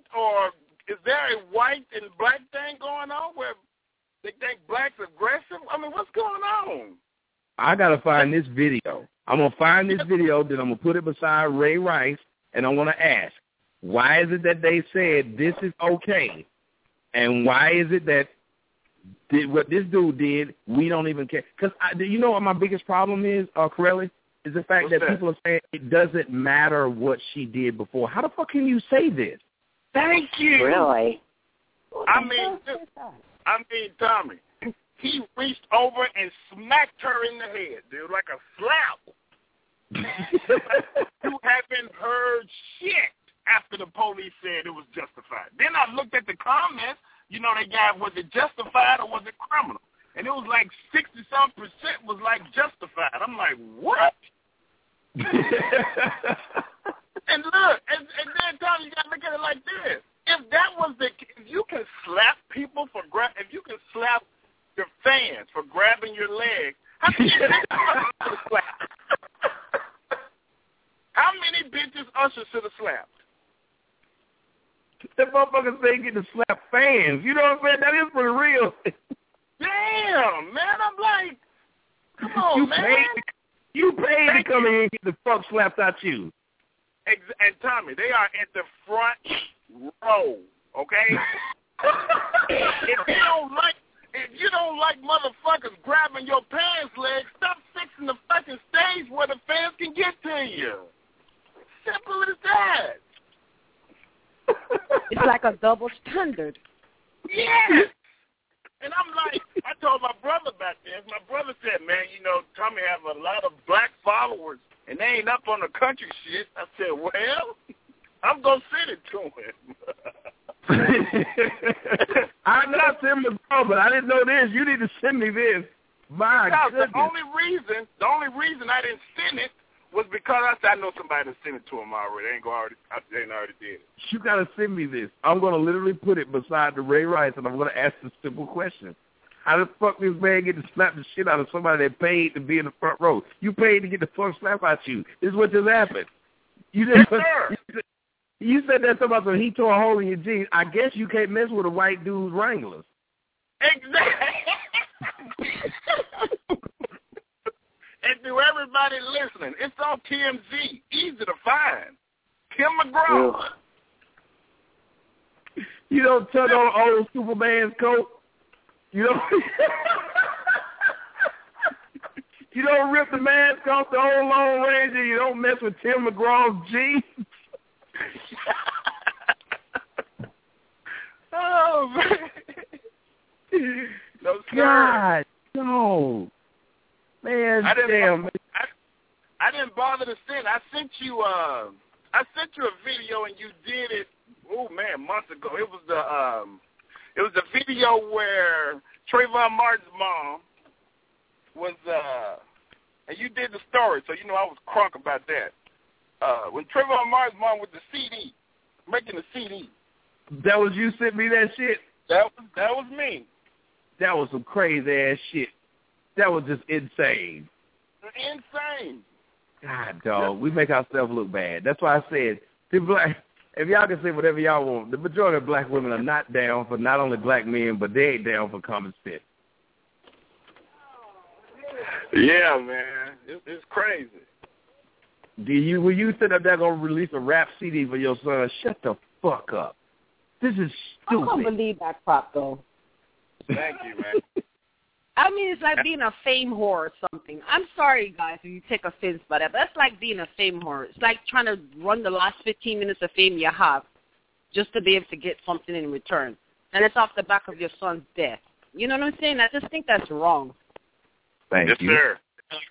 and black thing going on where they think black's aggressive? I mean, what's going on? I gotta find this video. I'm gonna find this video, then I'm gonna put it beside Ray Rice, and I'm gonna ask, why is it that they said this is okay, and why is it that what this dude did, we don't even care? Because you know what my biggest problem is, Corelli, is the fact that people are saying it doesn't matter what she did before. How the fuck can you say this? Thank you. Really? I mean, Tommy, he reached over and smacked her in the head, dude, like a slap. You haven't heard shit after the police said it was justified. Then I looked at the comments. You know, they got, was it justified or was it criminal? And it was like 60-some% was like justified. I'm like, what? And look, and then Tommy, you got to look at it like this. If that was if you can slap people if you can slap your fans for grabbing your leg, how many bitches Usher should have slapped? That motherfucker say get to slap fans. You know what I'm saying? That is pretty real. Damn, man. I'm like, come on, man. You paid to come in here and get the fuck slapped out you. And Tommy, they are at the front row, okay? If you don't like motherfuckers grabbing your pants leg, stop fixing the fucking stage where the fans can get to you. Simple as that. It's like a double standard. Yes. And I'm like, I told my brother about this. My brother said, man, you know, Tommy have a lot of black followers, and they ain't up on the country shit. I said, well, I'm going to send it to him. I'm not sending the bro, but I didn't know this. You need to send me this. My goodness. The only reason I didn't send it was because I said I know somebody that sent it to him already. They ain't already did it. You got to send me this. I'm going to literally put it beside the Ray Rice, and I'm going to ask the simple question. How the fuck this man get to slap the shit out of somebody that paid to be in the front row? You paid to get the fuck slap out you. This is what just happened. You said that about he tore a hole in your jeans. I guess you can't mess with a white dude's Wranglers. Exactly. And to everybody listening, it's on TMZ. Easy to find. Tim McGraw. You don't tuck on old Superman's coat. You don't rip the mask off the old Lone Ranger. You don't mess with Tim McGraw's jeans. Oh, man. No, sir. God, no. Man, I didn't bother to send. I sent you a video and you did it. Oh man, months ago. It was the video where Trayvon Martin's mom was and you did the story, so you know I was crunk about that. When Trayvon Martin's mom with the CD, making a CD. That was you sent me that shit? That was me. That was some crazy ass shit. That was just insane. Insane. God, dog, we make ourselves look bad. That's why I said, if y'all can say whatever y'all want, the majority of black women are not down for not only black men, but they ain't down for common sense. Yeah, man, it's crazy. When you sit up there gonna release a rap CD for your son, shut the fuck up. This is stupid. I can't believe that crap, though. Thank you, man. I mean, it's like being a fame whore or something. I'm sorry, guys, if you take offense by that, but that's like being a fame whore. It's like trying to run the last 15 minutes of fame you have just to be able to get something in return. And it's off the back of your son's death. You know what I'm saying? I just think that's wrong. Thank you. Yes, sir.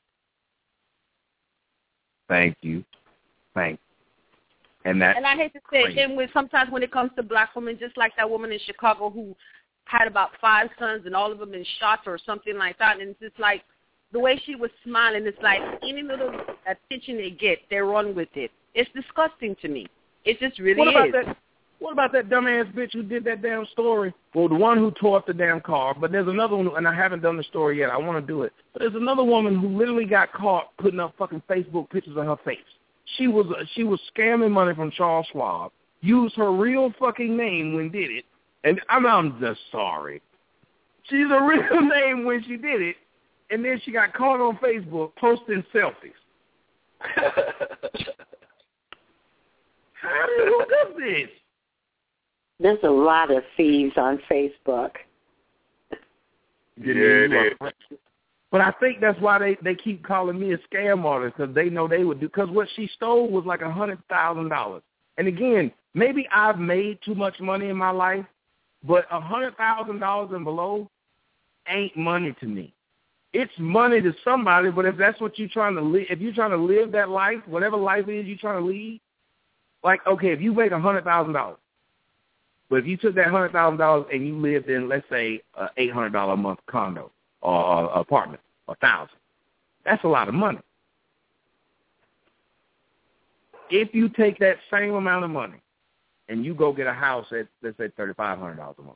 Thank you. And I hate to say it, and sometimes when it comes to black women, just like that woman in Chicago who had about 5 sons and all of them been shot or something like that, and it's just like the way she was smiling, it's like any little attention they get, they run with it. It's disgusting to me. It just really is. What about that dumbass bitch who did that damn story? Well, the one who tore up the damn car, but there's another one, and I haven't done the story yet. I want to do it. But there's another woman who literally got caught putting up fucking Facebook pictures of her face. She was scamming money from Charles Schwab, used her real fucking name when did it, and I'm just sorry. She's a real name when she did it, and then she got caught on Facebook posting selfies. How do you do this? There's a lot of thieves on Facebook. Yeah, but I think that's why they keep calling me a scam artist, because they know they would do. Because what she stole was like $100,000. And again, maybe I've made too much money in my life, but $100,000 and below ain't money to me. It's money to somebody, but if that's what you're trying to live, if you're trying to live that life, whatever life it is you're trying to lead, like, okay, if you make $100,000, but if you took that $100,000 and you lived in, let's say, an $800 a month condo or apartment, or $1,000, that's a lot of money. If you take that same amount of money and you go get a house at, let's say, $3,500 a month,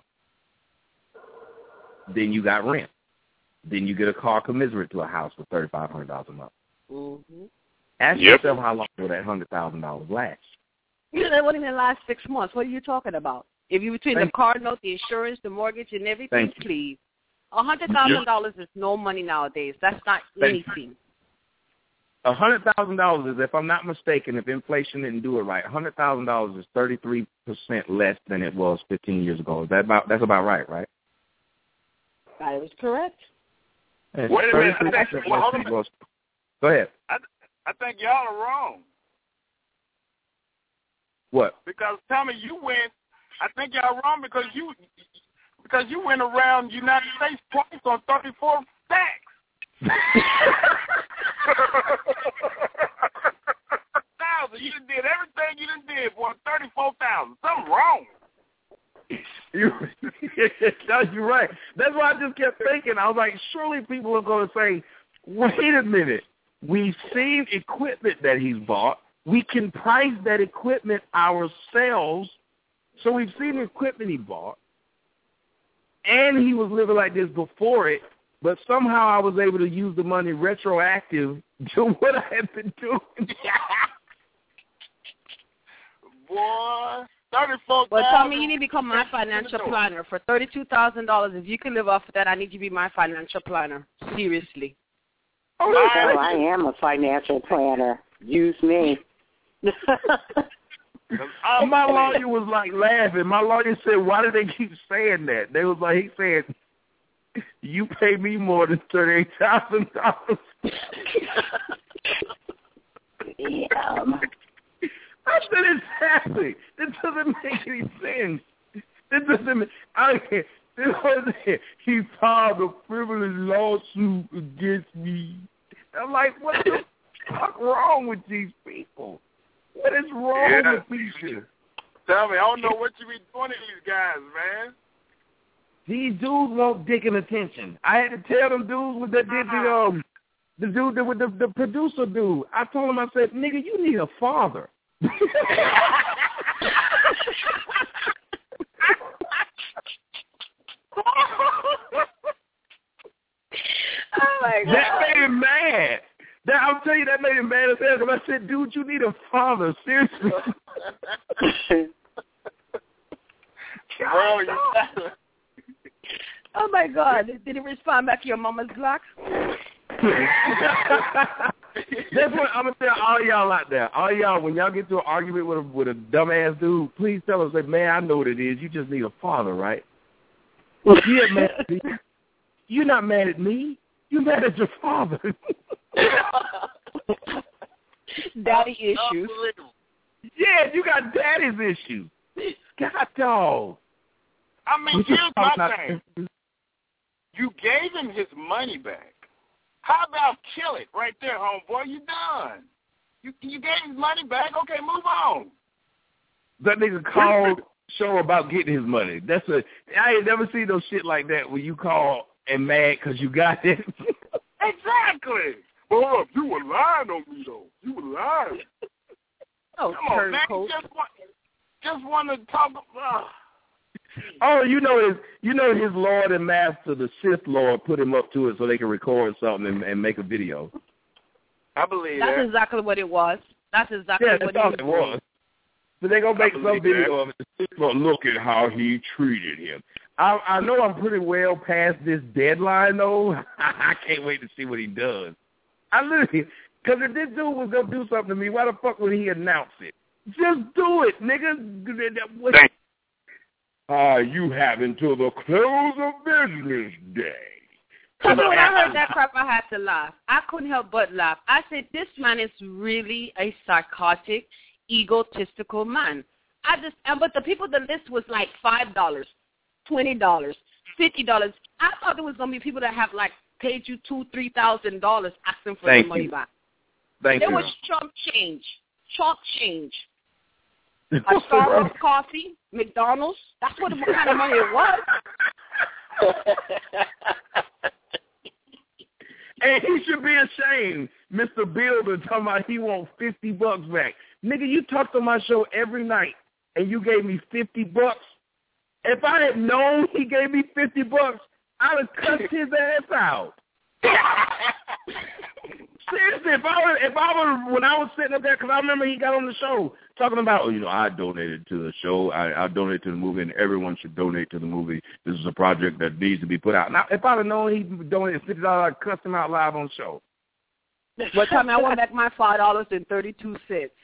then you got rent. Then you get a car commensurate to a house for $3,500 a month. Mm-hmm. Ask yourself how long will that $100,000 last? That wouldn't even last 6 months. What are you talking about? If you between the car note, the insurance, the mortgage, and everything, please. $100,000 is no money nowadays. That's not anything. $100,000 is, if I'm not mistaken, if inflation didn't do it right, $100,000 is 33% less than it was 15 years ago. That's about right, right? That is correct. Wait a minute. Go ahead. I think y'all are wrong. What? Because Tommy, I think y'all wrong because you went around United States twice on 34 stacks. You done did everything you done did for 34,000. Something wrong. You're right. That's why I just kept thinking. I was like, surely people are going to say, wait a minute. We've seen equipment that he's bought. We can price that equipment ourselves. So we've seen the equipment he bought. And he was living like this before it. But somehow I was able to use the money retroactive to what I had been doing. Boy. 34,000. Well, Tommy, you need to become my financial planner. For $32,000, if you can live off of that, I need you to be my financial planner. Seriously. Oh, I am a financial planner. Use me. My lawyer was like laughing. My lawyer said, why do they keep saying that? They was like, he said, you pay me more than $38,000. Yeah. I said, exactly. This doesn't make any sense. This doesn't make, he filed a frivolous lawsuit against me. I'm like, what the fuck wrong with these people? What is wrong with people? Tell me, I don't know what you be doing to these guys, man. These dudes want dick and attention. I had to tell them dudes that did the dude that with the producer dude. I told him, I said, nigga, you need a father. made him mad as hell because I said, dude, you need a father. Seriously. Oh, my God. Did he respond back to your mama's block? That's what I'm going to tell all y'all out there. All y'all, when y'all get to an argument with a dumbass dude, please tell us, like, man, I know what it is. You just need a father, right? You're mad at me. You're not mad at me. You're mad at your father. Daddy issues. Yeah, you got daddy's issues. God, dog. I mean, here's my thing. You gave him his money back. How about kill it right there, homeboy? You done. You gave his money back. Okay, move on. That nigga called show about getting his money. I ain't never seen no shit like that where you call and mad because you got it. Exactly. Oh, you were lying on me, though. You were lying. Oh, come on, man. Just want to talk. Oh, you know his Lord and Master, the Sith Lord, put him up to it so they can record something and make a video. I believe that's that. Exactly what it was. That's exactly what it was. So they're going to make some video of it. But look at how he treated him. I know I'm pretty well past this deadline, though. I can't wait to see what he does. I literally, because if this dude was going to do something to me, why the fuck would he announce it? Just do it, nigga. You have until the close of business day. So when I heard that crap, I had to laugh. I couldn't help but laugh. I said, this man is really a psychotic, egotistical man. But the people, the list was like $5, $20, $50. I thought there was going to be people that have like paid you $2,000, $3,000 asking for their money back. There was chump change. A Starbucks coffee, McDonald's. That's what kind of money it was. And he should be ashamed, Mr. Builder, talking about he wants $50 back. Nigga, you talked on my show every night, and you gave me $50. If I had known he gave me $50, I'd have cussed his ass out. Seriously, if I was when I was sitting up there, because I remember he got on the show talking about, I donated to the show, I donated to the movie, and everyone should donate to the movie. This is a project that needs to be put out. Now, if I'd have known he donated $50, I'd cuss him out live on the show. What time I want back my $5.32.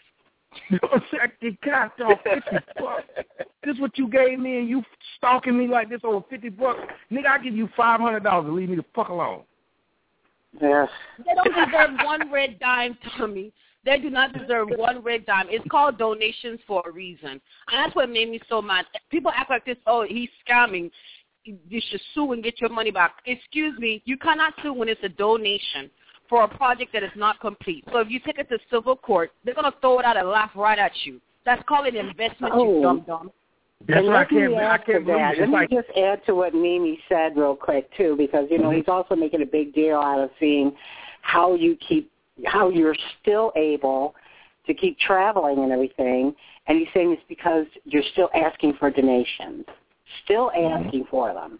God, dog, $50. This is what you gave me, and you stalking me like this over $50. Nigga, I give you $500 to leave me the fuck alone. Yes. They don't deserve one red dime, Tommy. They do not deserve one red dime. It's called donations for a reason. And that's what made me so mad. People act like this, he's scamming. You should sue and get your money back. Excuse me, you cannot sue when it's a donation for a project that is not complete. So if you take it to civil court, they're going to throw it out and laugh right at you. That's called an investment, you dumb. That's what I can't believe. Let me just add to what Mimi said real quick, too, because, he's also making a big deal out of seeing how you're still able to keep traveling and everything, and he's saying it's because you're still asking for donations, still asking for them.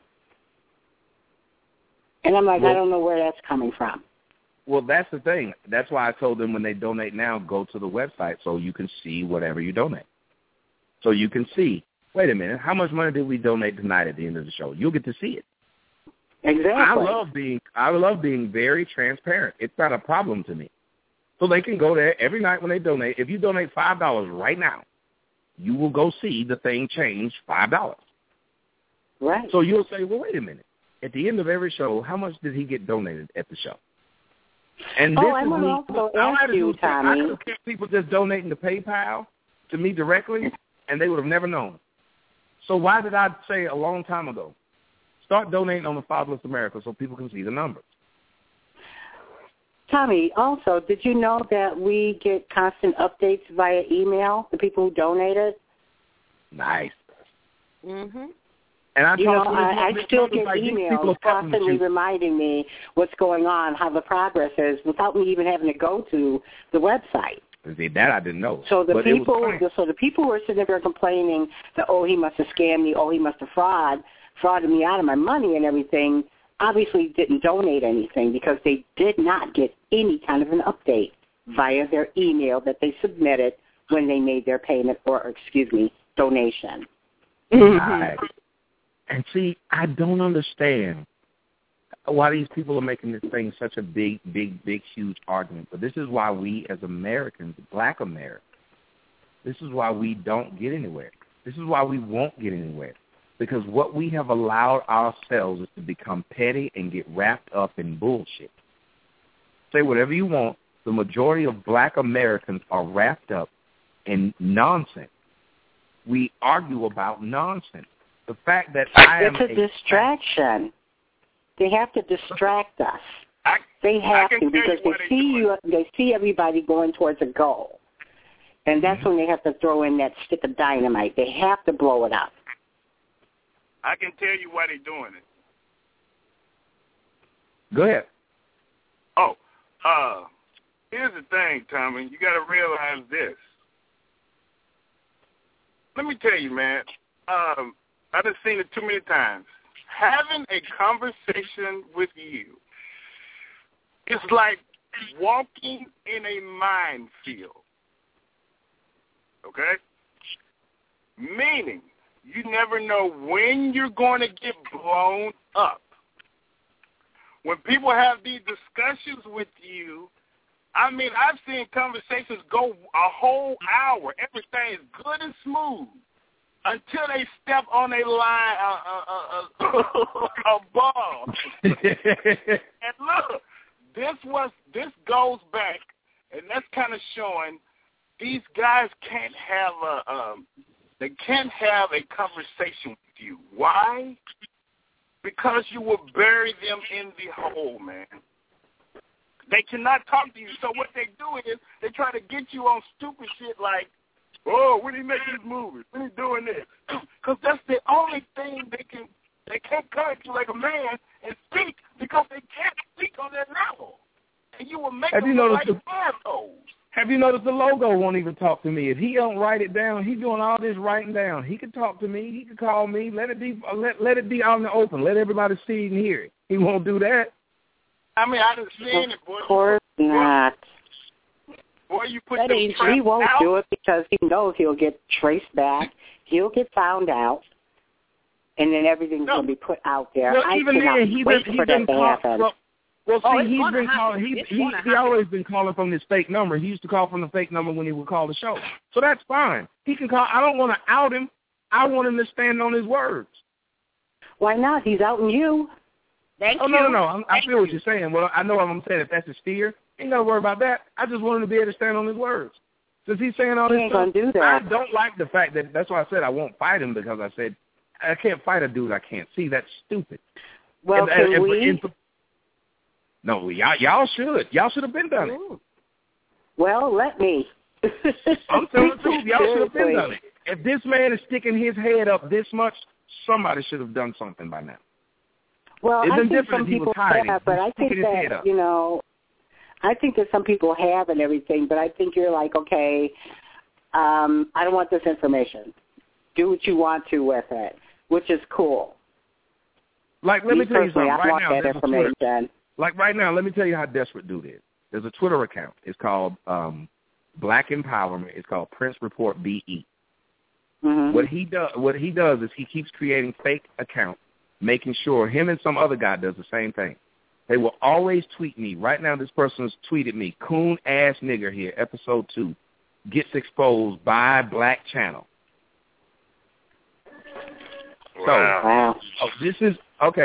And I'm like, I don't know where that's coming from. Well, that's the thing. That's why I told them when they donate now, go to the website so you can see whatever you donate. So you can see, wait a minute, how much money did we donate tonight at the end of the show? You'll get to see it. Exactly. I love being very transparent. It's not a problem to me. So they can go there every night when they donate. If you donate $5 right now, you will go see the thing change $5. Right. So you'll say, well, wait a minute. At the end of every show, how much did he get donated at the show? And this I want to also ask you, Tommy. I could have kept people just donating to PayPal to me directly, and they would have never known. So why did I say a long time ago, start donating on the Fatherless America so people can see the numbers? Tommy, also, did you know that we get constant updates via email, the people who donated? Nice. Mm-hmm. And I still get emails constantly reminding me what's going on, how the progress is, without me even having to go to the website. See, that I didn't know. So the people who are sitting there complaining that, he must have scammed me, he must have frauded me out of my money and everything, obviously didn't donate anything because they did not get any kind of an update. via their email that they submitted when they made their payment or, donation. Right. And see, I don't understand why these people are making this thing such a big, huge argument. But this is why we as Americans, Black Americans, this is why we don't get anywhere. This is why we won't get anywhere. Because what we have allowed ourselves is to become petty and get wrapped up in bullshit. Say whatever you want. The majority of Black Americans are wrapped up in nonsense. We argue about nonsense. The fact that it's a distraction. They have to distract us. They have to because they see everybody going towards a goal. And that's when they have to throw in that stick of dynamite. They have to blow it up. I can tell you why they're doing it. Go ahead. Oh, here's the thing, Tommy. You got to realize this. Let me tell you, man. I've just seen it too many times. Having a conversation with you is like walking in a minefield. Okay? Meaning, you never know when you're going to get blown up. When people have these discussions with you, I mean, I've seen conversations go a whole hour. Everything is good and smooth until they step on a line, a ball. And look, this goes back, and that's kind of showing these guys can't have they can't have a conversation with you. Why? Because you will bury them in the hole, man. They cannot talk to you. So what they do is they try to get you on stupid shit like, oh, when he making these movies, when he doing this. Because that's the only thing they can't come at you like a man and speak because they can't speak on their level. And you will make them look like assholes. Have you noticed the logo won't even talk to me? If he don't write it down, he's doing all this writing down. He can talk to me. He can call me. Let it be out in the open. Let everybody see and hear it. He won't do that. I mean, I done seen it, boy. Of course not. Boy, you put he won't do it because he knows he'll get traced back. He'll get found out. And then everything's going to be put out there. Well, I even cannot then, wait for that to happen. Well, see, he's been calling. He always been calling from this fake number. He used to call from the fake number when he would call the show. So that's fine. He can call. I don't want to out him. I want him to stand on his words. Why not? He's outing you. Thank you. No. I feel what you're saying. Well, I know what I'm saying. If that's his fear, ain't got to worry about that. I just want him to be able to stand on his words. Since he's saying all this stuff, do that. I don't like the fact that's why I said I won't fight him because I said I can't fight a dude I can't see. That's stupid. Well, No, y'all should. Y'all should have been done it. Well, let me. I'm telling the truth. Y'all should have been done it. If this man is sticking his head up this much, somebody should have done something by now. Well, I think some people have, but I think that, I think that some people have and everything, but I think you're like, okay, I don't want this information. Do what you want to with it, which is cool. Like, let me tell you something. I want that information. Like right now, let me tell you how desperate dude is. There's a Twitter account. It's called Black Empowerment. It's called Prince Report BE. Mm-hmm. What he does is he keeps creating fake accounts, making sure him and some other guy does the same thing. They will always tweet me. Right now, this person has tweeted me, coon ass nigger here, episode 2, gets exposed by Black Channel. Wow. So, this is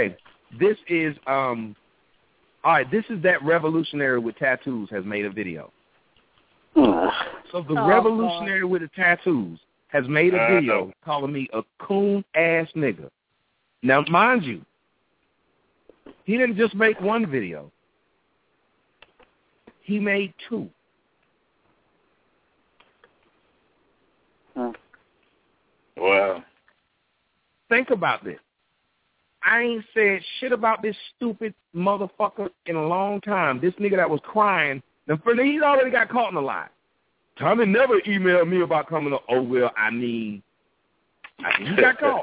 all right, this is that revolutionary with tattoos has made a video. So the revolutionary with the tattoos has made a video calling me a coon-ass nigga. Now, mind you, he didn't just make one video. He made 2. Wow. Think about this. I ain't said shit about this stupid motherfucker in a long time. This nigga that was crying, he's already got caught in a lie. Tommy never emailed me about coming to, he got caught.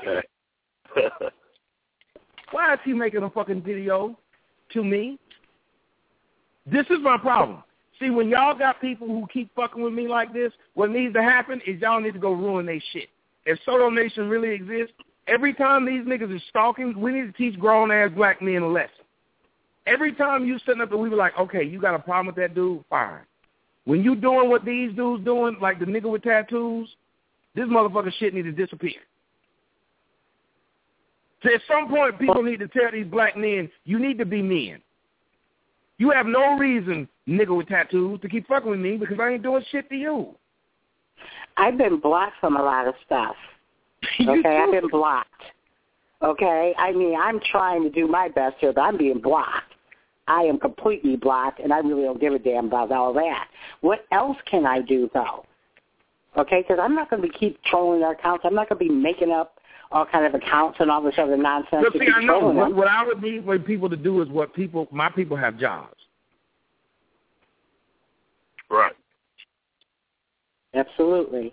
Why is he making a fucking video to me? This is my problem. See, when y'all got people who keep fucking with me like this, what needs to happen is y'all need to go ruin their shit. If Soto Nation really exists, every time these niggas is stalking, we need to teach grown-ass black men a lesson. Every time you sitting up and we be like, okay, you got a problem with that dude? Fine. When you doing what these dudes doing, like the nigga with tattoos, this motherfucker shit need to disappear. So at some point, people need to tell these black men, you need to be men. You have no reason, nigga with tattoos, to keep fucking with me because I ain't doing shit to you. I've been blocked from a lot of stuff. Okay, I've been blocked. Okay, I mean, I'm trying to do my best here, but I'm being blocked. I am completely blocked, and I really don't give a damn about all that. What else can I do, though? Okay, because I'm not going to keep trolling their accounts. I'm not going to be making up all kind of accounts and all this other nonsense. But see, I know what I would need for people to do is what my people have jobs. Right. Absolutely.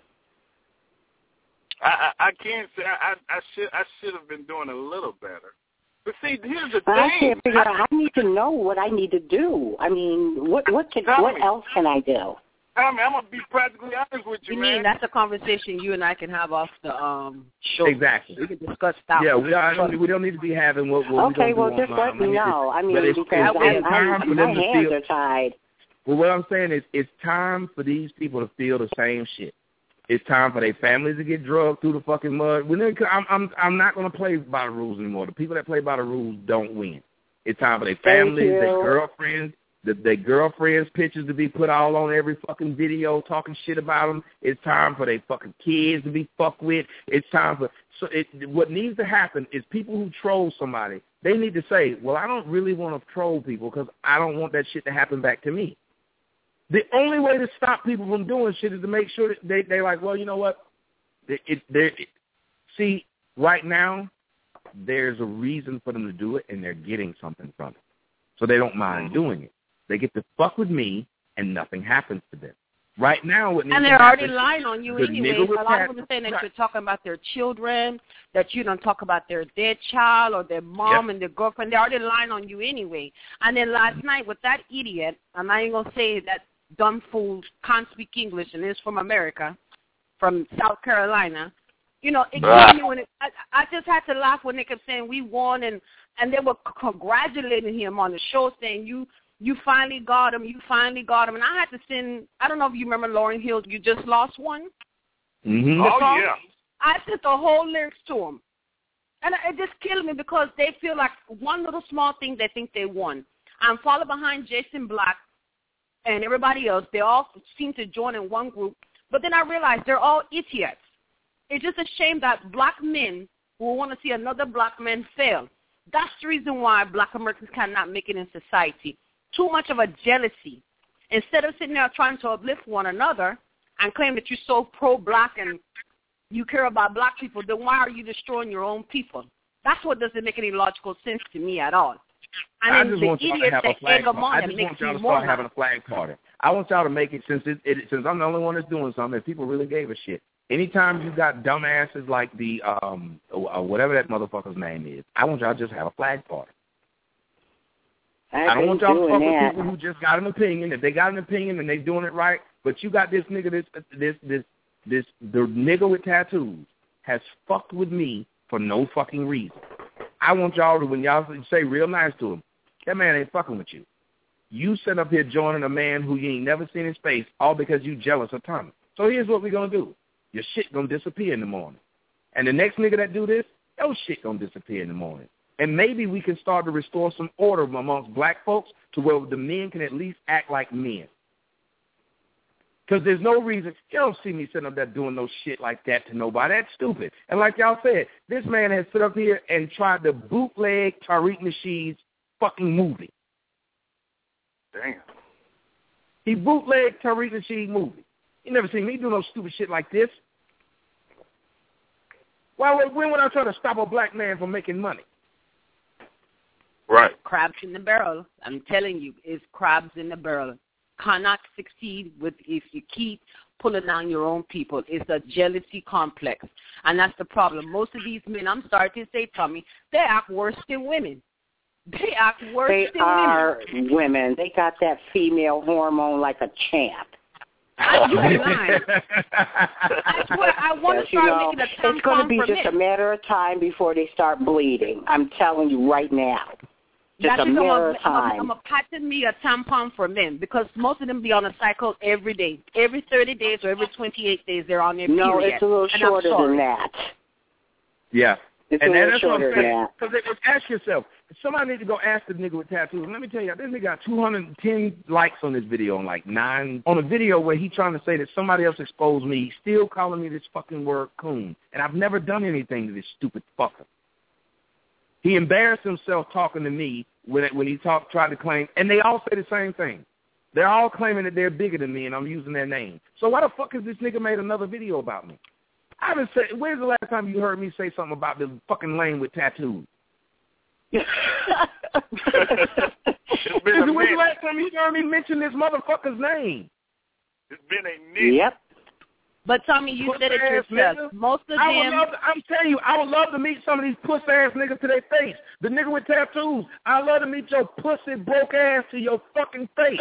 I can't say I should have been doing a little better. But see, here's the thing. I can't figure out. I need to know what I need to do. I mean, what else can I do? I'm going to be practically honest with you, man. That's a conversation you and I can have off the show. Exactly. We can discuss that. Yeah, we don't need to be having what okay, well, just let me know. I mean, because my hands are tied. Well, what I'm saying is it's time for these people to feel the same shit. It's time for their families to get drugged through the fucking mud. I'm not going to play by the rules anymore. The people that play by the rules don't win. It's time for their families, their girlfriends, their girlfriends' pictures to be put all on every fucking video talking shit about them. It's time for their fucking kids to be fucked with. It's time for what needs to happen is people who troll somebody, they need to say, well, I don't really want to troll people because I don't want that shit to happen back to me. The only way to stop people from doing shit is to make sure that they're like, well, you know what? See, right now, there's a reason for them to do it, and they're getting something from it. So they don't mind doing it. They get to fuck with me, and nothing happens to them. Right now, what needs and to they're happen, already lying on you anyway. A lot of them saying that you're talking about their children, that you don't talk about their dead child or their mom and their girlfriend. They're already lying on you anyway. And then last night with that idiot, and I ain't going to say that dumb fool can't speak English and is from America, from South Carolina. You know, it gave me when I just had to laugh when they kept saying we won, and they were congratulating him on the show, saying you finally got him, and I had to send. I don't know if you remember Lauryn Hill, You Just Lost One. Mm-hmm. Oh yeah. I sent the whole lyrics to him, and it just killed me because they feel like one little small thing they think they won. I'm following behind Jason Black and everybody else. They all seem to join in one group, but then I realized they're all idiots. It's just a shame that black men will want to see another black man fail. That's the reason why black Americans cannot make it in society. Too much of a jealousy. Instead of sitting there trying to uplift one another and claim that you're so pro-black and you care about black people, then why are you destroying your own people? That's what doesn't make any logical sense to me at all. And I just want y'all to have a flag party. I just want y'all to start having a flag party. I want y'all to make it, since I'm the only one that's doing something, if people really gave a shit. Anytime you got dumbasses like the whatever that motherfucker's name is, I want y'all to just have a flag party. I don't want y'all to fuck with people who just got an opinion. If they got an opinion and they doing it right, but you got this nigga, the nigga with tattoos has fucked with me for no fucking reason. I want y'all to, when y'all say real nice to him, that man ain't fucking with you. You sit up here joining a man who you ain't never seen his face, all because you jealous of Tommy. So here's what we're going to do. Your shit going to disappear in the morning. And the next nigga that do this, your shit going to disappear in the morning. And maybe we can start to restore some order amongst black folks to where the men can at least act like men. Because there's no reason. You don't see me sitting up there doing no shit like that to nobody. That's stupid. And like y'all said, this man has stood up here and tried to bootleg Tariq Nasheed's fucking movie. Damn. He bootlegged Tariq Nasheed's movie. You never seen me do no stupid shit like this. When would I try to stop a black man from making money? Right. Crabs in the barrel. I'm telling you, it's crabs in the barrel. Cannot succeed if you keep pulling down your own people. It's a jealousy complex. And that's the problem. Most of these men, I'm sorry to say, Tommy, they act worse than women. They act worse They than are women. They got that female hormone like a champ. You're lying. That's what I want to start making a tampon. It's going to be for just men. a matter of time before they start bleeding. I'm telling you right now. Just a matter of time. I'm a patent me a tampon for men because most of them be on a cycle every day. Every 30 days or every 28 days they're on their period. No, it's a little shorter than that. Yeah. It's and a little that's what I'm shorter saying. than that. Because ask yourself, somebody need to go ask the nigga with tattoos. Let me tell you, this nigga got 210 likes on this video on like 9. On a video where he trying to say that somebody else exposed me, he's still calling me this fucking word coon. And I've never done anything to this stupid fucker. He embarrassed himself talking to me when he tried to claim, and they all say the same thing. They're all claiming that they're bigger than me and I'm using their name. So why the fuck has this nigga made another video about me? I haven't said, when's the last time you heard me say something about the fucking lame with tattoos? It's been When's a the minute. last time you heard me mention this motherfucker's name? It's been a minute. Yep. But Tommy, you said it Puss-ass yourself. nigga. Most of them. I'm telling you, I would love to meet some of these puss-ass niggas to their face. The nigga with tattoos. I'd love to meet your pussy broke ass to your fucking face.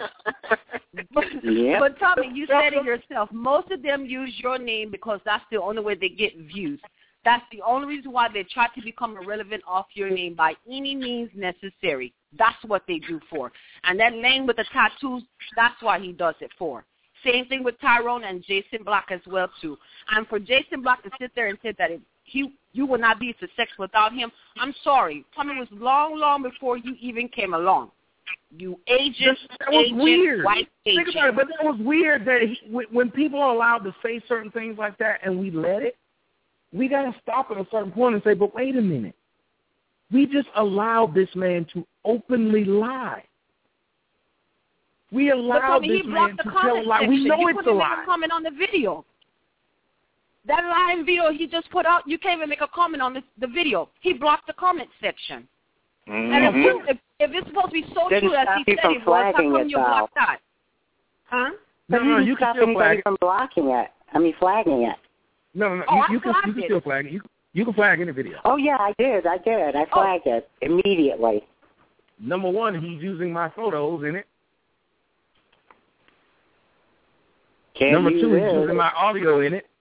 But Tommy, you said it yourself. Most of them use your name because that's the only way they get views. That's the only reason why they try to become irrelevant off your name by any means necessary. That's what they do for. And that lane with the tattoos, that's why he does it for. Same thing with Tyrone and Jason Black as well, too. And for Jason Black to sit there and say that you will not be a success without him, I'm sorry. Tommy was long, long before you even came along. You agent, weird. white Think agent. about it, but that was weird that when people are allowed to say certain things like that and we let it, we got to stop at a certain point and say, but wait a minute. We just allowed this man to openly lie. We allowed this man to tell a lie. We know it's a lie. You couldn't make a comment on the video. That lying video he just put out, you can't even make a comment on the video. He blocked the comment section. Mm-hmm. And if it's supposed to be so Didn't true as stop he you said from it was, how flagging come it, you though. blocked that? Huh? But No, you you can can stop still anybody flag it. from blocking it. Flagging it. No, you can still flag it. You can flag any video. Oh, yeah, I did. I flagged it immediately. Number one, he's using my photos in it. Number two, he's using my audio in it.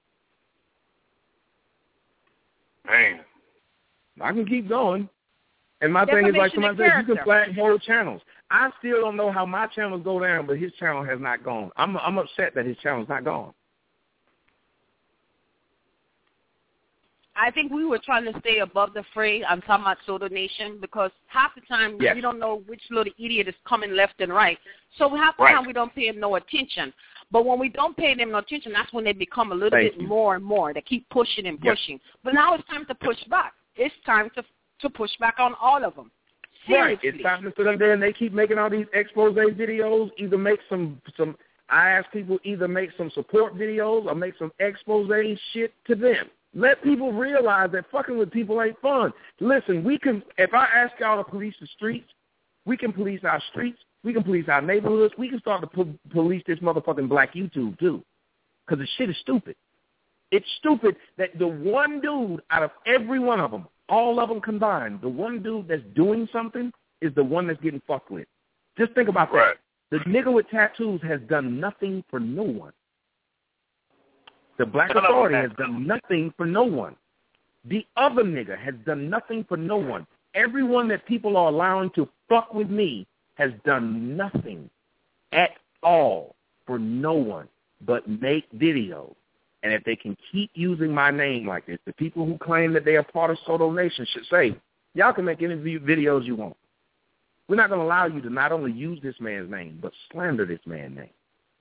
Man. I can keep going. And my thing is, Defamation like somebody of said, you character. can flag whole channels. I still don't know how my channels go down, but his channel has not gone. I'm upset that his channel's not gone. I think we were trying to stay above the fray. I'm talking about Soda Nation because half the time we don't know which little idiot is coming left and right. So half the time we don't pay them no attention. But when we don't pay them no attention, that's when they become a little bit more and more. They keep pushing and pushing. But now it's time to push back. It's time to push back on all of them. Seriously. Right. It's time to sit up there and they keep making all these expose videos. Either make some. I ask people either make some support videos or make some expose shit to them. Let people realize that fucking with people ain't fun. Listen, we can. If I ask y'all to police the streets, we can police our streets. We can police our neighborhoods. We can start to police this motherfucking black YouTube too, because the shit is stupid. It's stupid that the one dude out of every one of them, all of them combined, the one dude that's doing something is the one that's getting fucked with. Just think about that. The nigga with tattoos has done nothing for no one. The Black Authority has done nothing for no one. The other nigga has done nothing for no one. Everyone that people are allowing to fuck with me has done nothing at all for no one but make videos. And if they can keep using my name like this, the people who claim that they are part of Soto Nation should say, y'all can make any videos you want. We're not going to allow you to not only use this man's name, but slander this man's name.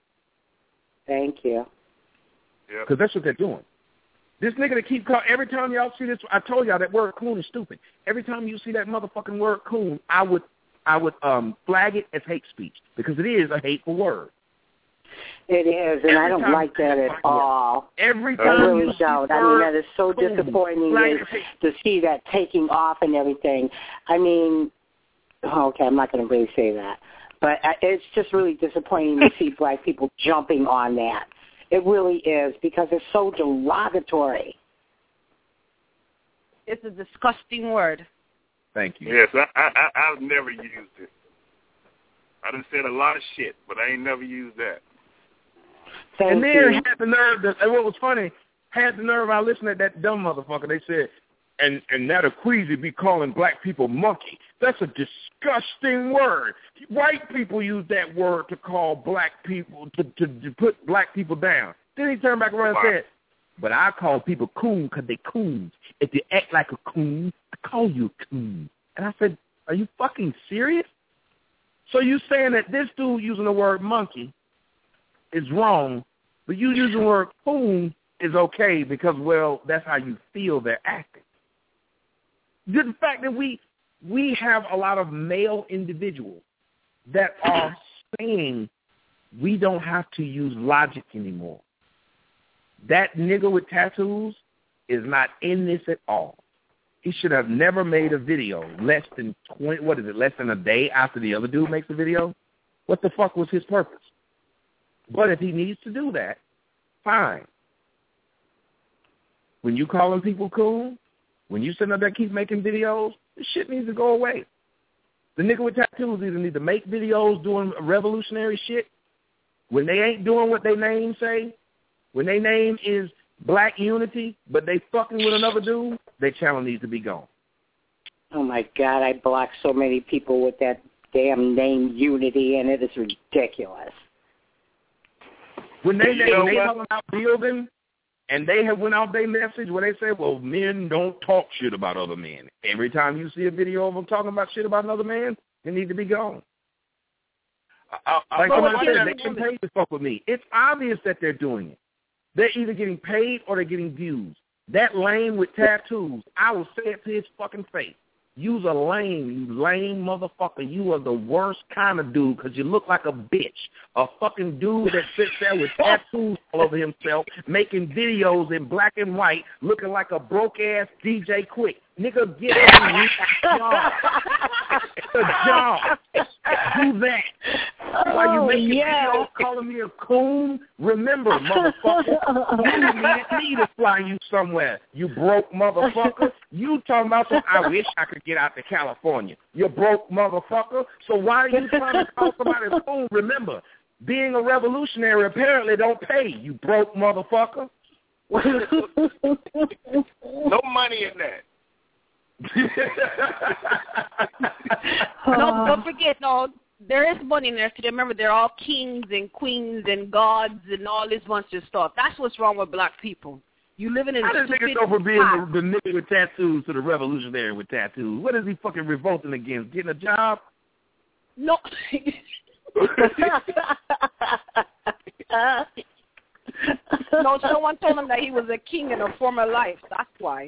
Thank you. Because that's what they're doing. This nigga that keep calling, every time y'all see this, I told y'all that word coon is stupid. Every time you see that motherfucking word coon, I would flag it as hate speech because it is a hateful word. It is, and I don't like that at all. Every time I really don't. I mean, that is so disappointing to see that taking off and everything. I mean, okay, I'm not going to really say that. But it's just really disappointing to see black people jumping on that. It really is, because it's so derogatory. It's a disgusting word. Thank you. Yes, I've never used it. I done said a lot of shit, but I ain't never used that. And then had the nerve, and what was funny, had the nerve, I listened to that dumb motherfucker, they said, and now the Queasy be calling black people monkey. That's a disgusting word. White people use that word to call black people, to put black people down. Then he turned back around and said, but I call people coon because they coons. If you act like a coon, I call you a coon. And I said, are you fucking serious? So you saying that this dude using the word monkey is wrong, but you using the word coon is okay because, well, that's how you feel they're acting. The fact that we have a lot of male individuals that are saying we don't have to use logic anymore. That nigga with tattoos is not in this at all. He should have never made a video less than a day after the other dude makes a video? What the fuck was his purpose? But if he needs to do that, fine. When you calling people cool, when you sitting up there keep making videos, this shit needs to go away. The nigga with tattoos either need to make videos doing revolutionary shit. When they ain't doing what their name say, when their name is Black Unity, but they fucking with another dude, their channel needs to be gone. Oh, my God, I blocked so many people with that damn name Unity, and it is ridiculous. When they talking about building, and they have went out their message where they say, well, men don't talk shit about other men. Every time you see a video of them talking about shit about another man, they need to be gone. Like somebody said, they can pay to fuck with me. It's obvious that they're doing it. They're either getting paid or they're getting views. That lame with tattoos, I will say it to his fucking face. You's a lame, you lame motherfucker. You are the worst kind of dude because you look like a bitch. A fucking dude that sits there with tattoos all over himself, making videos in black and white, looking like a broke-ass DJ Quick. Nigga, get a job. It's a job. Do that. While you making videos calling me a coon, remember, motherfucker, you needed me to fly you somewhere. You broke motherfucker. You talking about some, I wish I could get out to California. You broke motherfucker. So why are you trying to call somebody a coon? Remember, being a revolutionary apparently don't pay, you broke motherfucker. No money in that. No, don't forget, there is money in there. So remember, they're all kings and queens and gods and all this bunch of stuff. That's what's wrong with black people. You living in a stupid... How does nigga go from being the nigga with tattoos to the revolutionary with tattoos? What is he fucking revolting against? Getting a job? No. No, someone told him that he was a king in a former life. That's why.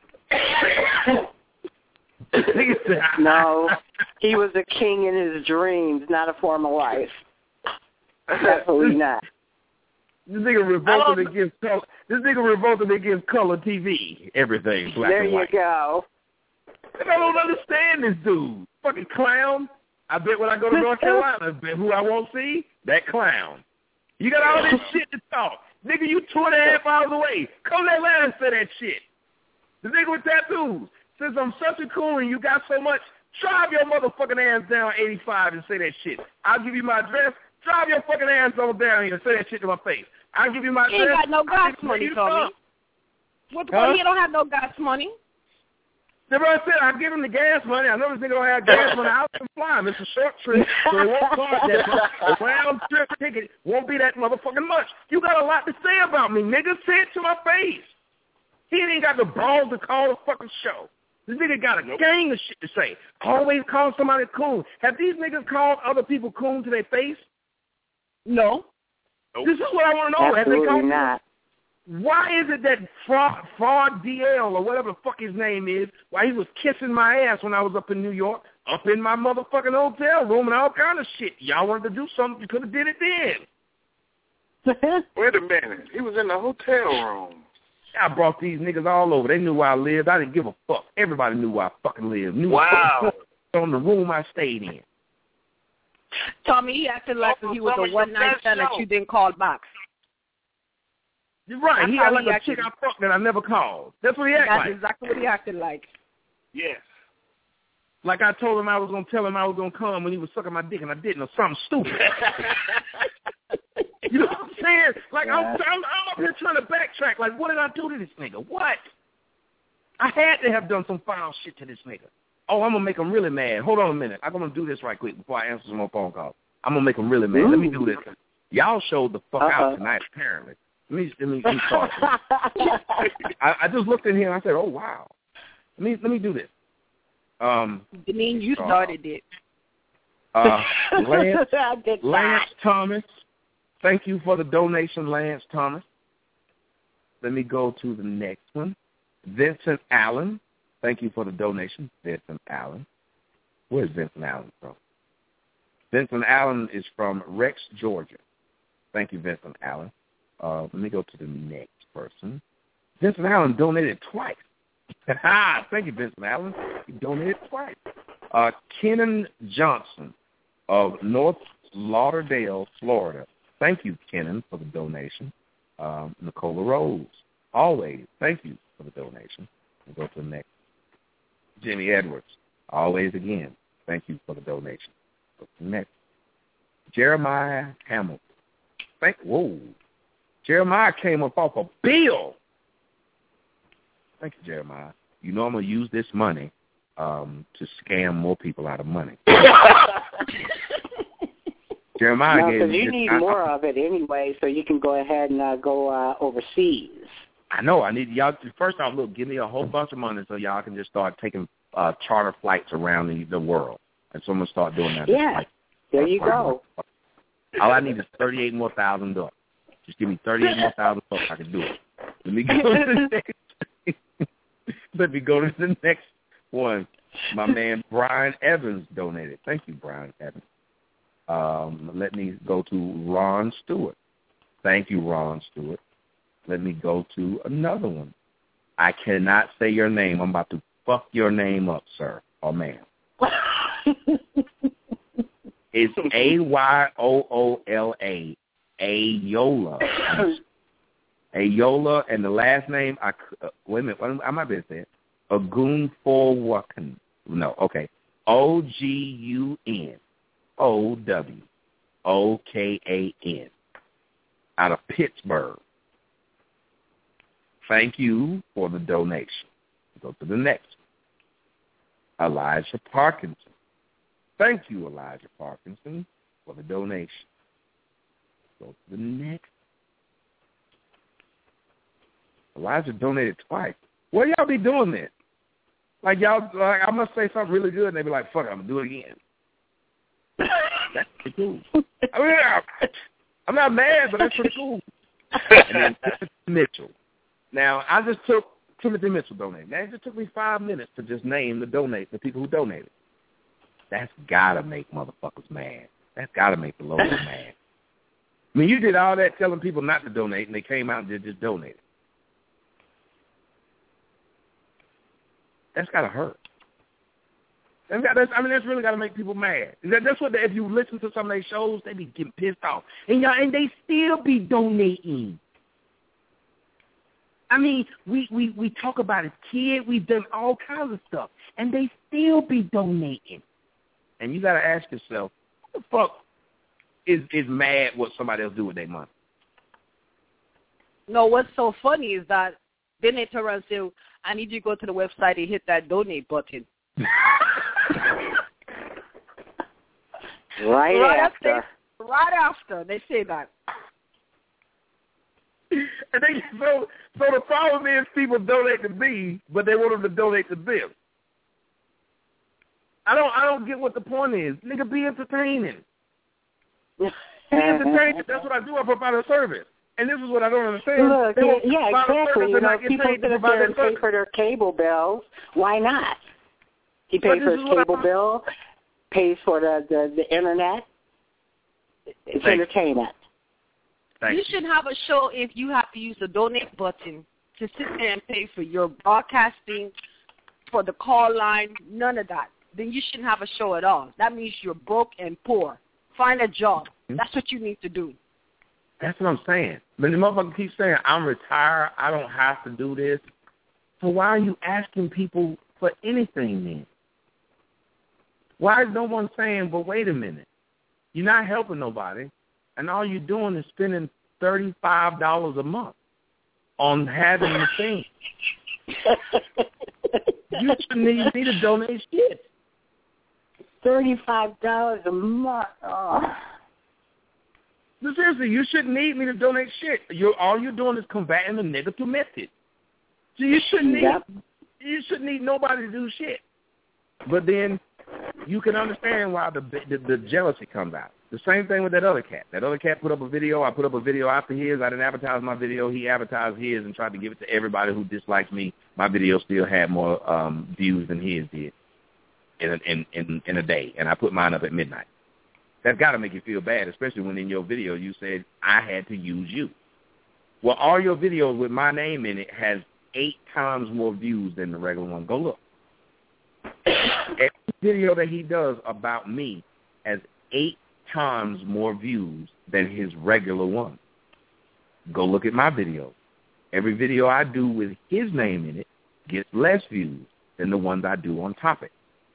No, he was a king in his dreams, not a former life. Definitely not. This nigga revolted against color TV, everything black and white. There you go. I don't understand this dude. Fucking clown. I bet when I go to North Carolina, I bet who I won't see? That clown. You got all this shit to talk. Nigga, you 2.5 hours away. Come to Atlanta and say that shit. The nigga with tattoos. Since I'm such a coon and you got so much, drive your motherfucking ass down 85 and say that shit. I'll give you my address. Drive your fucking ass on down here and say that shit to my face. I'll give you my address. He ain't got no gas money, Tommy. What the fuck? He don't have no gas money. That's what I said. I'll give him the gas money. I know this nigga don't have gas money. I'll fly him. It's a short trip, so it won't cost that much. A round trip ticket won't be that motherfucking much. You got a lot to say about me, nigga. Say it to my face. He ain't got the balls to call the fucking show. This nigga got a gang of shit to say. Always call somebody coon. Have these niggas called other people coon to their face? No. Nope. This is what I want to know. Absolutely Have they called not. Why is it that Fraud DL or whatever the fuck his name is, why he was kissing my ass when I was up in New York, up in my motherfucking hotel room and all kind of shit? Y'all wanted to do something, you could have did it then. Wait a minute. He was in the hotel room. I brought these niggas all over. They knew where I lived. I didn't give a fuck. Everybody knew where I fucking lived. Knew wow. On the room I stayed in. Tommy, he acted like he was a one-night stand that you didn't call back. You're right. He acted like a chick I fucked that I never called. That's what he acted like. That's exactly what he acted like. Yes. Like I told him I was going to tell him I was going to come when he was sucking my dick, and I didn't, or something stupid. You know what I'm saying? Like, I'm up here trying to backtrack. Like, what did I do to this nigga? What? I had to have done some foul shit to this nigga. Oh, I'm going to make him really mad. Hold on a minute. I'm going to do this right quick before I answer some more phone calls. I'm going to make him really mad. Let me do this. Y'all showed the fuck out tonight, apparently. Let me start. I just looked in here and I said, oh, wow. Let me do this. You mean you started it. Lance Thomas. Thank you for the donation, Lance Thomas. Let me go to the next one. Vincent Allen. Thank you for the donation, Vincent Allen. Where's Vincent Allen from? Vincent Allen is from Rex, Georgia. Thank you, Vincent Allen. Let me go to the next person. Vincent Allen donated twice. Thank you, Vincent Allen. He donated twice. Kenan Johnson of North Lauderdale, Florida. Thank you, Kenan, for the donation. Nicola Rose, always, thank you for the donation. We'll go to the next. Jimmy Edwards, always again, thank you for the donation. Go to the next. Jeremiah Hamilton. Jeremiah came up off a bill. Thank you, Jeremiah. You know I'm going to use this money to scam more people out of money. Jeremiah gave me you need more of it anyway, so you can go ahead and go overseas. I know. I need y'all. First off, look, give me a whole bunch of money so y'all can just start taking charter flights around the world. And so I'm going to start doing that. Yeah, there you go. All I need is $38,000 more. Just give me $38,000 more. I can do it. Let me go to the next. Let me go to the next one. My man Brian Evans donated. Thank you, Brian Evans. Let me go to Ron Stewart. Thank you, Ron Stewart. Let me go to another one. I cannot say your name. I'm about to fuck your name up, sir or ma'am. It's Ayoola. Ayola. Ayola, and the last name, wait a minute, I might be able to say it. Ogunfowokan. No, okay. OGUNFOWOKAN. Out of Pittsburgh. Thank you for the donation. Go to the next one. Elijah Parkinson. Thank you, Elijah Parkinson, for the donation. Go to the next. Elijah donated twice. Where y'all be doing this? Like y'all, like I must say something really good, and they be like, "Fuck it, I'm gonna do it again." That's pretty cool. I mean, I'm not mad, but that's pretty cool. And then Timothy Mitchell. Now I just took Timothy Mitchell donated. Now it just took me 5 minutes to just name the people who donated. That's gotta make motherfuckers mad. That's gotta make the Lord mad. I mean, you did all that telling people not to donate, and they came out and just donated. That's got to hurt. That's really got to make people mad. That's what if you listen to some of their shows, they be getting pissed off. And they still be donating. I mean, we talk about a kid. We've done all kinds of stuff. And they still be donating. And you got to ask yourself, what the fuck is mad what somebody else do with their money? No, what's so funny is that then they turn around and say, I need you to go to the website and hit that donate button. Right after. Right after they say that. And so the problem is people donate to me, but they want them to donate to them. I don't get what the point is. Nigga, be entertaining. Be entertaining. That's what I do. I provide a service. And this is what I don't understand. Look, yeah, exactly. You know, people sit there and pay for their cable bills. Why not? He pays for his cable bill, pays for the internet. It's entertainment. You should have a show if you have to use the donate button to sit there and pay for your broadcasting, for the call line, none of that. Then you shouldn't have a show at all. That means you're broke and poor. Find a job. That's what you need to do. That's what I'm saying. But the motherfucker keeps saying, I'm retired, I don't have to do this. So why are you asking people for anything then? Why is no one saying, but wait a minute, you're not helping nobody, and all you're doing is spending $35 a month on having the thing. You shouldn't need me to donate shit. $35 a month. Oh. But seriously, you shouldn't need me to donate shit. All you're doing is combating the negative method. So you shouldn't need nobody to do shit. But then you can understand why the jealousy comes out. The same thing with that other cat. That other cat put up a video. I put up a video after his. I didn't advertise my video. He advertised his and tried to give it to everybody who dislikes me. My video still had more views than his did in a day, and I put mine up at midnight. That's got to make you feel bad, especially when in your video you said I had to use you. Well, all your videos with my name in it has 8 times more views than the regular one. Go look. Every video that he does about me has 8 times more views than his regular one. Go look at my video. Every video I do with his name in it gets less views than the ones I do on topic.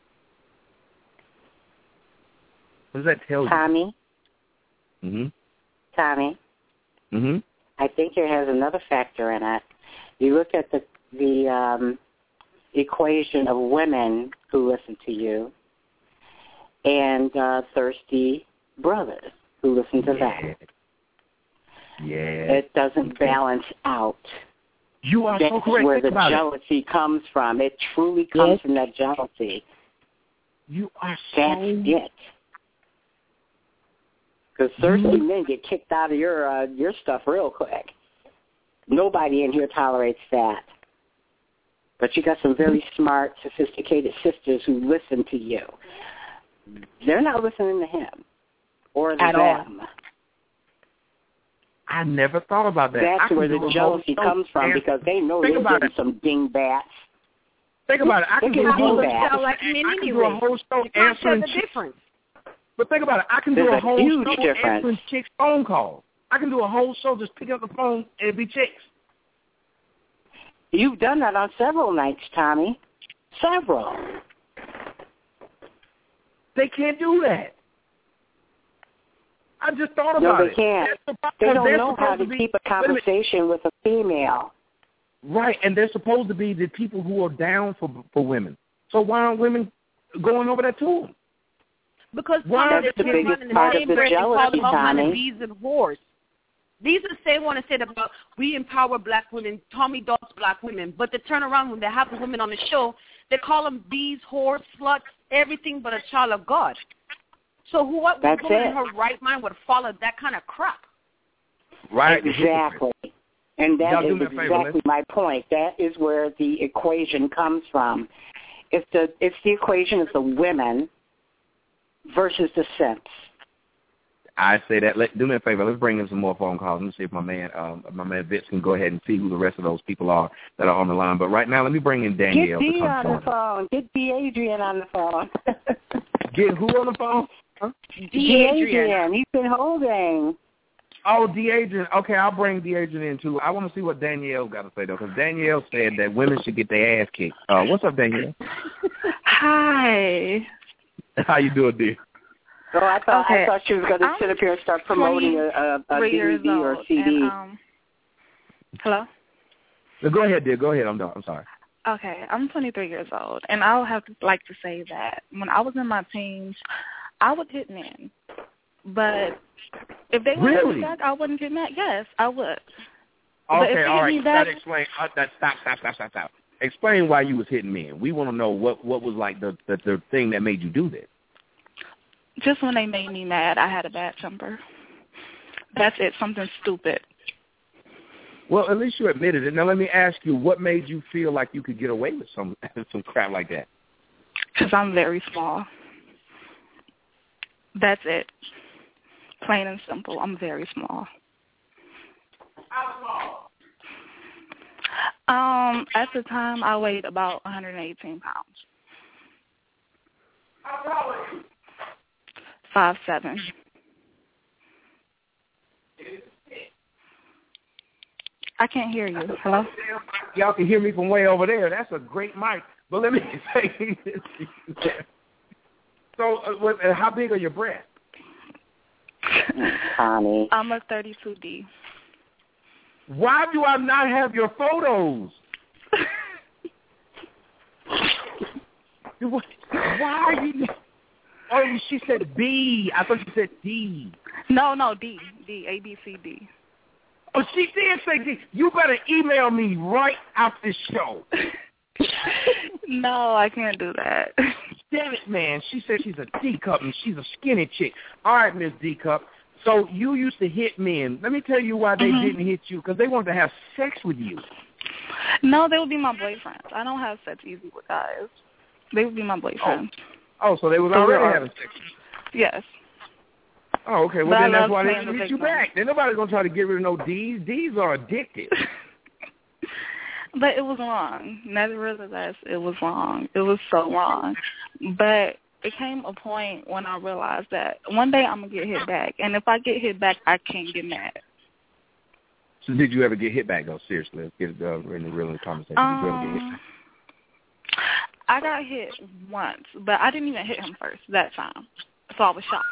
What does that tell you? Tommy? Mm-hmm. Tommy? Mm-hmm. I think it has another factor in it. You look at the equation of women who listen to you and thirsty brothers who listen to that. Yeah. It doesn't balance out. You are so correct. That's where the jealousy comes from. It truly comes from that jealousy. You are That's it. Because thirsty men get kicked out of your stuff real quick. Nobody in here tolerates that. But you got some very smart, sophisticated sisters who listen to you. They're not listening to him or at them. all. I never thought about that. That's where the jealousy comes from, because they know they're getting some dingbats. Think about it. I can do a whole show like men anyway. show answering the difference. But think about it. I can do a whole show answering chicks' phone calls. I can do a whole show just pick up the phone and it be chicks. You've done that on several nights, Tommy. Several. They can't do that. I just thought about it. No, they can't. They don't know how to keep a conversation with a female. Right, and they're supposed to be the people who are down for women. So why aren't women going over that to them? Because that's the biggest part of the jealousy, Tommy. Bees and whores. These are the same one that said about we empower black women, Tommy does black women, but they turn around when they have the women on the show, they call them bees, whores, sluts, everything but a child of God. So what woman in her right mind would follow that kind of crap? Right. Exactly. And that is exactly my point. That is where the equation comes from. It's the equation of the women versus the simps. I say that. Do me a favor. Let's bring in some more phone calls. Let me see if my man Vince can go ahead and see who the rest of those people are that are on the line. But right now, let me bring in Danielle. Get D on the phone. Get D. Adrian on the phone. Get who on the phone? Huh? D. Adrian. He's been holding. Oh, D. Adrian. Okay, I'll bring D. Adrian in, too. I want to see what Danielle got to say, though, because Danielle said that women should get their ass kicked. What's up, Danielle? Hi. How you doing, dear? Oh, I thought she was going to sit up here and start promoting a DVD or a CD. And, hello? No, go ahead, dear. Go ahead. I'm sorry. Okay, I'm 23 years old, and I would like to say that when I was in my teens, I would hit men. But if they were really? Back, I wouldn't get mad. Yes, I would. Okay, all right. That explain. Stop. Explain why you was hitting men. We want to know what was like the thing that made you do that. Just when they made me mad, I had a bad temper. That's it, something stupid. Well, at least you admitted it. Now let me ask you, what made you feel like you could get away with some crap like that? Because I'm very small. That's it. Plain and simple. I'm very small. How small? At the time, I weighed about 118 pounds. How tall are you? 5'7". I can't hear you. Hello? Y'all can hear me from way over there. That's a great mic. But let me say this. So, how big are your breasts? Tommy. I'm a 32D. Why do I not have your photos? Why are you? Oh, she said B. I thought she said D. No, D, A, B, C, D. Oh, she did say D. You better email me right after this show. No, I can't do that. Damn it, man. She said she's a D-cup and she's a skinny chick. All right, Miss D-cup. So you used to hit men. Let me tell you why they didn't hit you, because they wanted to have sex with you. No, they would be my boyfriends. I don't have sex easy with guys. They would be my boyfriends. Oh, so they was already having sex with you. Yes. Oh, okay. Well, then that's why they didn't hit you back. Then nobody's going to try to get rid of no D's. D's are addictive. But it was wrong. Nevertheless, it was wrong. It was so wrong. But it came a point when I realized that one day I'm going to get hit back. And if I get hit back, I can't get mad. So did you ever get hit back, though? Seriously, let's get it in the real conversation. Did you ever get hit back? I got hit once, but I didn't even hit him first that time. So I was shocked.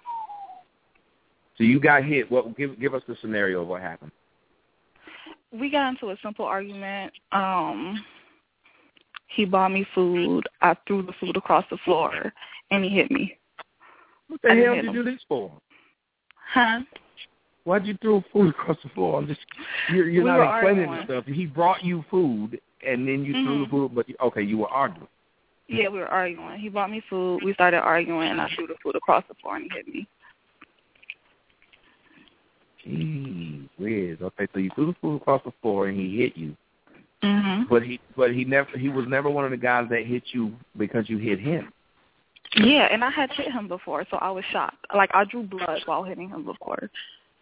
So you got hit. What? Give us the scenario of what happened. We got into a simple argument. He bought me food. I threw the food across the floor, and he hit me. What the hell did you do this for? Huh? Why'd you throw food across the floor? You're not explaining the stuff. He brought you food, and then you threw the food, but you were arguing. Yeah, we were arguing. He bought me food. We started arguing, and I threw the food across the floor, and he hit me. Gee whiz. Okay, so you threw the food across the floor, and he hit you. Mm-hmm. But he was never one of the guys that hit you because you hit him. Yeah, and I had hit him before, so I was shocked. Like, I drew blood while hitting him before.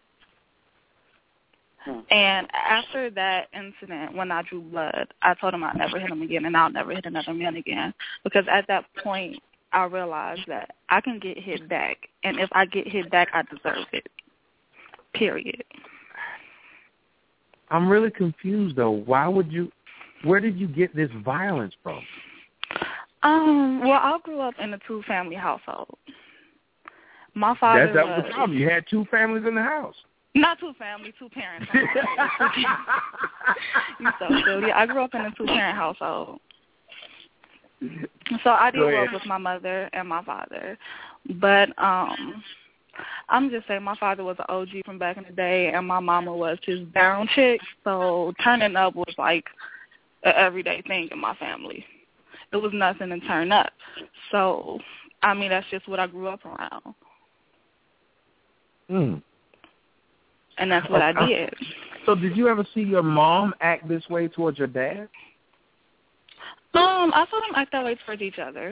And after that incident, when I drew blood, I told him I'd never hit him again, and I'll never hit another man again. Because at that point, I realized that I can get hit back, and if I get hit back, I deserve it. Period. I'm really confused, though. Where did you get this violence from? Well, I grew up in a two-family household. My father That was the problem. You had two families in the house. Not two family, two parents. You so silly. I grew up in a two-parent household. So I did grow up with my mother and my father. But I'm just saying my father was an OG from back in the day, and my mama was his down chick. So turning up was like an everyday thing in my family. It was nothing to turn up. So, I mean, that's just what I grew up around. And that's what I did. So did you ever see your mom act this way towards your dad? I saw them act that way towards each other.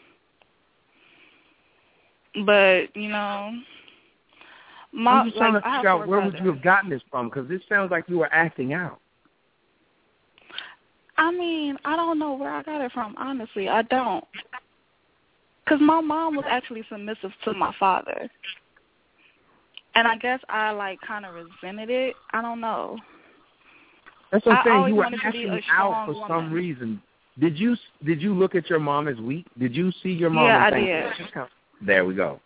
But, you know, I'm just trying to figure out where would you have gotten this from, because this sounds like you were acting out. I mean, I don't know where I got it from, honestly. I don't. Because my mom was actually submissive to my father. And I guess I, like, kind of resented it. I don't know. That's what I'm saying. You were acting out for some reason. Did you look at your mom as weak? Did you see your mom? Yeah, and I think, did. There we go.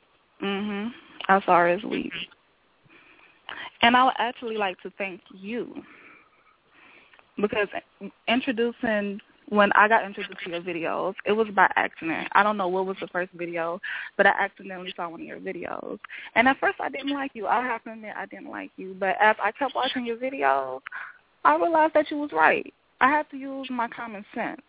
I saw her as weak. And I would actually like to thank you. Because when I got introduced to your videos, it was by accident. I don't know what was the first video, but I accidentally saw one of your videos. And at first I didn't like you. I have to admit I didn't like you. But as I kept watching your videos, I realized that you was right. I had to use my common sense.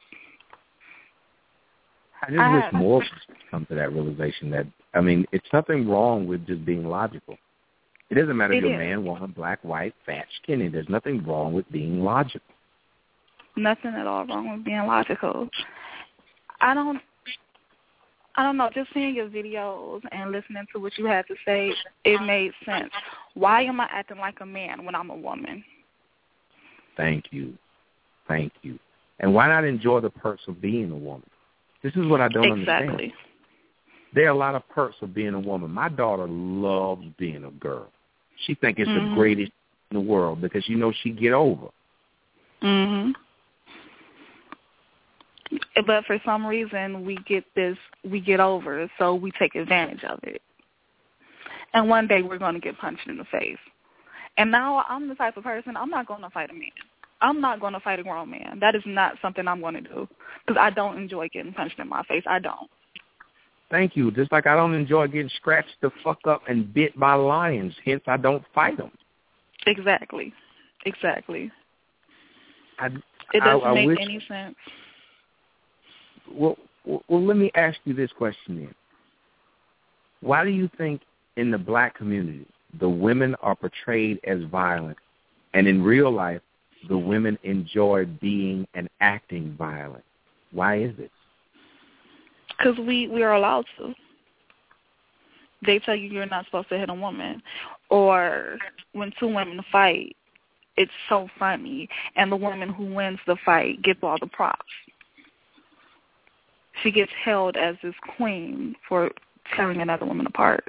I just wish more people come to that realization that, I mean, it's nothing wrong with just being logical. It doesn't matter if you're a man, woman, black, white, fat, skinny. There's nothing wrong with being logical. Nothing at all wrong with being logical. I don't know, just seeing your videos and listening to what you had to say, it made sense. Why am I acting like a man when I'm a woman? Thank you. And why not enjoy the perks of being a woman? This is what I don't understand. There are a lot of perks of being a woman. My daughter loves being a girl. She thinks it's the greatest in the world because, you know, she get over. But for some reason, we get over it, so we take advantage of it. And one day we're going to get punched in the face. And now I'm the type of person, I'm not going to fight a man. I'm not going to fight a grown man. That is not something I'm going to do because I don't enjoy getting punched in my face. I don't. Thank you. Just like I don't enjoy getting scratched the fuck up and bit by lions. Hence, I don't fight them. Exactly. It doesn't make any sense. Well, let me ask you this question then. Why do you think in the black community the women are portrayed as violent, and in real life the women enjoy being and acting violent? Why is it? Because we are allowed to. They tell you you're not supposed to hit a woman. Or when two women fight, it's so funny, and the woman who wins the fight gets all the props. She gets held as this queen for tearing another woman apart.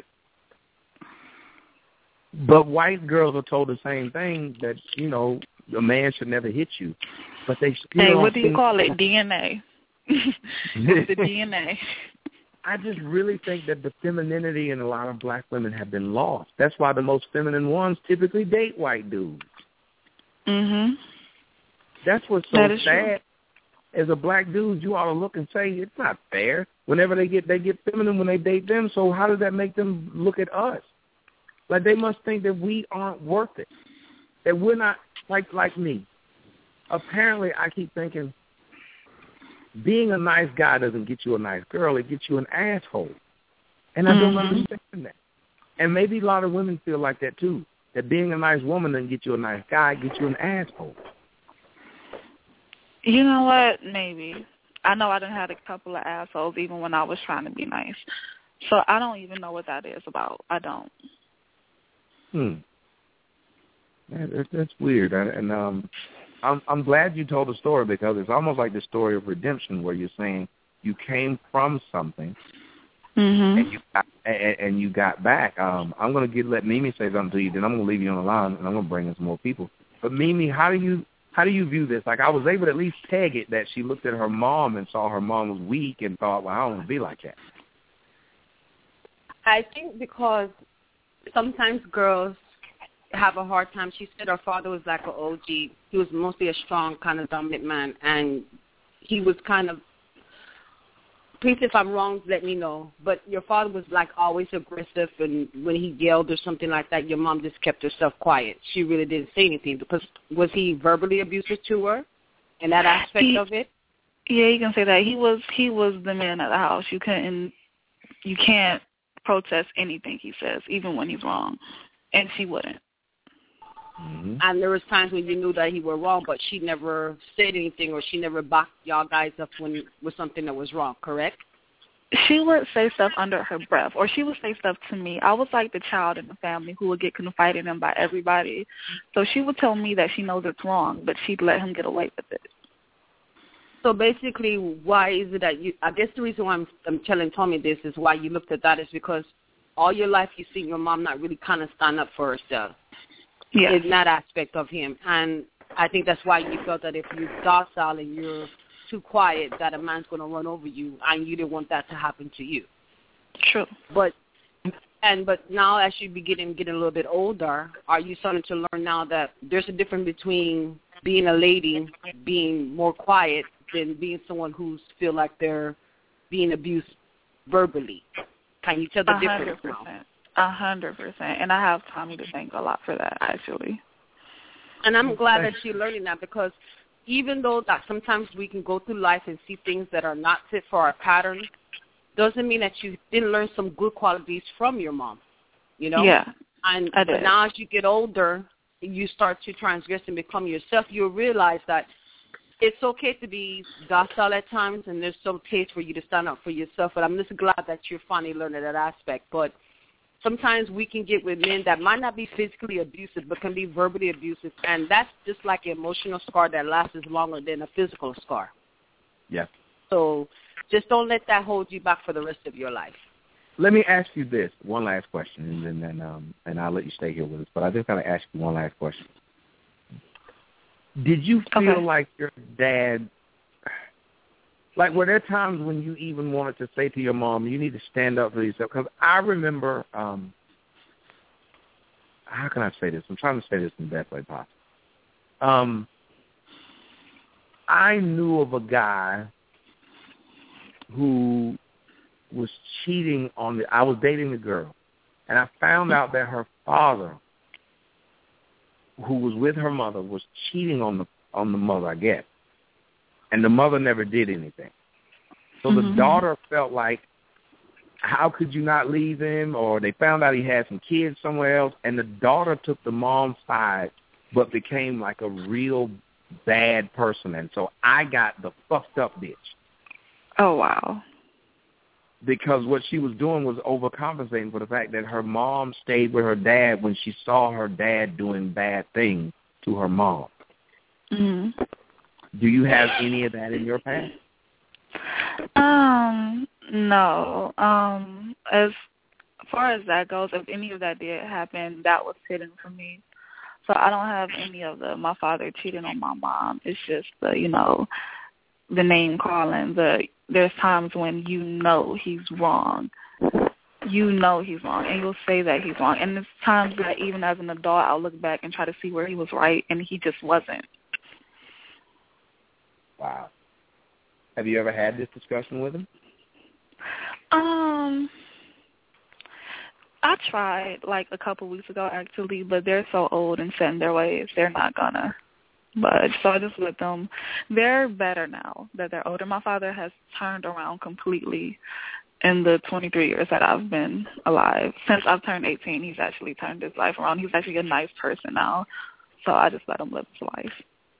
But white girls are told the same thing, that, a man should never hit you. But they still Hey, what do you call it? DNA. It's the DNA. I just really think that the femininity in a lot of black women have been lost. That's why the most feminine ones typically date white dudes. Mhm. That's what's so sad. True. As a black dude, you ought to look and say, it's not fair. Whenever they get feminine when they date them, so how does that make them look at us? Like, they must think that we aren't worth it, that we're not like me. Apparently, I keep thinking, being a nice guy doesn't get you a nice girl. It gets you an asshole. And I don't understand that. And maybe a lot of women feel like that, too, that being a nice woman doesn't get you a nice guy, it gets you an asshole. You know what? Maybe. I know I done had a couple of assholes even when I was trying to be nice. So I don't even know what that is about. I don't. That's weird. And I'm glad you told the story, because it's almost like the story of redemption, where you're saying you came from something and you got back. I'm going to let Mimi say something to you, then I'm going to leave you on the line, and I'm going to bring in some more people. But Mimi, how do you view this? Like, I was able to at least peg it that she looked at her mom and saw her mom was weak and thought, well, I don't want to be like that. I think because sometimes girls have a hard time. She said her father was like an OG. He was mostly a strong, kind of dominant man, and he was kind of, please if I'm wrong, let me know, but your father was like always aggressive, and when he yelled or something like that, your mom just kept herself quiet. She really didn't say anything. Because was he verbally abusive to her in that aspect of it? Yeah, you can say that. He was the man of the house. You can't protest anything he says, even when he's wrong, and she wouldn't. And there was times when you knew that he was wrong, but she never said anything, or she never backed y'all guys up when with something that was wrong, correct? She would say stuff under her breath, or she would say stuff to me. I was like the child in the family who would get confided in by everybody. So she would tell me that she knows it's wrong, but she'd let him get away with it. So basically, why is it that I guess the reason why I'm telling Tommy this is why you looked at that is because all your life you've seen your mom not really kind of stand up for herself. Yeah. In that aspect of him. And I think that's why you felt that if you're docile and you're too quiet, that a man's going to run over you, and you didn't want that to happen to you. True. But now as you getting a little bit older, are you starting to learn now that there's a difference between being a lady, being more quiet, than being someone who feel like they're being abused verbally? Can you tell the difference now? 100%. And I have Tommy to thank a lot for that, actually. And I'm glad that you're learning that, because even though that sometimes we can go through life and see things that are not fit for our pattern, doesn't mean that you didn't learn some good qualities from your mom, Yeah, but now as you get older, you start to transgress and become yourself, you'll realize that it's okay to be docile at times, and there's some place for you to stand up for yourself. But I'm just glad that you're finally learning that aspect. But sometimes we can get with men that might not be physically abusive, but can be verbally abusive, and that's just like an emotional scar that lasts longer than a physical scar. Yeah. So just don't let that hold you back for the rest of your life. Let me ask you this, one last question, and then I'll let you stay here with us. But I just got to ask you one last question. Did you feel like your dad Like, were there times when you even wanted to say to your mom, you need to stand up for yourself? Because I remember, how can I say this? I'm trying to say this in the best way possible. I knew of a guy who was cheating on I was dating a girl, and I found out that her father, who was with her mother, was cheating on the mother, I guess. And the mother never did anything. So the daughter felt like, how could you not leave him? Or they found out he had some kids somewhere else, and the daughter took the mom's side but became like a real bad person. And so I got the fucked up bitch. Oh, wow. Because what she was doing was overcompensating for the fact that her mom stayed with her dad when she saw her dad doing bad things to her mom. Mm-hmm. Do you have any of that in your past? No. As far as that goes, if any of that did happen, that was hidden from me. So I don't have any of my father cheating on my mom. It's just the name calling. There's times when he's wrong. You know he's wrong, and you'll say that he's wrong. And there's times that even as an adult, I'll look back and try to see where he was right, and he just wasn't. Wow. Have you ever had this discussion with him? I tried like a couple weeks ago actually, but they're so old and set in their ways, they're not gonna budge. So I just let them. They're better now that they're older. My father has turned around completely in the 23 years that I've been alive. Since I've turned 18, he's actually turned his life around. He's actually a nice person now. So I just let him live his life.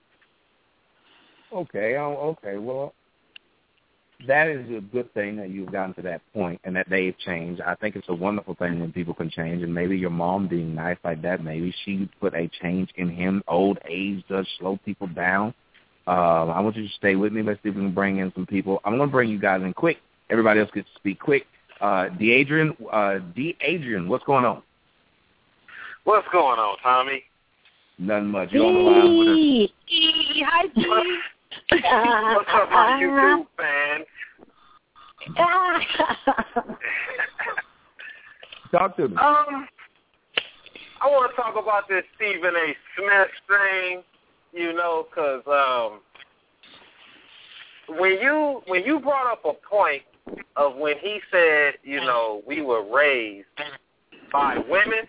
Okay. Well, that is a good thing that you've gotten to that point and that they've changed. I think it's a wonderful thing when people can change, and maybe your mom being nice like that, maybe she put a change in him. Old age does slow people down. I want you to stay with me. Let's see if we can bring in some people. I'm going to bring you guys in quick. Everybody else gets to speak quick. D'Adrian, what's going on? What's going on, Tommy? Nothing much. You're on the line with us. Hi, G. What's up, my YouTube fans? Talk to me. I want to talk about this Stephen A. Smith thing, because when you brought up a point of when he said, we were raised by women,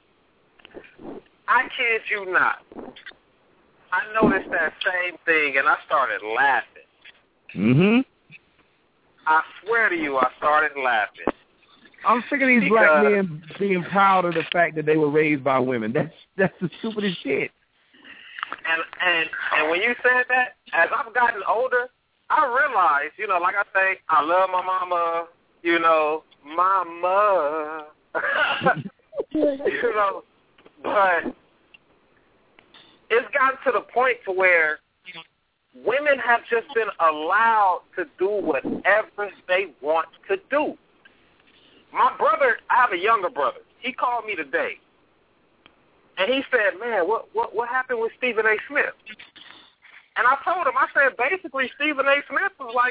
I kid you not. I noticed that same thing, and I started laughing. Mm-hmm. I swear to you, I started laughing. I'm sick of these black men being proud of the fact that they were raised by women. That's the stupidest shit. And when you said that, as I've gotten older, I realized, like I say, I love my mama, mama. But it's gotten to the point to where women have just been allowed to do whatever they want to do. My brother, I have a younger brother. He called me today, and he said, "Man, what happened with Stephen A. Smith?" And I told him, I said, basically, Stephen A. Smith was like,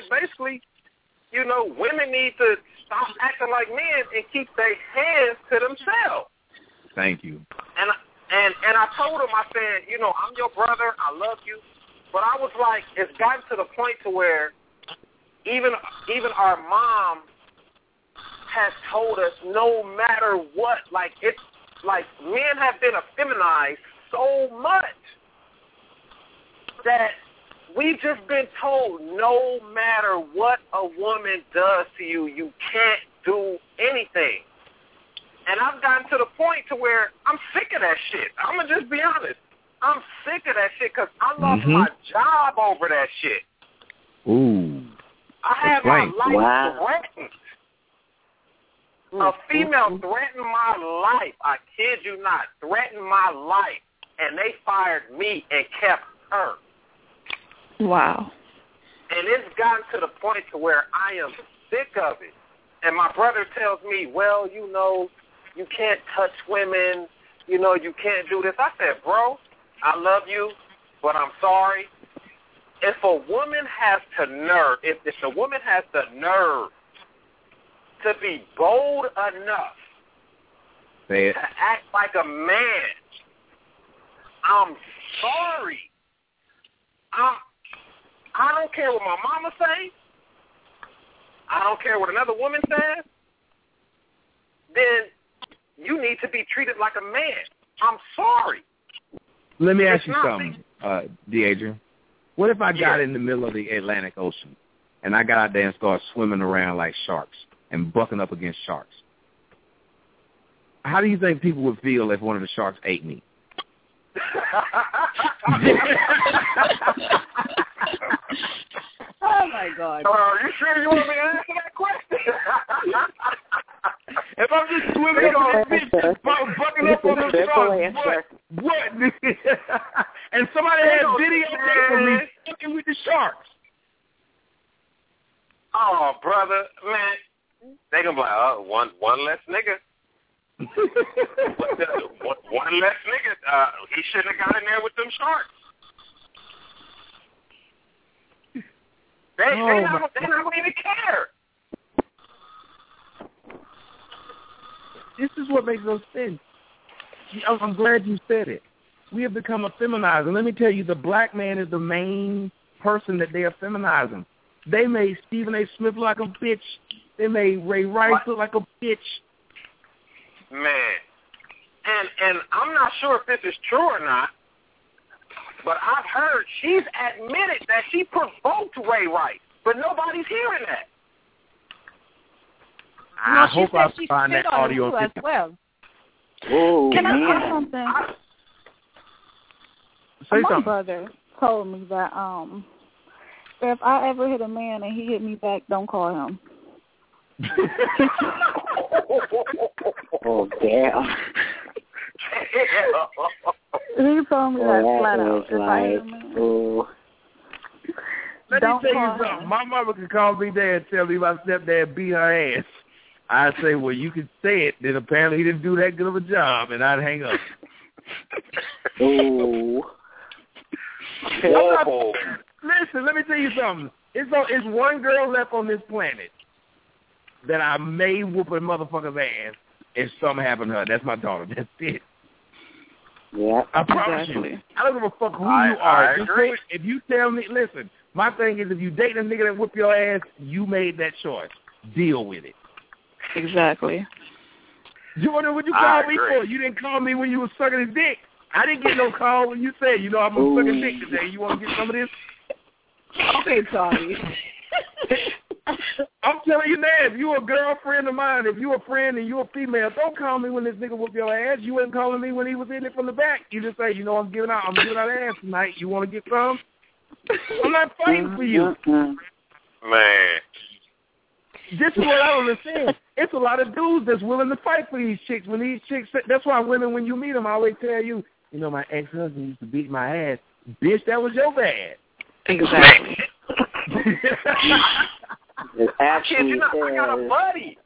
women need to stop acting like men and keep their hands to themselves. Thank you. And I told him, I said, I'm your brother, I love you, but I was like, it's gotten to the point to where even our mom has told us no matter what, it's like men have been effeminized so much that we've just been told no matter what a woman does to you, you can't do anything. And I've gotten to the point to where I'm sick of that shit. I'm going to just be honest. I'm sick of that shit because I lost my job over that shit. Ooh. I had my life threatened. A female threatened my life. I kid you not. Threatened my life. And they fired me and kept her. Wow. And it's gotten to the point to where I am sick of it. And my brother tells me, well, you can't touch women, you can't do this. I said, bro, I love you, but I'm sorry. if a woman has the nerve, if a woman has the nerve to be bold enough to act like a man, I'm sorry. I don't care what my mama say. I don't care what another woman says. Then you need to be treated like a man. I'm sorry. Let me ask you something, Deidre. What if I got in the middle of the Atlantic Ocean and I got out there and started swimming around like sharks and bucking up against sharks? How do you think people would feel if one of the sharks ate me? Oh, my God. You sure you want me to answer that question? If I'm just swimming on this bitch, bucking up on the sharks, what? And somebody has video of me fucking with the sharks. Oh, brother, man. They gonna be like, oh, one less nigga. one less nigga. He shouldn't have got in there with them sharks. They not gonna even care. This is what makes no sense. I'm glad you said it. We have become effeminized. And let me tell you, the black man is the main person that they are feminizing. They made Stephen A. Smith look like a bitch. They made Ray Rice look like a bitch. Man. And I'm not sure if this is true or not, but I've heard she's admitted that she provoked Ray Rice, but nobody's hearing that. I hope I find that audio as well. Whoa, Can I man. say something? Say My something. brother told me that if I ever hit a man and he hit me back, don't call him. Oh, damn. He told me that flat out. If I hit a Like, man, oh. Let me don't tell you call something. him. My mother could call me there and tell me my stepdad beat her ass. I'd say, well, you could say it. Then apparently he didn't do that good of a job, and I'd hang up. Oh. Listen, let me tell you something. It's one girl left on this planet that I may whoop a motherfucker's ass if something happened to her. That's my daughter. That's it. Yeah. I promise you. I don't give a fuck who you are. I agree. If you tell me, listen, my thing is if you date a nigga that whoop your ass, you made that choice. Deal with it. Exactly. You wonder what you called me for? You didn't call me when you was sucking his dick. I didn't get no call when you said, you know, I'm going to suck a dick today. You want to get some of this? Okay, Tommy. I'm telling you now, if you a girlfriend of mine, if you a friend and you a female, don't call me when this nigga whoop your ass. You wasn't calling me when he was in it from the back. You just say, you know, I'm giving out ass tonight. You want to get some? I'm not fighting for you. Man. This is what I don't understand. It's a lot of dudes that's willing to fight for these chicks. When these chicks, that's why women, when you meet them, I always tell you, you know, my ex-husband used to beat my ass. Bitch, that was your bad. Exactly. It I kid you actually not, I got a buddy.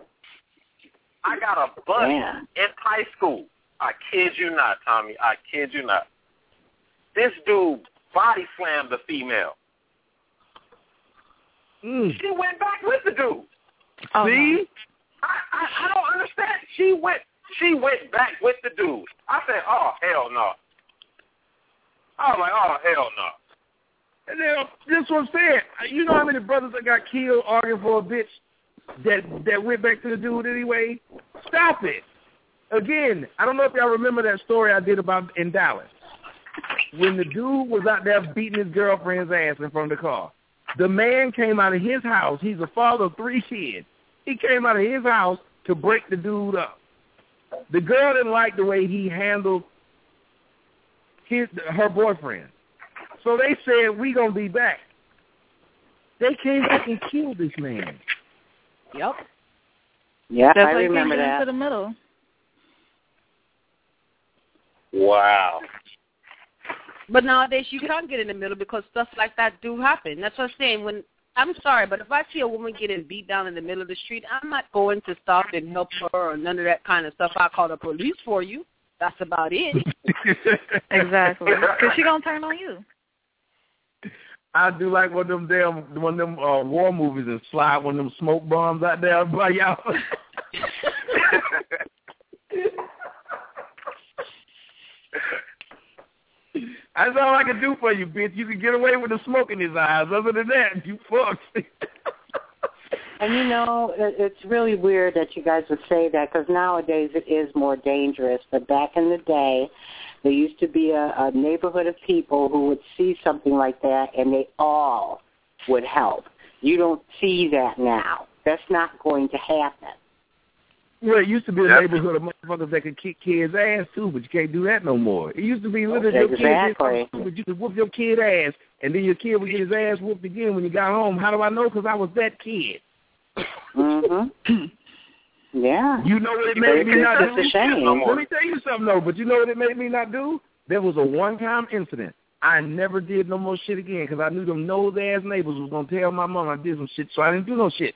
Yeah. In high school. I kid you not, Tommy. I kid you not. This dude body slammed the female. She went back with the dude. Oh, See? no. I don't understand. She went back with the dude. I said, oh, hell no. I was like, oh, hell no. And then, that's what I'm saying. You know how many brothers that got killed arguing for a bitch that went back to the dude anyway? Stop it. Again, I don't know if y'all remember that story I did about in Dallas. When the dude was out there beating his girlfriend's ass in front of the car. The man came out of his house. He's a father of 3 kids. He came out of his house to break the dude up. The girl didn't like the way he handled her boyfriend. So they said, we going to be back. They came back and killed this man. Yep. Yeah, That's I why you remember can't get that. into the middle. Wow. But nowadays you can't get in the middle because stuff like that do happen. That's what I'm saying. I'm sorry, but if I see a woman getting beat down in the middle of the street, I'm not going to stop and help her or none of that kind of stuff. I'll call the police for you. That's about it. Exactly. Because she's going to turn on you. I do like one of them war movies and slide one of them smoke bombs out there by y'all. That's all I can do for you, bitch. You can get away with the smoke in his eyes. Other than that, you fucked. And, you know, it's really weird that you guys would say that because nowadays it is more dangerous. But back in the day, there used to be a neighborhood of people who would see something like that, and they all would help. You don't see that now. That's not going to happen. Well, it used to be a neighborhood of motherfuckers that could kick kids' ass, too, but you can't do that no more. It used to be literally your kid, but you could whoop your kid ass, and then your kid would get his ass whooped again when you got home. How do I know? Because I was that kid. Mm-hmm. Yeah. You know what it made me not do? It's a shame. Let me tell you something, though, but you know what it made me not do? There was a one-time incident. I never did no more shit again because I knew them nose-ass neighbors was going to tell my mom I did some shit, so I didn't do no shit.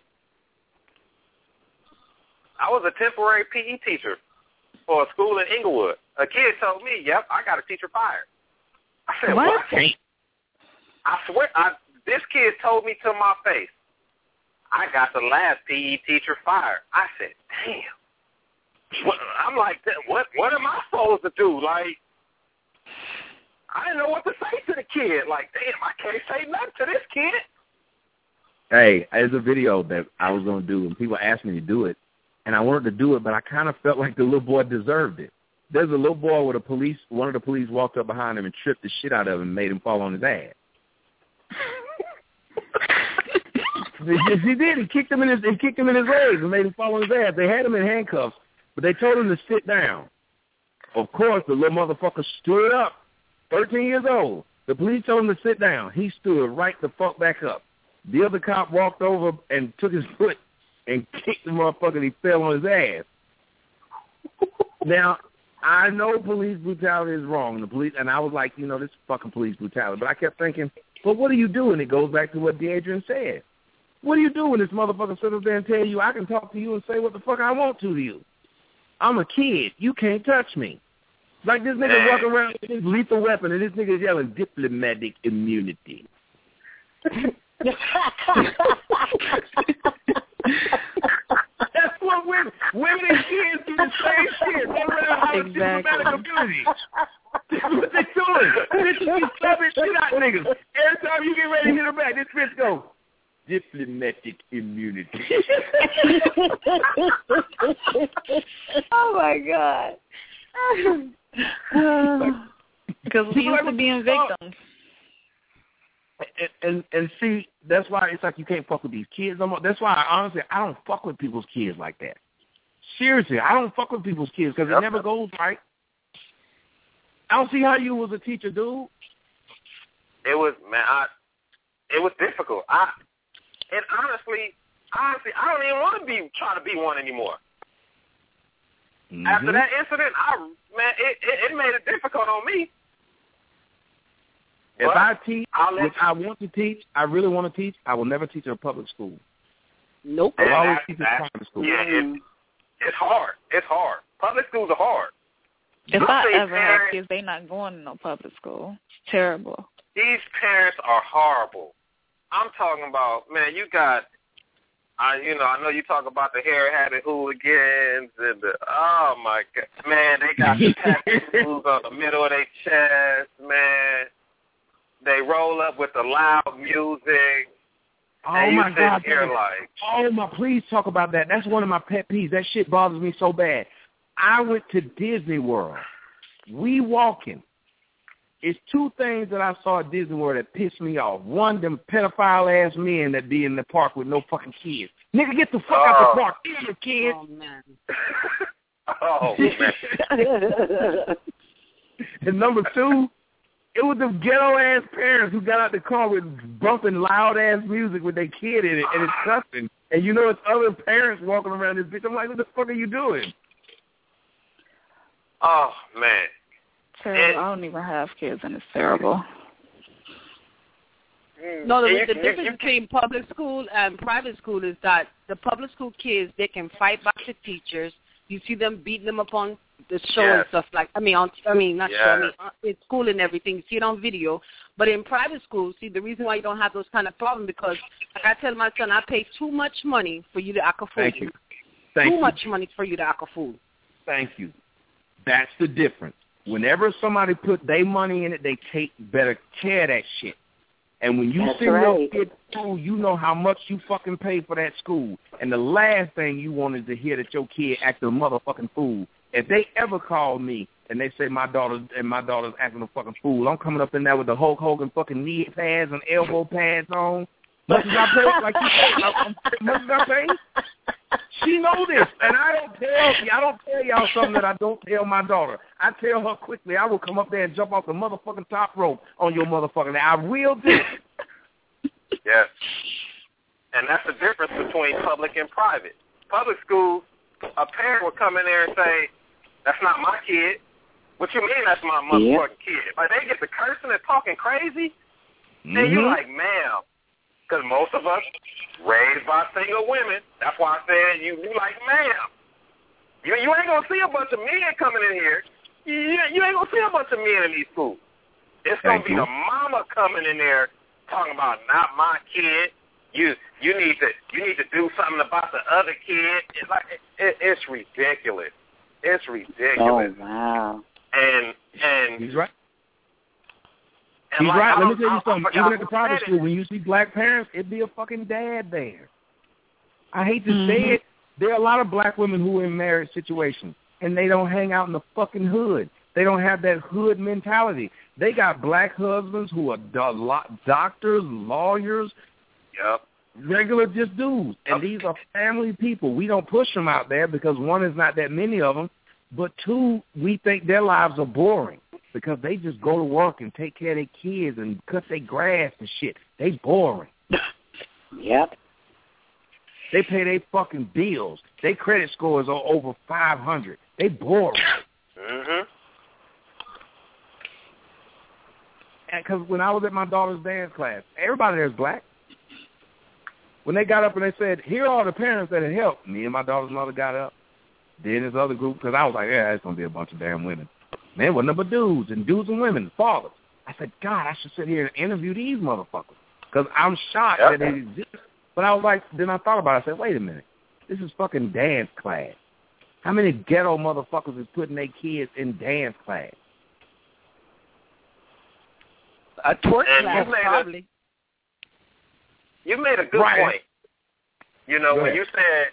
I was a temporary PE teacher for a school in Inglewood. A kid told me, yep, I got a teacher fired. I said, what? I swear, this kid told me to my face, I got the last PE teacher fired. I said, damn. I'm like, what am I supposed to do? Like, I didn't know what to say to the kid. Like, damn, I can't say nothing to this kid. Hey, there's a video that I was going to do, and people asked me to do it. And I wanted to do it, but I kind of felt like the little boy deserved it. There's a little boy with one of the police walked up behind him and tripped the shit out of him and made him fall on his ass. He did. He kicked him in his legs and made him fall on his ass. They had him in handcuffs, but they told him to sit down. Of course, the little motherfucker stood up, 13 years old. The police told him to sit down. He stood right the fuck back up. The other cop walked over and took his foot and kicked the motherfucker and he fell on his ass. Now, I know police brutality is wrong. And I was like, you know, this is fucking police brutality. But I kept thinking, well, what are you doing? It goes back to what Deidre said. What do you do when this motherfucker sit up there and tell you I can talk to you and say what the fuck I want to you? I'm a kid. You can't touch me. Like this nigga walking around with his lethal weapon and this nigga yelling diplomatic immunity. That's what women and kids do the same shit. They run out of diplomatic immunity. That's what they doing. Bitches be slapping shit out niggas. Every time you get ready to hit them back, this bitch go, diplomatic immunity. Oh my God. Because we used to being victims. And see, that's why it's like you can't fuck with these kids no more. That's why, honestly, I don't fuck with people's kids like that. Seriously, I don't fuck with people's kids because it never goes right. I don't see how you was a teacher, dude. It was, man, it was difficult. And honestly, I don't even want to try to be one anymore. Mm-hmm. After that incident, it made it difficult on me. If I teach, which I want to teach, I really want to teach, I will never teach in a public school. Nope. I'll always teach in private school. Yeah, it's hard. It's hard. Public schools are hard. If I ever have kids, they not going to no public school. It's terrible. These parents are horrible. I'm talking about, man, you got, I know you talk about the hair-hatted hooligans and oh my God. Man, they got the tattoos on the middle of their chest, man. They roll up with the loud music. Oh my God! Please talk about that. That's one of my pet peeves. That shit bothers me so bad. I went to Disney World. We walking. It's two things that I saw at Disney World that pissed me off. One, them pedophile ass men that be in the park with no fucking kids. Nigga, get the fuck out the park. Get your kids. Oh man. Oh man. And number two, it was them ghetto-ass parents who got out the car with bumping loud-ass music with their kid in it, and it's cussing. And you know it's other parents walking around this bitch. I'm like, what the fuck are you doing? Oh, man. Terrible. I don't even have kids, and it's terrible. No, the difference between public school and private school is that the public school kids, they can fight back the teachers. You see them beating them up on the show and stuff like. Not show. In school and everything. You see it on video. But in private schools, see, the reason why you don't have those kind of problems because, like I tell my son, I pay too much money for you to act a fool. Thank you. Too much money for you to act a fool. Thank you. That's the difference. Whenever somebody put their money in it, they take better care of that shit. And when you send your kid to school, you know how much you fucking pay for that school. And the last thing you want is to hear that your kid acting a motherfucking fool. If they ever call me and they say my daughter's acting a fucking fool, I'm coming up in there with the Hulk Hogan fucking knee pads and elbow pads on. Much as I pay, like you said, much as I pay. She know this, and I don't tell y'all something that I don't tell my daughter. I tell her quickly. I will come up there and jump off the motherfucking top rope on your motherfucking. I will do it. Yes, and that's the difference between public and private. Public schools, a parent will come in there and say, "That's not my kid." What you mean? That's my motherfucking kid? Like they get to cursing and talking crazy, and you're like, "Ma'am." Because most of us raised by single women. That's why I said you like, ma'am. You ain't going to see a bunch of men coming in here. You ain't going to see a bunch of men in these schools. It's going to be the mama coming in there talking about not my kid. You need to do something about the other kid. It's like it's ridiculous. It's ridiculous. Oh wow. And he's right. He's right. Let me tell you something. Even at the private school, when you see black parents, it'd be a fucking dad there. I hate to say it. There are a lot of black women who are in marriage situations, and they don't hang out in the fucking hood. They don't have that hood mentality. They got black husbands who are doctors, lawyers, regular just dudes. And these are family people. We don't push them out there because, one, is not that many of them, but two, we think their lives are boring. Because they just go to work and take care of their kids and cut their grass and shit. They boring. Yep. They pay their fucking bills. Their credit scores are over 500. They boring. And because when I was at my daughter's dance class, everybody there is black. When they got up and they said, "Here are the parents that had helped," me and my daughter's mother got up. Then this other group, because I was like, "Yeah, it's gonna be a bunch of damn women." Man, what number dudes and women, fathers. I said, God, I should sit here and interview these motherfuckers because I'm shocked that they exist. But I was like, then I thought about it. I said, wait a minute. This is fucking dance class. How many ghetto motherfuckers is putting their kids in dance class? A twerk class, probably. You made a good point. You know, when you said,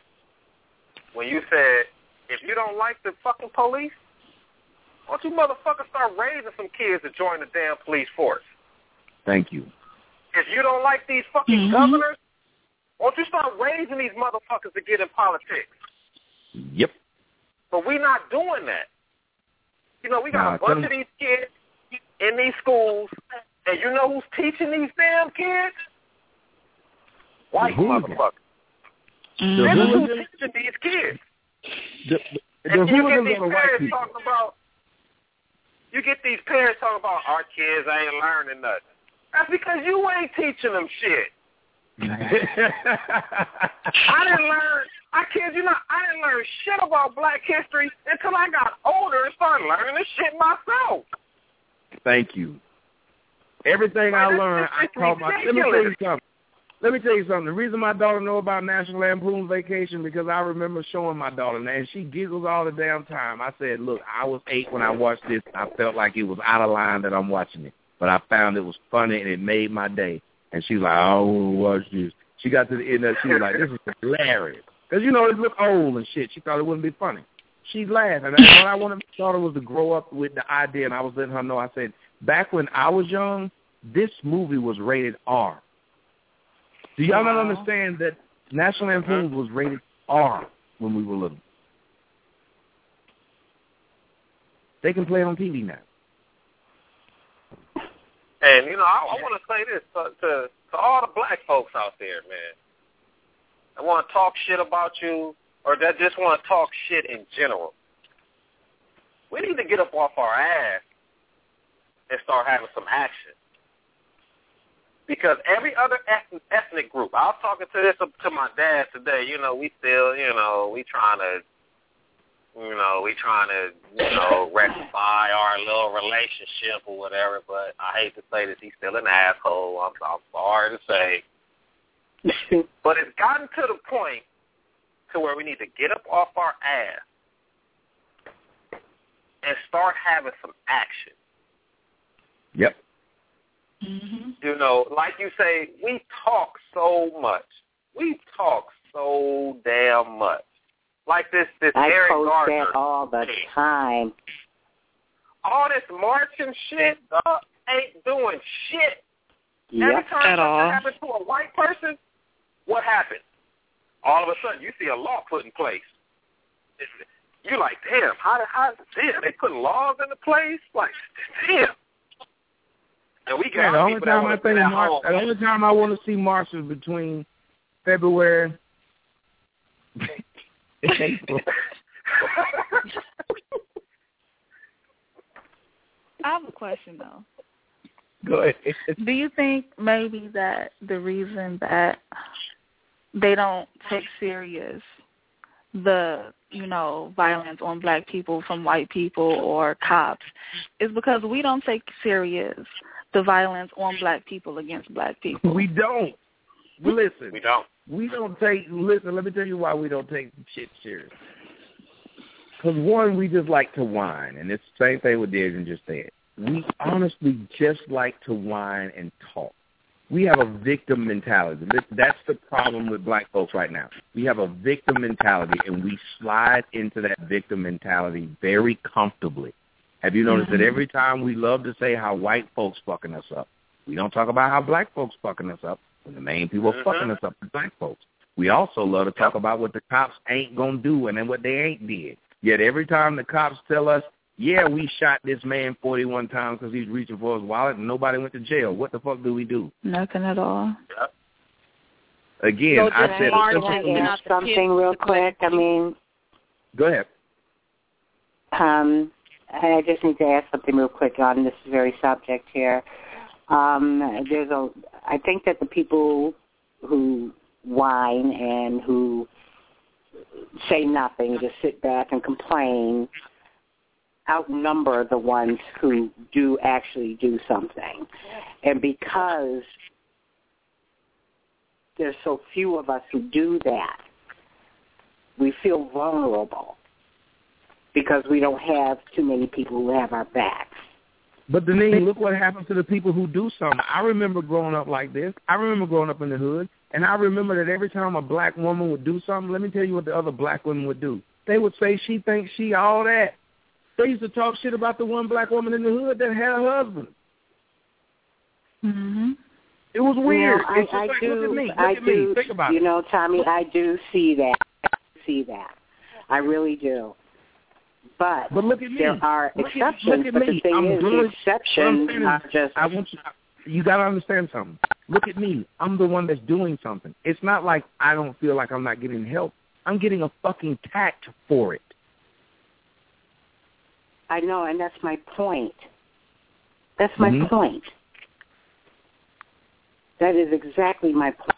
if you don't like the fucking police, why don't you motherfuckers start raising some kids to join the damn police force? Thank you. If you don't like these fucking governors, why don't you start raising these motherfuckers to get in politics? Yep. But we're not doing that. You know, we got a bunch of these kids in these schools, and you know who's teaching these damn kids? White motherfuckers. They're who's teaching these kids. And you get these parents talking about, our kids ain't learning nothing. That's because you ain't teaching them shit. I didn't learn shit about black history until I got older and started learning this shit myself. Thank you. Everything I learned, I taught myself. Let me tell you something. The reason my daughter know about National Lampoon's Vacation because I remember showing my daughter, and she giggles all the damn time. I said, look, I was 8 when I watched this. I felt like it was out of line that I'm watching it. But I found it was funny, and it made my day. And she was like, I don't want to watch this. She got to the end of it. She was like, this is hilarious. Because, you know, it looked old and shit. She thought it wouldn't be funny. She laughed. And what I wanted my daughter was to grow up with the idea, and I was letting her know, I said, back when I was young, this movie was rated R. Do y'all not understand that National Lampoon was rated R when we were little? They can play it on TV now. And, you know, I want to say this to all the black folks out there, man. I want to talk shit about you or that just want to talk shit in general. We need to get up off our ass and start having some action. Because every other ethnic group, I was talking to my dad today, you know, we still, you know, we trying to You know, we trying to, you know, rectify our little relationship or whatever, but I hate to say this, he's still an asshole. I'm sorry to say. But it's gotten to the point to where we need to get up off our ass and start having some action. Yep. Mm-hmm. You know, like you say, we talk so much. We talk so damn much. Like this I Eric post Gardner that all the time. All this marching shit, dog, ain't doing shit. Yep. Every time something happens to a white person, what happens? All of a sudden, you see a law put in place. You're like, damn, damn, they putting laws into place? Like, damn. And we got the only people time that I think the only time I want to see marches between February and April. I have a question, though. Go ahead. Do you think maybe that the reason that they don't take serious the, you know, violence on black people from white people or cops is because we don't take serious the violence on black people against black people? We don't. Listen. We don't. We don't take, listen, let me tell you why we don't take shit serious. Because, one, we just like to whine, and it's the same thing with Dejan just said. We honestly just like to whine and talk. We have a victim mentality. That's the problem with black folks right now. We have a victim mentality, and we slide into that victim mentality very comfortably. Have you noticed that every time we love to say how white folks fucking us up, we don't talk about how black folks fucking us up, when the main people fucking us up are black folks. We also love to talk about what the cops ain't going to do and then what they ain't did. Yet every time the cops tell us, yeah, we shot this man 41 times because he's reaching for his wallet and nobody went to jail, what the fuck do we do? Nothing at all. Yep. Again, So I said something real quick. I mean, go ahead. I just need to ask something real quick on this very subject here. I think that the people who whine and who say nothing, just sit back and complain, outnumber the ones who do actually do something. And because there's so few of us who do that, we feel vulnerable because we don't have too many people who have our backs. But Denise, look what happens to the people who do something. I remember growing up like this. I remember growing up in the hood, and I remember that every time a black woman would do something, let me tell you what the other black women would do. They would say she thinks she all that. They used to talk shit about the one black woman in the hood that had a husband. Mm-hmm. It was weird. You know, I do. Think about it. You know, Tommy, I do see that. I really do. But look at me. There are exceptions. Look at but me. the thing is, the exceptions are just. I want you got to understand something. Look at me. I'm the one that's doing something. It's not like I don't feel like I'm not getting help. I'm getting a fucking tact for it. I know, and that's my point. That's my point. That is exactly my point.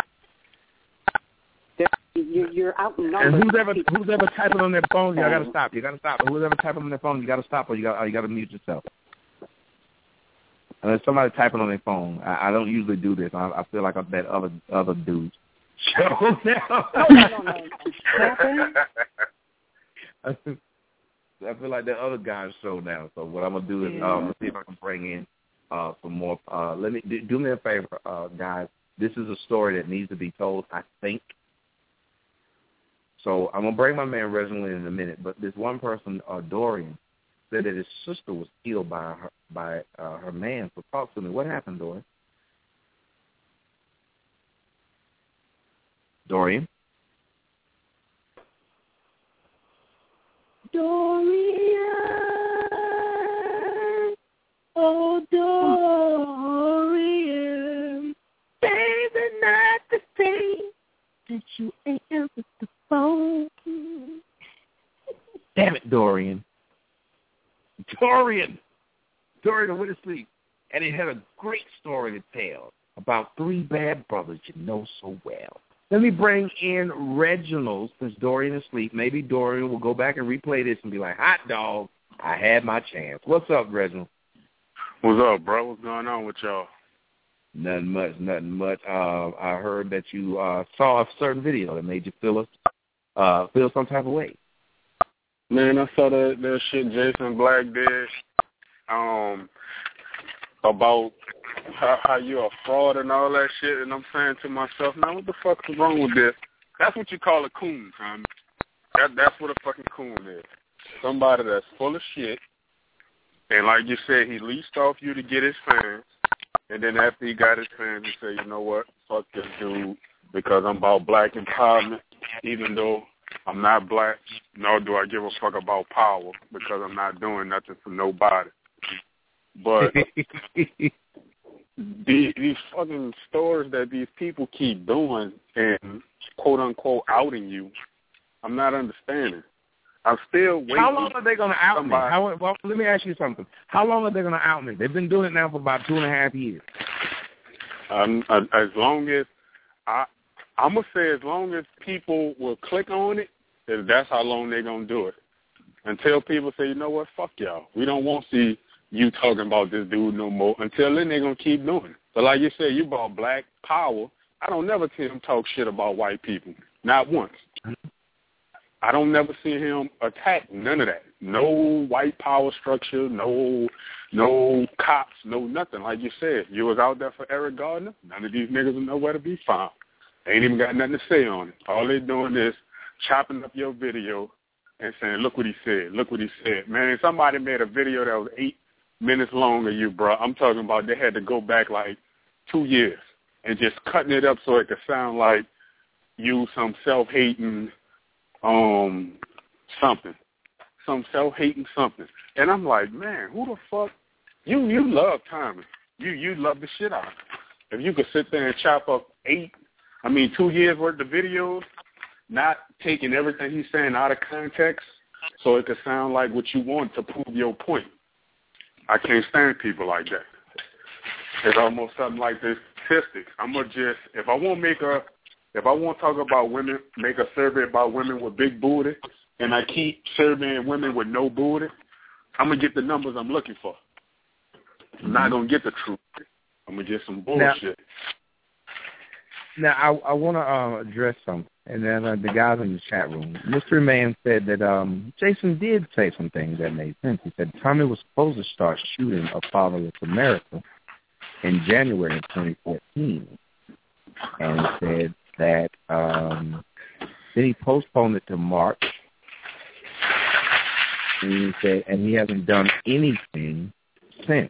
You're outnumbered. And who's ever typing on their phone, you gotta stop. You gotta stop. Who's ever typing on their phone, you gotta stop, or you gotta mute yourself. And there's somebody typing on their phone. I don't usually do this. I feel like I'm that other dude. So now, I feel like that other guy's show now. So what I'm gonna do is let's see if I can bring in some more. Let me do me a favor, guys. This is a story that needs to be told, I think. So I'm going to bring my man Reginald in a minute, but this one person, Dorian, said that his sister was killed by her man. So talk to me. What happened, Dorian? Dorian? Dorian, oh Dorian, baby, not the same that you answered the phone. Damn it, Dorian. Dorian went to sleep, and it had a great story to tell about three bad brothers you know so well. Let me bring in Reginald since Dorian is asleep. Maybe Dorian will go back and replay this and be like, hot dog, I had my chance. What's up, Reginald? What's up, bro? What's going on with y'all? Nothing much. I heard that you saw a certain video that made you feel some type of way. Man, I saw that shit Jason Black did about how you're a fraud and all that shit, and I'm saying to myself, man, what the fuck is wrong with this? That's what you call a coon, Tommy. That's what a fucking coon is. Somebody that's full of shit, and like you said, he leased off you to get his fans, and then after he got his fans, he said, you know what, fuck this dude, because I'm about black empowerment, even though I'm not black, nor do I give a fuck about power, because I'm not doing nothing for nobody. But these fucking stories that these people keep doing and quote-unquote outing you, I'm not understanding. I'm still waiting. How long are they going to out me? Well, let me ask you something. How long are they going to out me? They've been doing it now for about 2.5 years. As long as I'm going to say as long as people will click on it, that's how long they're going to do it. Until people say, you know what, fuck y'all. We don't want to see you talking about this dude no more. Until then, they're going to keep doing it. But like you said, you brought black power. I don't never see him talk shit about white people. Not once. I don't never see him attack none of that. No white power structure, no cops, no nothing. Like you said, you was out there for Eric Gardner. None of these niggas will know where to be found. They ain't even got nothing to say on it. All they doing is chopping up your video and saying, look what he said, look what he said. Man, somebody made a video that was 8 minutes long of you, bro. I'm talking about they had to go back like 2 years and just cutting it up so it could sound like you some self-hating something. Some self-hating something. And I'm like, man, who the fuck? You love Tommy. You love the shit out of him. If you could sit there and chop up 2 years worth of videos, not taking everything he's saying out of context so it could sound like what you want to prove your point. I can't stand people like that. It's almost something like the statistics. If I want to talk about women, make a survey about women with big booty, and I keep surveying women with no booty, I'm going to get the numbers I'm looking for. I'm not going to get the truth. I'm going to get some bullshit. Now I want to address something, and then the guys in the chat room. Mystery Man said that Jason did say some things that made sense. He said Tommy was supposed to start shooting A Fatherless America in January of 2014, and he said that then he postponed it to March, and he said, and he hasn't done anything since.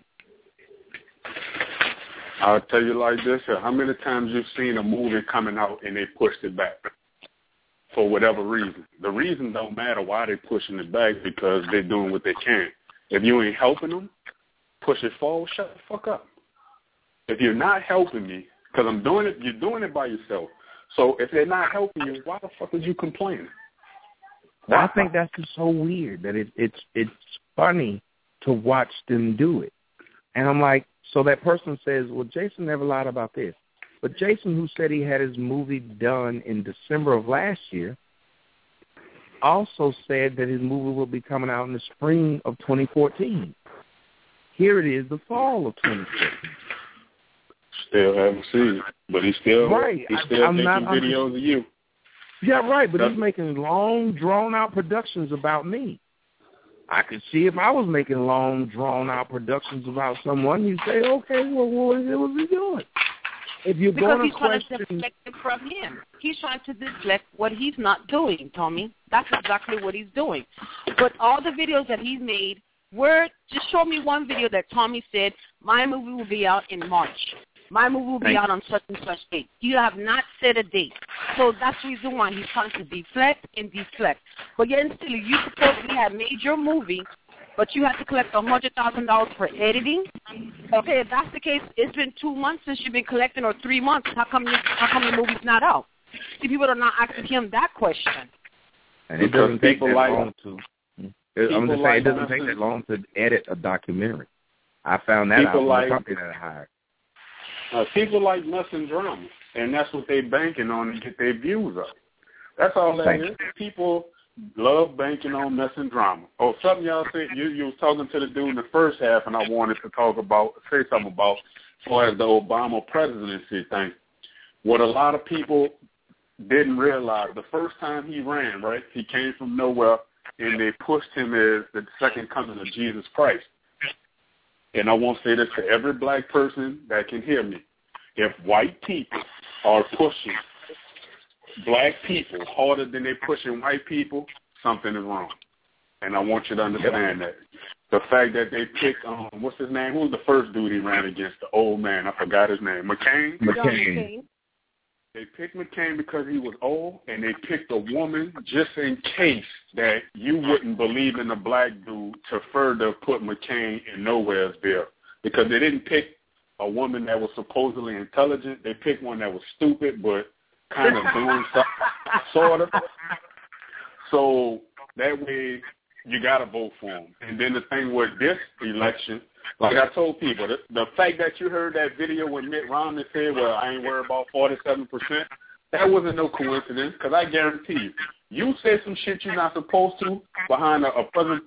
I'll tell you like this, how many times you've seen a movie coming out and they pushed it back for whatever reason? The reason don't matter why they're pushing it back, because they're doing what they can. If you ain't helping them, push it forward, shut the fuck up. If you're not helping me, because I'm doing it, you're doing it by yourself. So if they're not helping you, why the fuck is you complaining? Well, I think that's just so weird that it's funny to watch them do it. And I'm like, so that person says, well, Jason never lied about this. But Jason, who said he had his movie done in December of last year, also said that his movie will be coming out in the spring of 2014. Here it is, the fall of 2014. Still haven't seen it, but he's still making videos of you. Yeah, right, but he's making long, drawn-out productions about me. I could see if I was making long, drawn-out productions about someone, you'd say, okay, well, what was he doing? If you're because going he's trying to deflect it from him. He's trying to deflect what he's not doing, Tommy. That's exactly what he's doing. But all the videos that he's made just show me one video that Tommy said, my movie will be out in March. My movie will be out on such and such date. You have not set a date. So that's the reason why he's trying to deflect and deflect. But yet still, you supposedly have made your movie, but you had to collect $100,000 for editing. Okay, if that's the case, it's been 2 months since you've been collecting, or 3 months. How come your movie's not out? See, people are not asking him that question. And it doesn't take that long to. I'm just saying, it doesn't take that long to edit a documentary. I found that out from the company that I hired. People like mess and drama. and that's what they banking on to get their views up. That's all that is. People love banking on mess and drama. Oh, something y'all said, you was talking to the dude in the first half, and I wanted to say something about as far as the Obama presidency thing. What a lot of people didn't realize, the first time he ran, right, he came from nowhere, and they pushed him as the second coming of Jesus Christ. And I want to say this to every black person that can hear me. If white people are pushing black people harder than they're pushing white people, something is wrong. And I want you to understand that. The fact that they picked, what's his name? Who was the first dude he ran against? The old man. I forgot his name. McCain? McCain. They picked McCain because he was old, and they picked a woman just in case that you wouldn't believe in a black dude to further put McCain in Nowheresville. Because they didn't pick a woman that was supposedly intelligent. They picked one that was stupid but kind of doing something, sort of. So that way you got to vote for him. And then the thing with this election, like I told people, the fact that you heard that video when Mitt Romney said, well, I ain't worried about 47%, that wasn't no coincidence, because I guarantee you, you said some shit you're not supposed to behind a president,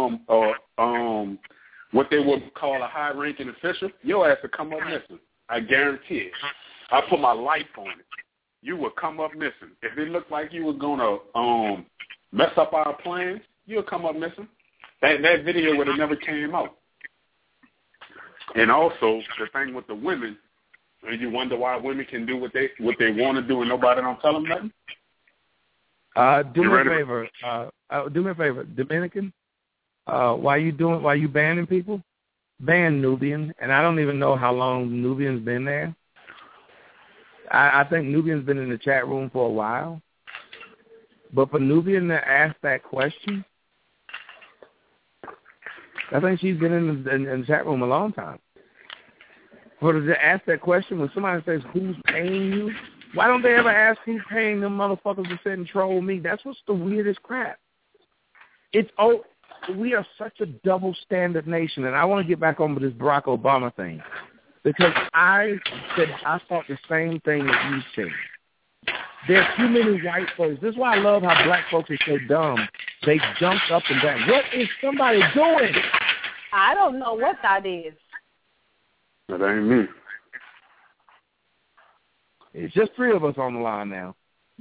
what they would call a high-ranking official, your ass would come up missing. I guarantee it. I put my life on it. You would come up missing. If it looked like you was going to mess up our plans, you would come up missing. That video would have never came out. And also, the thing with the women, you wonder why women can do what they want to do and nobody don't tell them nothing? Do me a favor, Dominican. Why you banning people? Ban Nubian, and I don't even know how long Nubian's been there. I think Nubian's been in the chat room for a while. But for Nubian to ask that question, I think she's been in the chat room a long time. For her to ask that question when somebody says, who's paying you? Why don't they ever ask who's paying them motherfuckers to sit and troll me? That's what's the weirdest crap. We are such a double standard nation, and I want to get back on with this Barack Obama thing. Because I thought the same thing that you said. There's too many white folks. This is why I love how black folks are so dumb. They jumped up and down. What is somebody doing? I don't know what that is. That ain't me. It's just three of us on the line now.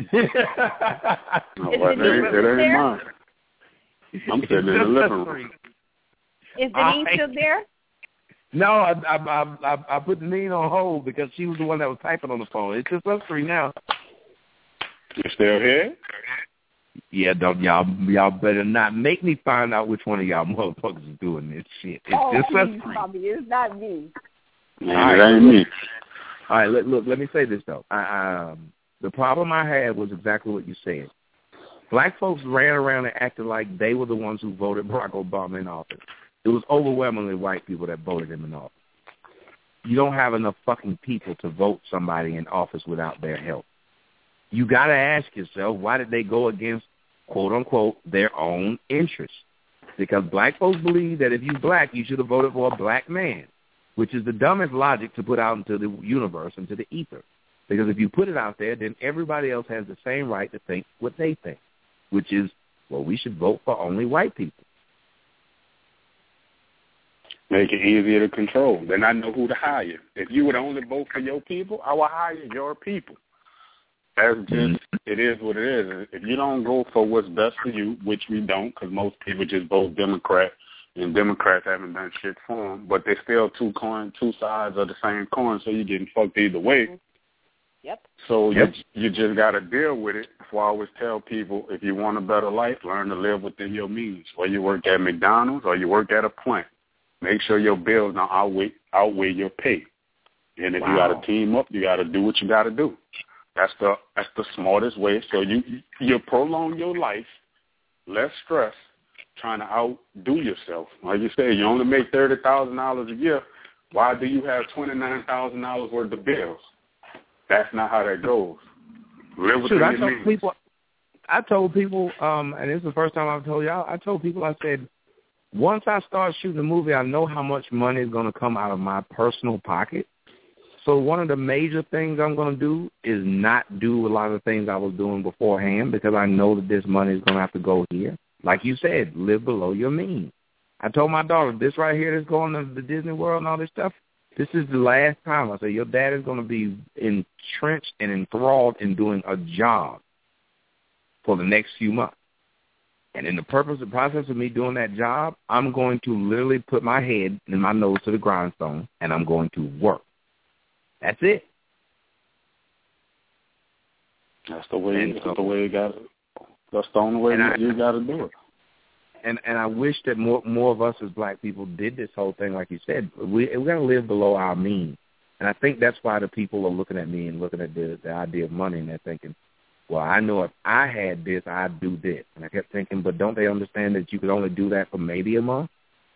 No, it ain't mine. I'm sitting in the living room. Is Denise still there? No, I put Denise on hold because she was the one that was typing on the phone. It's just us three now. You still here? Yeah, y'all better not make me find out which one of y'all motherfuckers is doing this shit. It's just us three. Bobby, it's not me. Man, it ain't me. All right, look, let me say this, though. The problem I had was exactly what you said. Black folks ran around and acted like they were the ones who voted Barack Obama in office. It was overwhelmingly white people that voted him in office. You don't have enough fucking people to vote somebody in office without their help. You got to ask yourself, why did they go against, quote, unquote, their own interests? Because black folks believe that if you're black, you should have voted for a black man, which is the dumbest logic to put out into the universe, into the ether. Because if you put it out there, then everybody else has the same right to think what they think, which is, well, we should vote for only white people. Make it easier to control. Then I know who to hire. If you would only vote for your people, I will hire your people. That's just, it is what it is. If you don't go for what's best for you, which we don't, because most people just vote Democrat, and Democrats haven't done shit for them, but they're still two sides of the same coin, so you're getting fucked either way. Yep. So you just got to deal with it. That's why I always tell people, if you want a better life, learn to live within your means. Whether you work at McDonald's or you work at a plant, make sure your bills don't outweigh your pay. And if you got to team up, you got to do what you got to do. That's the smartest way. So you prolong your life, less stress, trying to outdo yourself. Like you said, you only make $30,000 a year. Why do you have $29,000 worth of bills? That's not how that goes. Live within your means. I told people, and this is the first time I've told y'all, I told people, I said, once I start shooting a movie, I know how much money is going to come out of my personal pocket. So one of the major things I'm going to do is not do a lot of the things I was doing beforehand because I know that this money is going to have to go here. Like you said, live below your means. I told my daughter, this right here that's going to the Disney World and all this stuff, this is the last time. I said, your dad is going to be entrenched and enthralled in doing a job for the next few months. And in the process of me doing that job, I'm going to literally put my head and my nose to the grindstone, and I'm going to work. That's it. That's the way you got it. That's the only way you got to do it. And I wish that more of us as black people did this whole thing, like you said. We got to live below our means. And I think that's why the people are looking at me and looking at the idea of money, and they're thinking, well, I know if I had this, I'd do this. And I kept thinking, but don't they understand that you could only do that for maybe a month?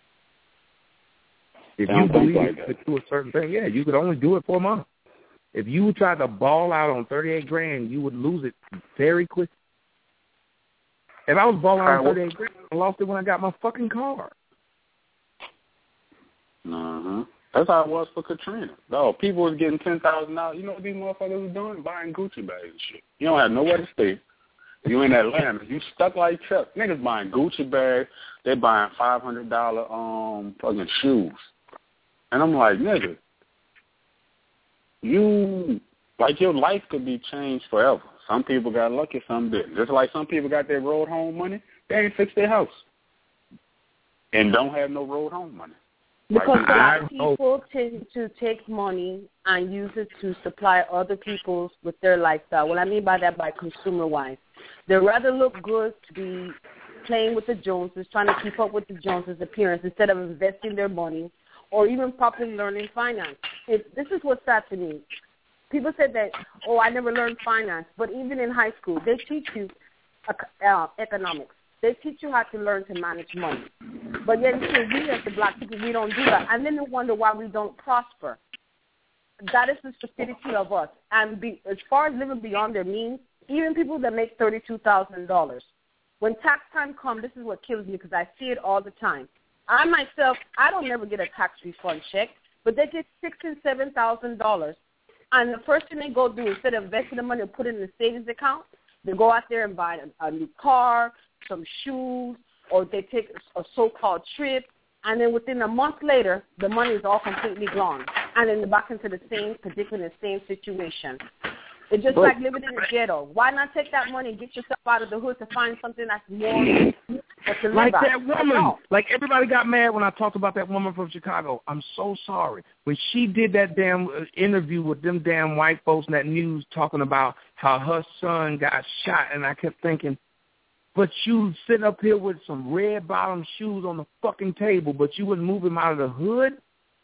If you believe you could do a certain thing, yeah, you could only do it for a month. If you tried to ball out on $38,000, you would lose it very quick. If I was balling out on $38,000, I lost it when I got my fucking car. That's how it was for Katrina. No, people was getting $10,000. You know what these motherfuckers was doing? Buying Gucci bags and shit. You don't have nowhere to stay. You in Atlanta. You stuck like Chuck. Niggas buying Gucci bags. They buying $500 fucking shoes. And I'm like, nigga, your life could be changed forever. Some people got lucky, some didn't. Just like some people got their road home money, they ain't fixed their house. And don't have no road home money. Because a lot of people tend to take money and use it to supply other people's with their lifestyle. What I mean by that, by consumer-wise. They'd rather look good to be playing with the Joneses, trying to keep up with the Joneses' appearance instead of investing their money or even properly learning finance. This is what's sad to me. People said that, oh, I never learned finance. But even in high school, they teach you economics. They teach you how to learn to manage money. But yet, we as the black people, we don't do that. And then they wonder why we don't prosper. That is the stupidity of us. And as far as living beyond their means, even people that make $32,000, when tax time comes, this is what kills me because I see it all the time. I myself, I don't never get a tax refund check, but they get $6,000 and $7,000. And the first thing they go do, instead of investing the money and put it in the savings account, they go out there and buy a new car, some shoes, or they take a so-called trip, and then within a month later, the money is all completely gone. And then they're back into the same predicament, the same situation. It's just like living in a ghetto. Why not take that money and get yourself out of the hood to find something that's more to live like by? That woman. Like everybody got mad when I talked about that woman from Chicago. I'm so sorry. When she did that damn interview with them damn white folks in that news talking about how her son got shot, and I kept thinking, but you sitting up here with some red bottom shoes on the fucking table, but you wouldn't move him out of the hood?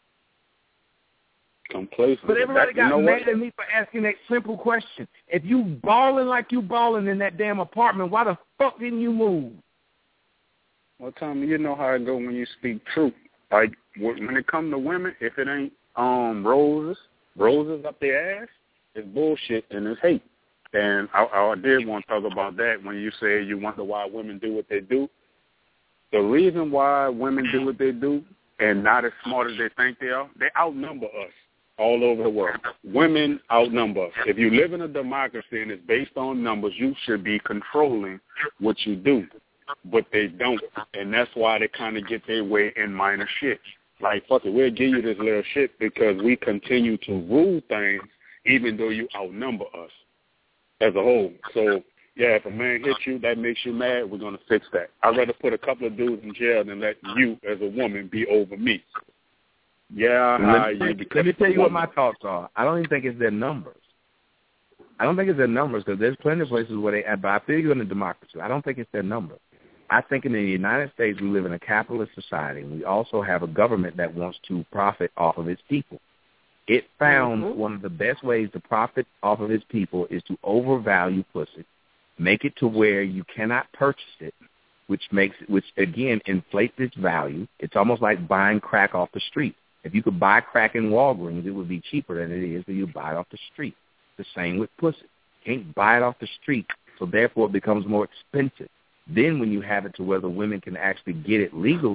Complacent. But everybody got mad at me for asking that simple question. If you balling like you balling in that damn apartment, why the fuck didn't you move? Well, Tommy, you know how it go when you speak truth. Like when it comes to women, if it ain't roses up their ass, it's bullshit and it's hate. And I did want to talk about that when you say you wonder why women do what they do. The reason why women do what they do and not as smart as they think they are, they outnumber us all over the world. Women outnumber us. If you live in a democracy and it's based on numbers, you should be controlling what you do. But they don't. And that's why they kind of get their way in minor shit. Like, fuck it, we'll give you this little shit because we continue to rule things even though you outnumber us as a whole. So, yeah, if a man hits you, that makes you mad, we're going to fix that. I'd rather put a couple of dudes in jail than let you, as a woman, be over me. Yeah, let me tell you what my thoughts are. I don't even think it's their numbers. I don't think it's their numbers because there's plenty of places where they, but I feel you're in a democracy. I don't think it's their numbers. I think in the United States we live in a capitalist society. We also have a government that wants to profit off of its people. It found one of the best ways to profit off of its people is to overvalue pussy, make it to where you cannot purchase it, which again inflates its value. It's almost like buying crack off the street. If you could buy crack in Walgreens, it would be cheaper than it is if you buy it off the street. The same with pussy. You can't buy it off the street, so therefore it becomes more expensive. Then when you have it to where the women can actually get it legally,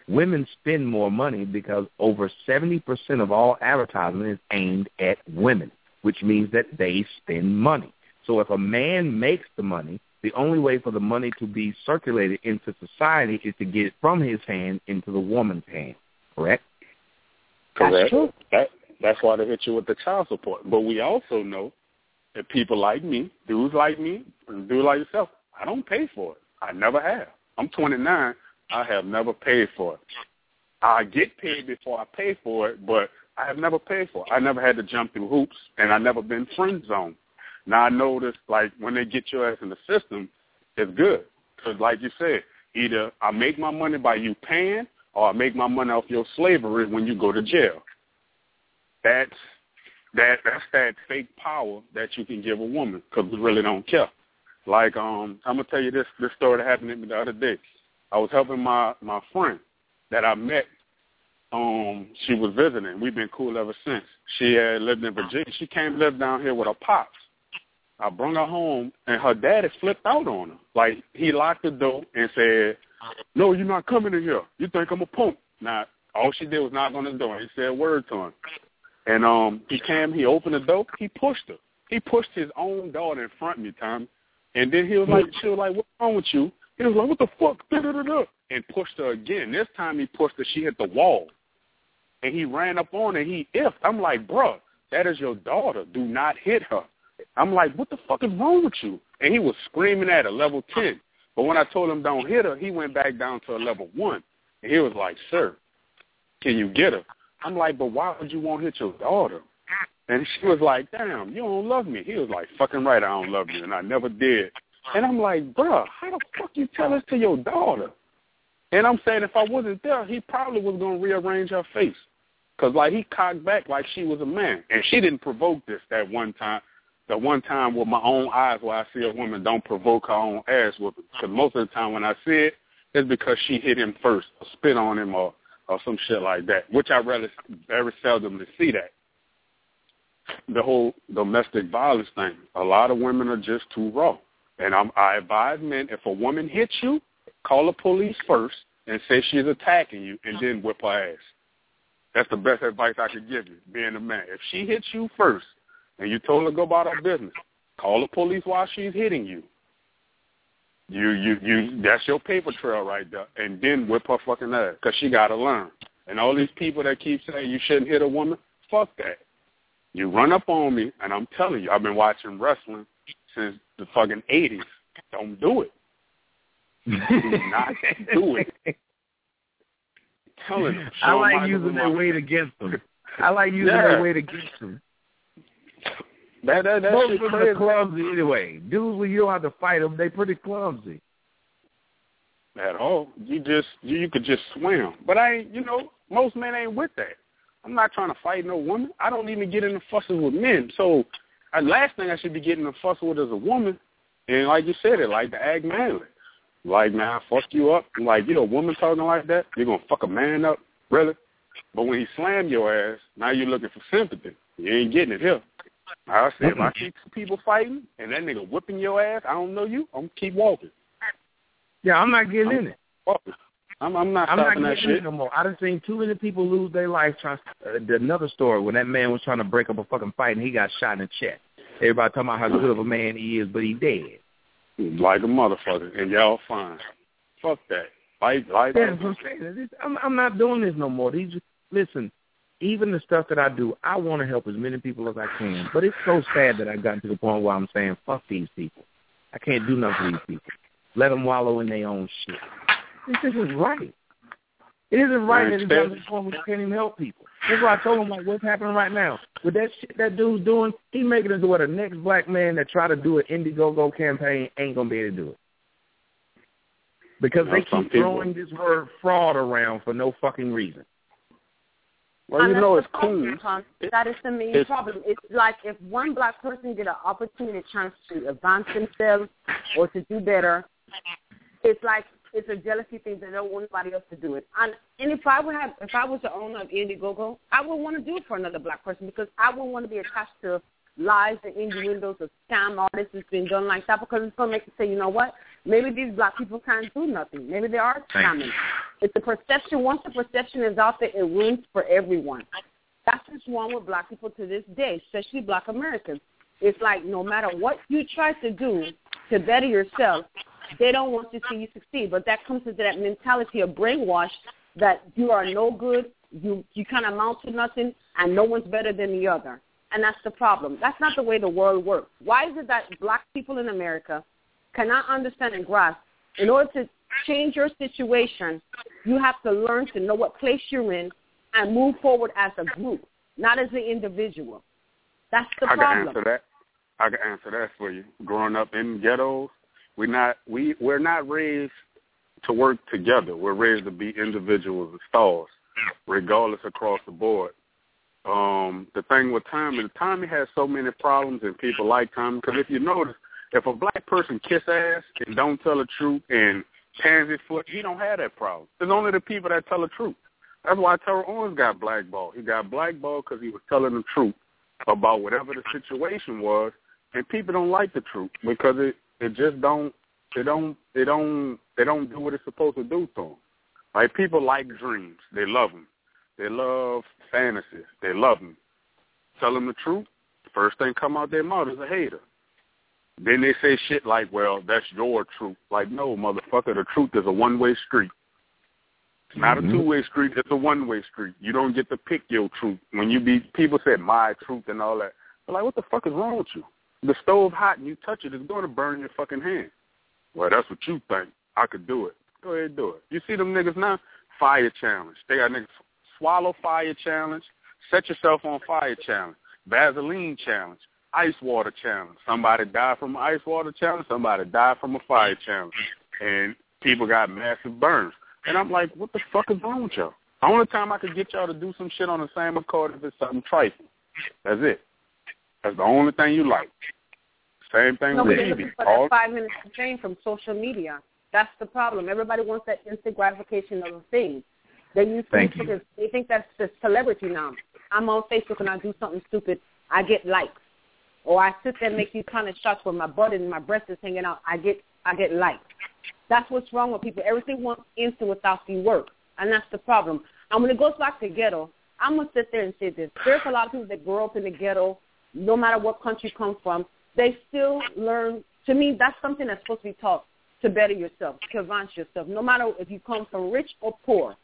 women spend more money because over 70% of all advertising is aimed at women, which means that they spend money. So if a man makes the money, the only way for the money to be circulated into society is to get it from his hand into the woman's hand. Correct? Correct. That's why they hit you with the child support. But we also know that people like me, dudes like me, and dudes like yourself, I don't pay for it. I never have. I'm 29. I have never paid for it. I get paid before I pay for it, but I have never paid for it. I never had to jump through hoops, and I never been friend zoned. Now, I notice, like, when they get your ass in the system, it's good. Because, like you said, either I make my money by you paying or I make my money off your slavery when you go to jail. That's that fake power that you can give a woman because we really don't care. Like, I'm going to tell you this story that happened to me the other day. I was helping my friend that I met. She was visiting. We've been cool ever since. She had lived in Virginia. She came to live down here with her pops. I brought her home, and her daddy flipped out on her. Like, he locked the door and said, "No, you're not coming in here. You think I'm a punk." Now, all she did was knock on the door. He said a word to him. And he opened the door. He pushed her. He pushed his own daughter in front of me, Tommy. And then she was like, "What's wrong with you?" He was like, "What the fuck?" And pushed her again. This time he pushed her. She hit the wall. And he ran up on her. He iffed. I'm like, "Bruh, that is your daughter. Do not hit her." I'm like, "What the fuck is wrong with you?" And he was screaming at her, level 10. But when I told him don't hit her, he went back down to a level 1. And he was like, "Sir, can you get her?" I'm like, "But why would you want to hit your daughter?" And she was like, "Damn, you don't love me." He was like, "Fucking right, I don't love you, and I never did." And I'm like, "Bruh, how the fuck you tell this to your daughter?" And I'm saying if I wasn't there, he probably was going to rearrange her face. Because, like, he cocked back like she was a man. And she didn't provoke this that one time. The one time with my own eyes where I see a woman don't provoke her own ass whooping. Because most of the time when I see it, it's because she hit him first or spit on him or some shit like that, which I very seldomly see that. The whole domestic violence thing, a lot of women are just too raw. And I advise men, if a woman hits you, call the police first and say she's attacking you and then whip her ass. That's the best advice I could give you, being a man. If she hits you first and you told her to go about her business, call the police while she's hitting you. You that's your paper trail right there. And then whip her fucking ass because she got to learn. And all these people that keep saying you shouldn't hit a woman, fuck that. You run up on me, and I'm telling you, I've been watching wrestling since the fucking 80s. Don't do it. Do not do it. Telling them. I like using their weight against them. I like using their weight against them. That Most shit of them are clumsy anyway. Dudes, when you don't have to fight them, they pretty clumsy. At all. You could just swim. But most men ain't with that. I'm not trying to fight no woman. I don't even get into fusses with men. So the last thing I should be getting a fuss with is a woman. And like you said, like to act manly. Like, man, I fuck you up. Like, a woman talking like that, you're going to fuck a man up? Really? But when he slam your ass, now you're looking for sympathy. You ain't getting it here. I said, if I see two people fighting and that nigga whipping your ass, I don't know you, I'm going to keep walking. Yeah, I'm not getting in it. I'm not getting that shit no more. I done seen too many people lose their life trying. Another story when that man was trying to break up a fucking fight and he got shot in the chest. Everybody talking about how good of a man he is, but he dead. Like a motherfucker, and y'all fine. Fuck that. That's what I'm saying. I'm not doing this no more. Listen, even the stuff that I do, I want to help as many people as I can. But it's so sad that I've gotten to the point where I'm saying, fuck these people. I can't do nothing for these people. Let them wallow in their own shit. This isn't right. It isn't right that it's down to the point where we can't even help people. That's why I told him, like, what's happening right now. With that shit that dude's doing, he making it to where the next black man that try to do an Indiegogo campaign ain't going to be able to do it. Because they keep throwing this word fraud around for no fucking reason. Well, it's cool. That is the main problem. It's like if one black person get an opportunity, a chance to advance themselves or to do better, it's like it's a jealousy thing that they don't want anybody else to do it. And if I was the owner of Indiegogo, I would want to do it for another black person because I wouldn't want to be attached to lies and innuendos of scam artists that's been done like that because it's going to make you say, you know what, maybe these black people can't do nothing. Maybe they are scamming. It's the perception. Once the perception is out there, it ruins for everyone. That's what's wrong with black people to this day, especially black Americans. It's like no matter what you try to do to better yourself, they don't want to see you succeed. But that comes into that mentality of brainwash that you are no good, you kind of amount to nothing, and no one's better than the other. And that's the problem. That's not the way the world works. Why is it that black people in America cannot understand and grasp, in order to change your situation, you have to learn to know what place you're in and move forward as a group, not as an individual. That's the problem. I can answer that for you. Growing up in ghettos, we're not raised to work together. We're raised to be individuals and stars, regardless across the board. The thing with Tommy has so many problems, and people like Tommy, because if you notice, if a black person kiss ass and don't tell the truth and pansy foot, he don't have that problem. It's only the people that tell the truth. That's why Terrell Owens got blackballed. He got blackballed because he was telling the truth about whatever the situation was, and people don't like the truth because it just don't they don't do what it's supposed to do to them. Like, people like dreams. They love them. They love fantasies. They love them. Tell them the truth, first thing come out their mouth is a hater. Then they say shit like, well, that's your truth. Like, no, motherfucker, the truth is a one-way street. It's not a two-way street. It's a one-way street. You don't get to pick your truth. When people say my truth and all that, they're like, what the fuck is wrong with you? The stove hot and you touch it, it's going to burn your fucking hand. Well, that's what you think. I could do it. Go ahead and do it. You see them niggas now? Fire challenge. They got niggas swallow fire challenge, set yourself on fire challenge, Vaseline challenge, ice water challenge. Somebody died from an ice water challenge. Somebody died from a fire challenge. And people got massive burns. And I'm like, what the fuck is wrong with y'all? The only time I could get y'all to do some shit on the same accord if it's something trifling. That's it. That's the only thing you like. Same thing with TV. Looking for that 5 minutes of fame from social media. That's the problem. Everybody wants that instant gratification of a thing. They use Facebook. They think that's the celebrity now. I'm on Facebook and I do something stupid. I get likes. Or I sit there and make these kind of shots where my butt and my breast is hanging out. I get likes. That's what's wrong with people. Everything wants instant without the work. And that's the problem. And when it goes back to ghetto, I'm going to sit there and say this. There's a lot of people that grow up in the ghetto, no matter what country you come from, they still learn. To me, that's something that's supposed to be taught to better yourself, to advance yourself, no matter if you come from rich or poor.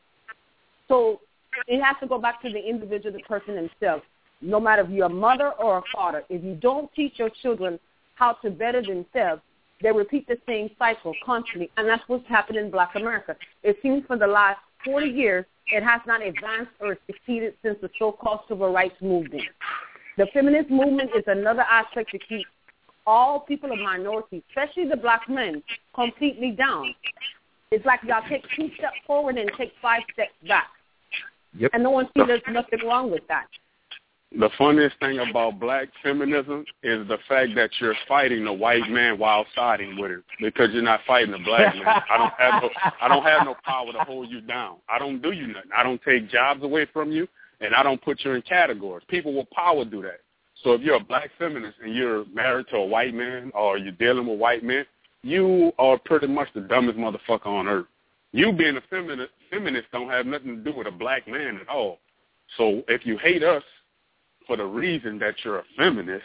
So it has to go back to the individual, the person himself. No matter if you're a mother or a father, if you don't teach your children how to better themselves, they repeat the same cycle constantly, and that's what's happened in Black America. It seems for the last 40 years, it has not advanced or succeeded since the so-called civil rights movement. The feminist movement is another aspect to keep all people of minority, especially the black men, completely down. It's like y'all take 2 steps forward and take 5 steps back. Yep. And no one sees there's nothing wrong with that. The funniest thing about black feminism is the fact that you're fighting the white man while siding with him, because you're not fighting the black man. I don't have no power to hold you down. I don't do you nothing. I don't take jobs away from you, and I don't put you in categories. People with power do that. So if you're a black feminist and you're married to a white man or you're dealing with white men, you are pretty much the dumbest motherfucker on earth. You being a feminist don't have nothing to do with a black man at all. So if you hate us for the reason that you're a feminist,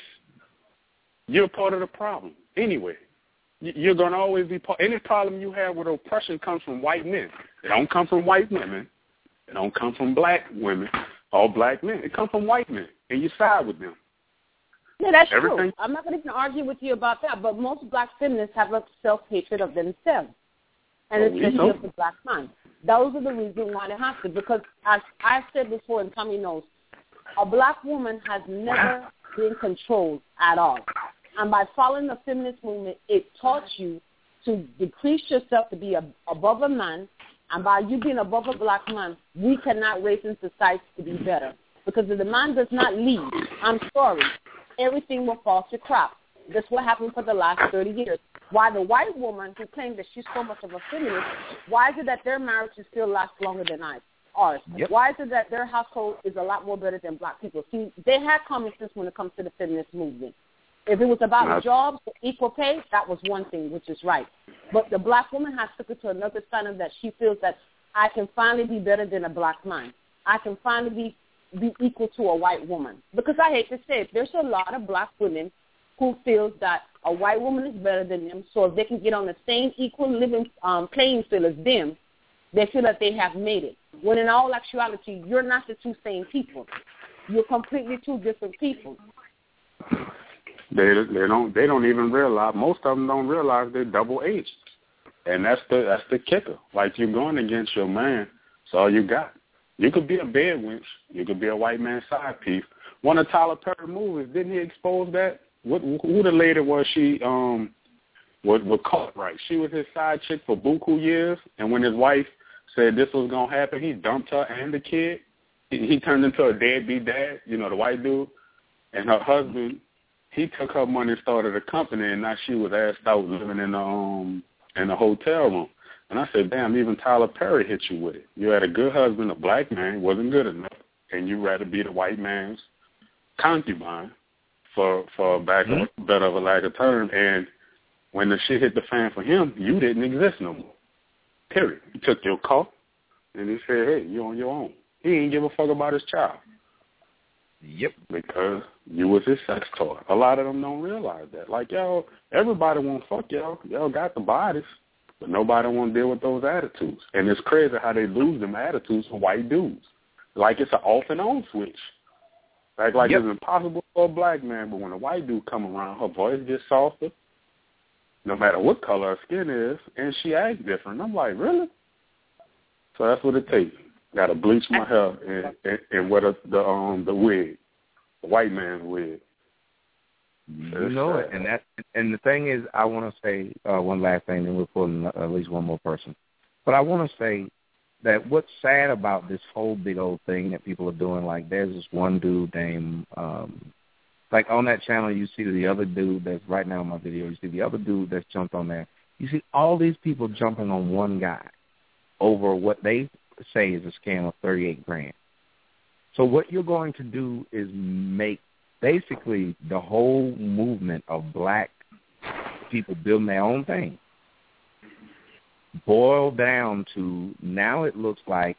you're part of the problem anyway. You're going to always be part. Any problem you have with oppression comes from white men. It don't come from white women. It don't come from black women or black men. It comes from white men, and you side with them. Yeah, that's true. I'm not going to argue with you about that, but most black feminists have a self-hatred of themselves, and especially of the black man. Those are the reasons why they have to, because as I said before, and Tommy knows, a black woman has never been controlled at all. And by following the feminist movement, it taught you to decrease yourself to be above a man, and by you being above a black man, we cannot raise in society to be better. Because if the man does not lead, I'm sorry, everything will fall to crap. That's what happened for the last 30 years. Why the white woman who claims that she's so much of a feminist, why is it that their marriages still last longer than ours? Yep. Why is it that their household is a lot more better than black people? See, they had common sense when it comes to the feminist movement. If it was about jobs, equal pay, that was one thing, which is right. But the black woman has took it to another standard that she feels that I can finally be better than a black man. I can finally be equal to a white woman. Because I hate to say it, there's a lot of black women who feels that a white woman is better than them, so if they can get on the same equal living playing field as them, they feel that they have made it. When in all actuality, you're not the two same people. You're completely two different people. They don't even realize. Most of them don't realize they're double aged, and that's the kicker. Like, you're going against your man. That's all you got. You could be a bed wench. You could be a white man's side piece. One of Tyler Perry movies, didn't he expose that? Who the lady was? She was caught right. She was his side chick for buku years, and when his wife said this was gonna happen, he dumped her and the kid. He turned into a deadbeat dad, the white dude, and her husband. He took her money and started a company, and now she was asked out living in the hotel room. And I said, damn, even Tyler Perry hit you with it. You had a good husband, a black man, wasn't good enough, and you rather be the white man's concubine, for better of a lack of term. And when the shit hit the fan for him, you didn't exist no more. Period. He took your car, and he said, hey, you're on your own. He didn't give a fuck about his child. Yep. Because you was his sex toy. A lot of them don't realize that. Like, y'all, everybody want to fuck y'all. Y'all got the bodies, but nobody want to deal with those attitudes. And it's crazy how they lose them attitudes for white dudes. Like it's an off and on switch. Like yep. It's impossible for a black man, but when a white dude come around, her voice gets softer, no matter what color her skin is, and she acts different. I'm like, really? So that's what it takes. Got to bleach my hair and wear the wig, the white man's wig. You know it, and the thing is, I want to say one last thing, then we'll pull in at least one more person. But I want to say that what's sad about this whole big old thing that people are doing, like there's this one dude named, like on that channel, you see the other dude that's right now in my video, you see the other dude that's jumped on there. You see all these people jumping on one guy over what they say is a scam of $38,000. So what you're going to do is make basically the whole movement of black people building their own thing boil down to now it looks like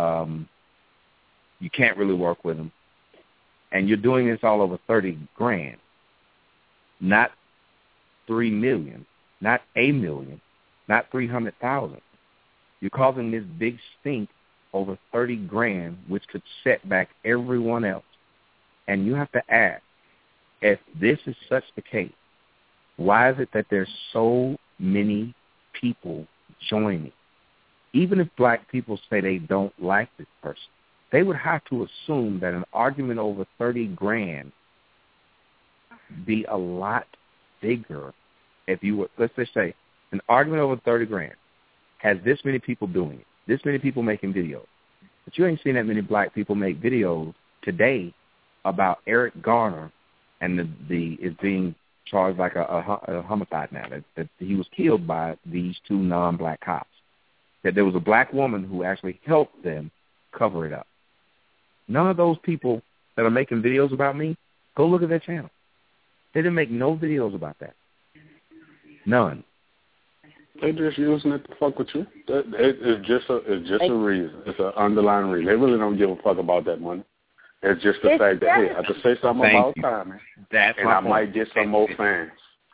you can't really work with them, and you're doing this all over $30,000, not $3 million, not $1 million, not $300,000. You're causing this big stink over $30,000, which could set back everyone else. And you have to ask, if this is such the case, why is it that there's so many people joining? Even if black people say they don't like this person, they would have to assume that an argument over $30,000 be a lot bigger. If you were, let's just say, an argument over $30,000 has this many people doing it, this many people making videos, but you ain't seen that many black people make videos today about Eric Garner and the is being charged like a homicide now, that he was killed by these two non-black cops, that there was a black woman who actually helped them cover it up. None of those people that are making videos about me, go look at their channel. They didn't make no videos about that. None. They're just using it to fuck with you. It's just a reason. It's an underlying reason. They really don't give a fuck about that money. It's just the fact that, hey, I have to say something about timing, and I might get some more fans.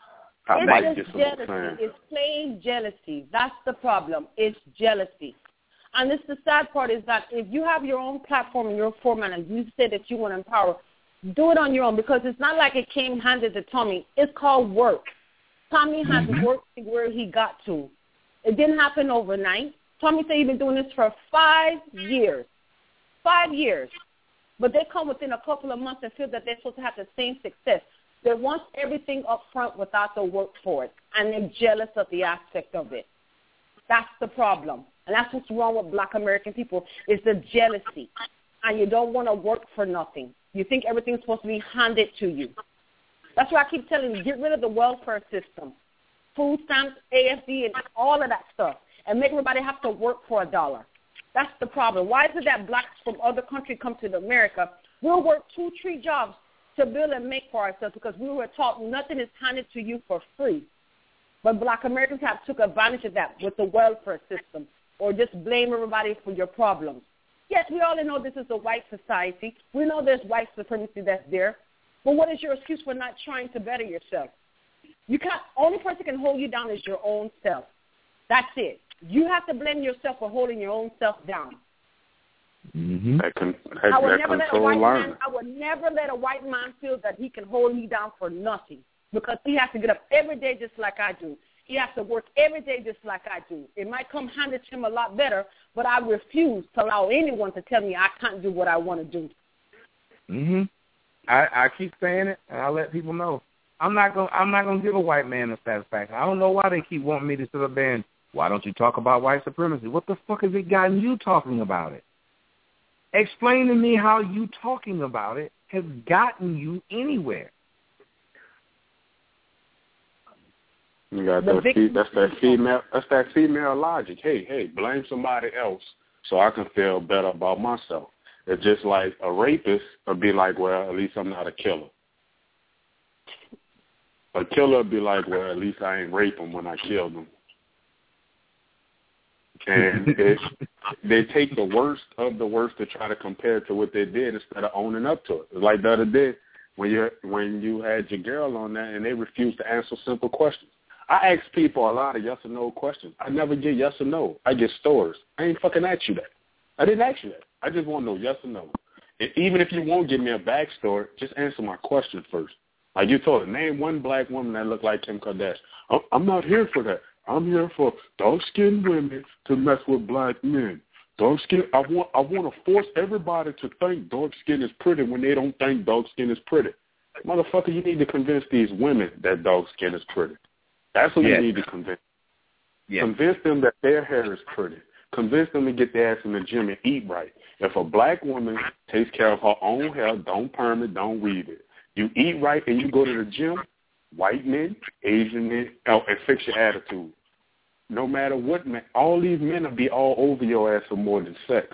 It's plain jealousy. That's the problem. It's jealousy. And this, the sad part is that if you have your own platform and your format and you say that you want to empower, do it on your own, because it's not like it came handed to Tommy. It's called work. Tommy had to work to where he got to. It didn't happen overnight. Tommy said he's been doing this for 5 years. 5 years. But they come within a couple of months and feel that they're supposed to have the same success. They want everything up front without the work for it, and they're jealous of the aspect of it. That's the problem. And that's what's wrong with black American people, is the jealousy. And you don't want to work for nothing. You think everything's supposed to be handed to you. That's why I keep telling you, get rid of the welfare system, food stamps, AFD, and all of that stuff, and make everybody have to work for $1. That's the problem. Why is it that blacks from other countries come to America? We'll work 2-3 jobs to build and make for ourselves, because we were taught nothing is handed to you for free. But black Americans have took advantage of that with the welfare system. or just blame everybody for your problems. Yes, we all know this is a white society. We know there's white supremacy that's there. But what is your excuse for not trying to better yourself? You can't. Only person can hold you down is your own self. That's it. You have to blame yourself for holding your own self down. Mm-hmm. I would never let a white man feel that he can hold me down for nothing, because he has to get up every day just like I do. He has to work every day just like I do. It might come handed to him a lot better, but I refuse to allow anyone to tell me I can't do what I want to do. Mhm. I keep saying it, and I let people know I'm not gonna give a white man the satisfaction. I don't know why they keep wanting me to sit up there and, why don't you talk about white supremacy? What the fuck has it gotten you talking about it? Explain to me how you talking about it has gotten you anywhere. You got that's that female logic. Hey, blame somebody else so I can feel better about myself. It's just like a rapist would be like, well, at least I'm not a killer. A killer would be like, well, at least I ain't rape him when I killed him. And they take the worst of the worst to try to compare it to what they did instead of owning up to it. It's like the other day when you had your girl on there and they refused to answer simple questions. I ask people a lot of yes or no questions. I never get yes or no. I get stories. I ain't fucking asked you that. I didn't ask you that. I just want to know yes or no. And even if you won't give me a backstory, just answer my question first. Like you told her, name one black woman that looked like Kim Kardashian. I'm not here for that. I'm here for dark-skinned women to mess with black men. Dark skin. I want to force everybody to think dark skin is pretty when they don't think dark skin is pretty. Motherfucker, you need to convince these women that dark skin is pretty. That's what you need to convince. Yeah. Convince them that their hair is pretty. Convince them to get their ass in the gym and eat right. If a black woman takes care of her own hair, don't perm it, don't weave it. You eat right and you go to the gym, white men, Asian men, and fix your attitude. No matter what, man, all these men will be all over your ass for more than sex.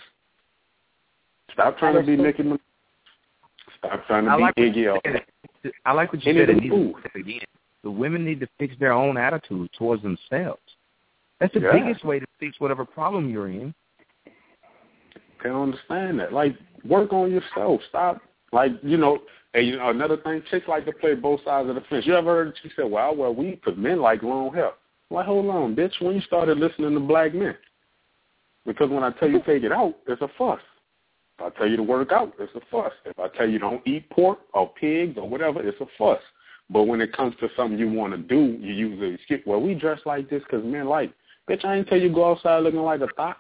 Stop trying to be Nicki Minaj. Stop trying to be Iggy. I like what you said. Again, the women need to fix their own attitude towards themselves. That's the biggest way to fix whatever problem you're in. Can't understand that. Like, work on yourself. Stop. Like, another thing, chicks like to play both sides of the fence. You ever heard a chick say, well, I wear weave because men like long hair. Like, hold on, bitch, when you started listening to black men? Because when I tell you take it out, it's a fuss. If I tell you to work out, it's a fuss. If I tell you don't eat pork or pigs or whatever, it's a fuss. But when it comes to something you want to do, you usually skip, well, we dress like this because men like, bitch, I ain't tell you go outside looking like a thot.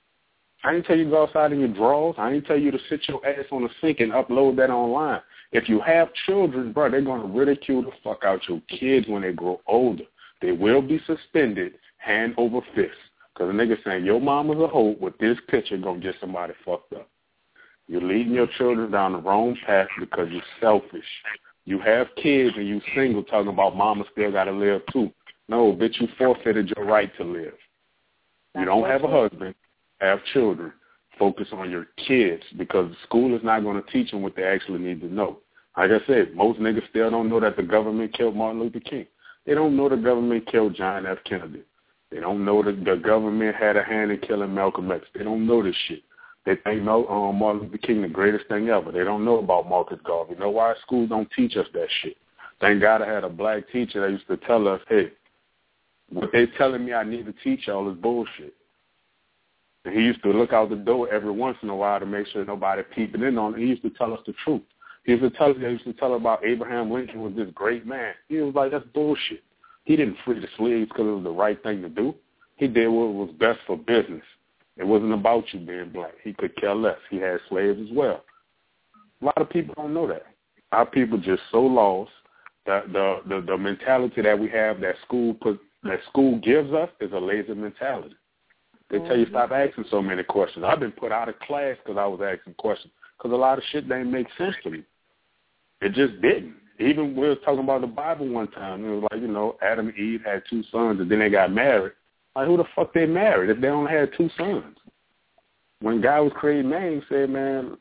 I ain't tell you go outside in your drawers. I ain't tell you to sit your ass on the sink and upload that online. If you have children, bro, they're going to ridicule the fuck out your kids when they grow older. They will be suspended hand over fist. Because a nigga saying your mama's a hoe with this picture going to get somebody fucked up. You're leading your children down the wrong path because you're selfish. You have kids and you single talking about mama still got to live too. No, bitch, you forfeited your right to live. You don't have a husband, have children. Focus on your kids because school is not going to teach them what they actually need to know. Like I said, most niggas still don't know that the government killed Martin Luther King. They don't know the government killed John F. Kennedy. They don't know that the government had a hand in killing Malcolm X. They don't know this shit. They think Martin Luther King the greatest thing ever. They don't know about Marcus Garvey. You know why schools don't teach us that shit? Thank God I had a black teacher that used to tell us, hey, what they're telling me I need to teach y'all is bullshit. And he used to look out the door every once in a while to make sure nobody peeping in on it. He used to tell us the truth. He used to tell about Abraham Lincoln was this great man. He was like, that's bullshit. He didn't free the slaves because it was the right thing to do. He did what was best for business. It wasn't about you being black. He could care less. He had slaves as well. A lot of people don't know that. Our people just so lost that the mentality that we have that school gives us is a lazy mentality. They tell you stop asking so many questions. I've been put out of class because I was asking questions because a lot of shit didn't make sense to me. It just didn't. Even we were talking about the Bible one time. It was like, Adam and Eve had 2 sons and then they got married. Like, who the fuck they married if they only had 2 sons? When God was creating man, he said, man,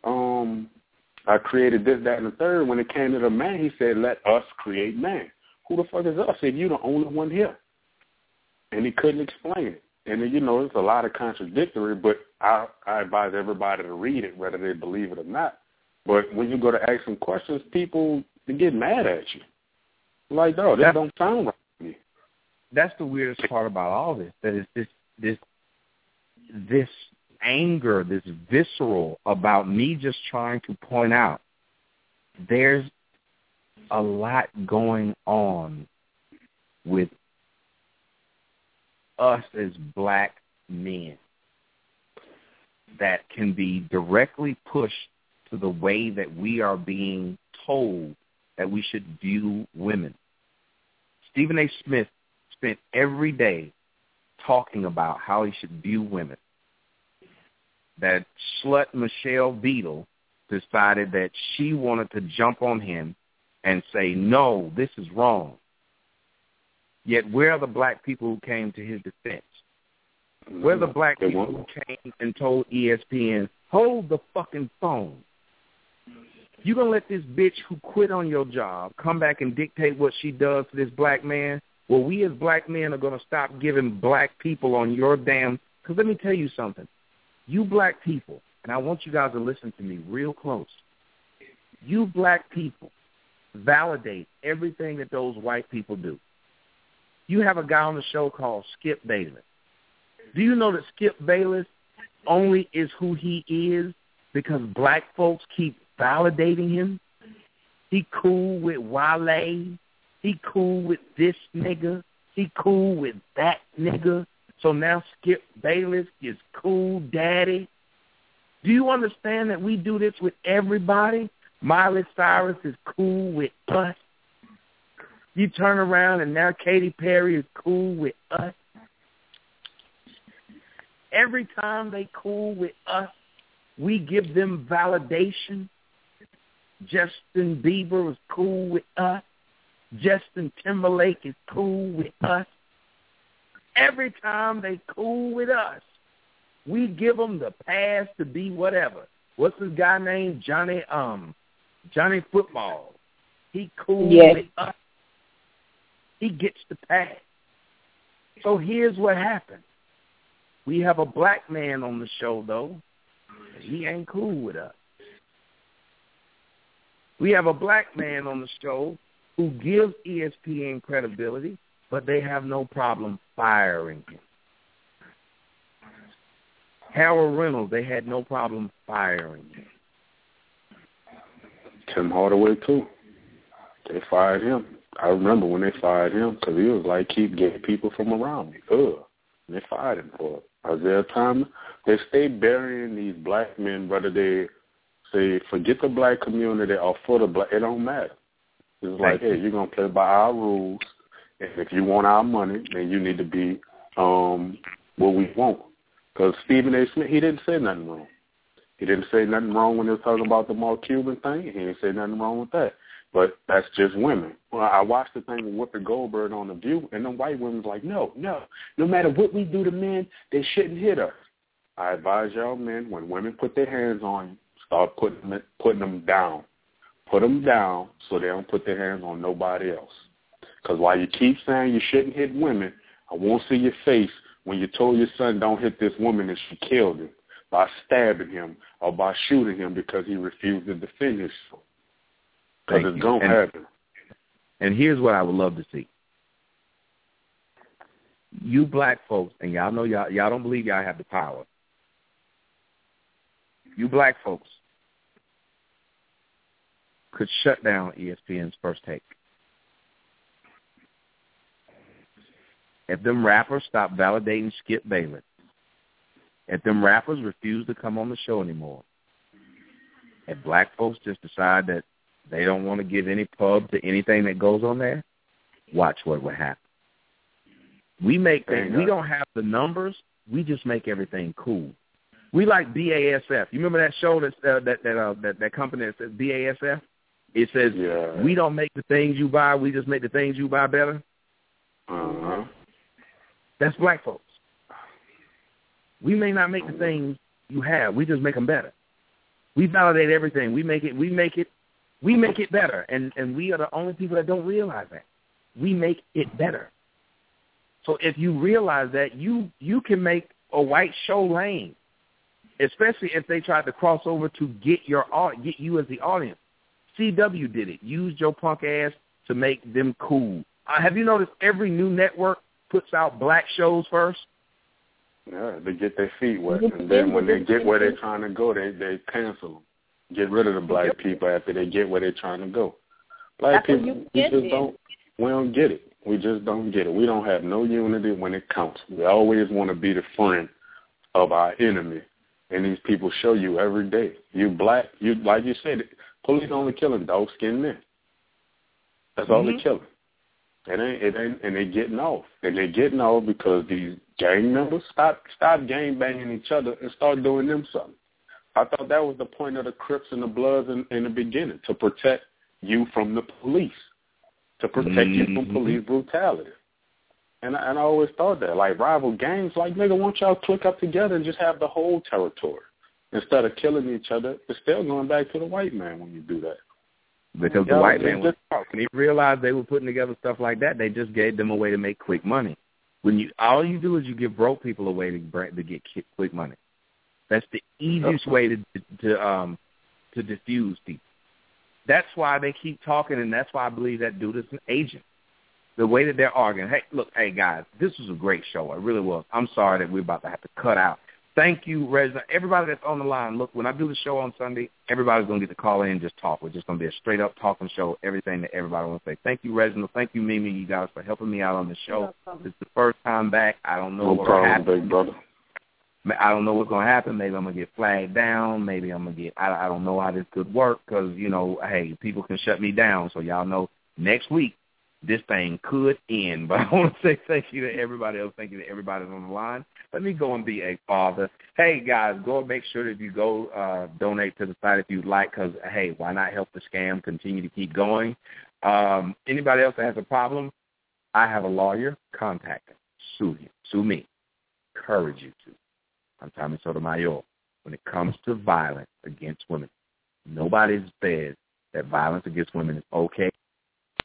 I created this, that, and the third. When it came to the man, he said, let us create man. Who the fuck is us if you the only one here? And he couldn't explain it. And, it's a lot of contradictory, but I advise everybody to read it, whether they believe it or not. But when you go to ask some questions, people, they get mad at you. Like, no, that don't sound right to me. That's the weirdest part about all this, that is this anger, this visceral about me just trying to point out there's a lot going on with us as black men that can be directly pushed to the way that we are being told that we should view women. Stephen A. Smith spent every day talking about how he should view women. That slut Michelle Beadle decided that she wanted to jump on him and say, no, this is wrong. Yet where are the black people who came to his defense? Where are the black people who came and told ESPN, hold the fucking phone? You going to let this bitch who quit on your job come back and dictate what she does to this black man? Well, we as black men are going to stop giving black people on your damn... Because let me tell you something. You black people, and I want you guys to listen to me real close. You black people validate everything that those white people do. You have a guy on the show called Skip Bayless. Do you know that Skip Bayless only is who he is because black folks keep validating him? He cool with Wale. He cool with this nigga. He cool with that nigga. So now Skip Bayless is cool daddy. Do you understand that we do this with everybody? Miley Cyrus is cool with us. You turn around and now Katy Perry is cool with us. Every time they cool with us, we give them validation. Justin Bieber is cool with us. Justin Timberlake is cool with us. Every time they cool with us, we give them the pass to be whatever. What's this guy named? Johnny Football. He cool with us. He gets the pass. So here's what happened. We have a black man on the show, though. He ain't cool with us. We have a black man on the show who gives ESPN credibility, but they have no problem firing him. Harold Reynolds, they had no problem firing him. Tim Hardaway, too. They fired him. I remember when they fired him because he was like, keep getting people from around me. And they fired him for it. Isaiah Thomas, they stay burying these black men, whether they say, forget the black community or for the black, it don't matter. It's like, hey, you're going to play by our rules, and if you want our money, then you need to be what we want. Because Stephen A. Smith, he didn't say nothing wrong. He didn't say nothing wrong when they were talking about the Mark Cuban thing. He didn't say nothing wrong with that. But that's just women. Well, I watched the thing with Whoopi Goldberg on The View, and the white women's like, no matter what we do to men, they shouldn't hit us. I advise y'all men, when women put their hands on you, start putting them down. Put them down so they don't put their hands on nobody else. Because while you keep saying you shouldn't hit women, I won't see your face when you told your son don't hit this woman and she killed him by stabbing him or by shooting him because he refused to defend himself. Because it's going to happen. And here's what I would love to see. You black folks, and y'all know y'all don't believe y'all have the power. You black folks could shut down ESPN's First Take. If them rappers stop validating Skip Bayless, if them rappers refuse to come on the show anymore, if black folks just decide that they don't want to give any pub to anything that goes on there, watch what would happen. We don't have the numbers. We just make everything cool. We like BASF. You remember that show that company that says BASF? It says, we don't make the things you buy. We just make the things you buy better. Uh-huh. That's black folks. We may not make the things you have. We just make them better. We validate everything. We make it better, and we are the only people that don't realize that. We make it better. So if you realize that, you can make a white show lame, especially if they tried to cross over to get you as the audience. CW did it. Used your punk ass to make them cool. Have you noticed every new network puts out black shows first? Yeah, they get their feet wet, and then when they get where they're trying to go, they cancel them. Get rid of the black people after they get where they're trying to go. Black people, we don't get it. We just don't get it. We don't have no unity when it counts. We always want to be the friend of our enemy, and these people show you every day. You black, you like you said, police only killing dark-skinned men. That's all they're killing. It ain't, and they're getting off. And they're getting off because these gang members stop gang banging each other and start doing them something. I thought that was the point of the Crips and the Bloods in the beginning, to protect you from the police, to protect you from police brutality. And I always thought that, like rival gangs, like, nigga, why don't y'all click up together and just have the whole territory instead of killing each other? It's still going back to the white man when you do that. Because the white man was when he realized they were putting together stuff like that, they just gave them a way to make quick money. All you do is you give broke people a way to get quick money. That's the easiest way to diffuse people. That's why they keep talking, and that's why I believe that dude is an agent. The way that they're arguing. Hey guys, this was a great show. It really was. I'm sorry that we're about to have to cut out. Thank you, Reginald. Everybody that's on the line, look, when I do the show on Sunday, everybody's going to get to call in and just talk. We're just going to be a straight-up talking show, everything that everybody wants to say. Thank you, Reginald. Thank you, Mimi, you guys, for helping me out on the show. This is the first time back. I don't know what's going to happen. Big brother. I don't know what's going to happen. Maybe I'm going to get flagged down. Maybe I'm going to get – I don't know how this could work because, hey, people can shut me down. So y'all know next week this thing could end. But I want to say thank you to everybody else. Thank you to everybody on the line. Let me go and be a father. Hey, guys, go and make sure that you go donate to the site if you'd like because, hey, why not help the scam continue to keep going? Anybody else that has a problem, I have a lawyer. Contact him. Sue him. Sue me. Encourage you to. I'm Tommy Sotomayor. When it comes to violence against women, nobody says that violence against women is okay.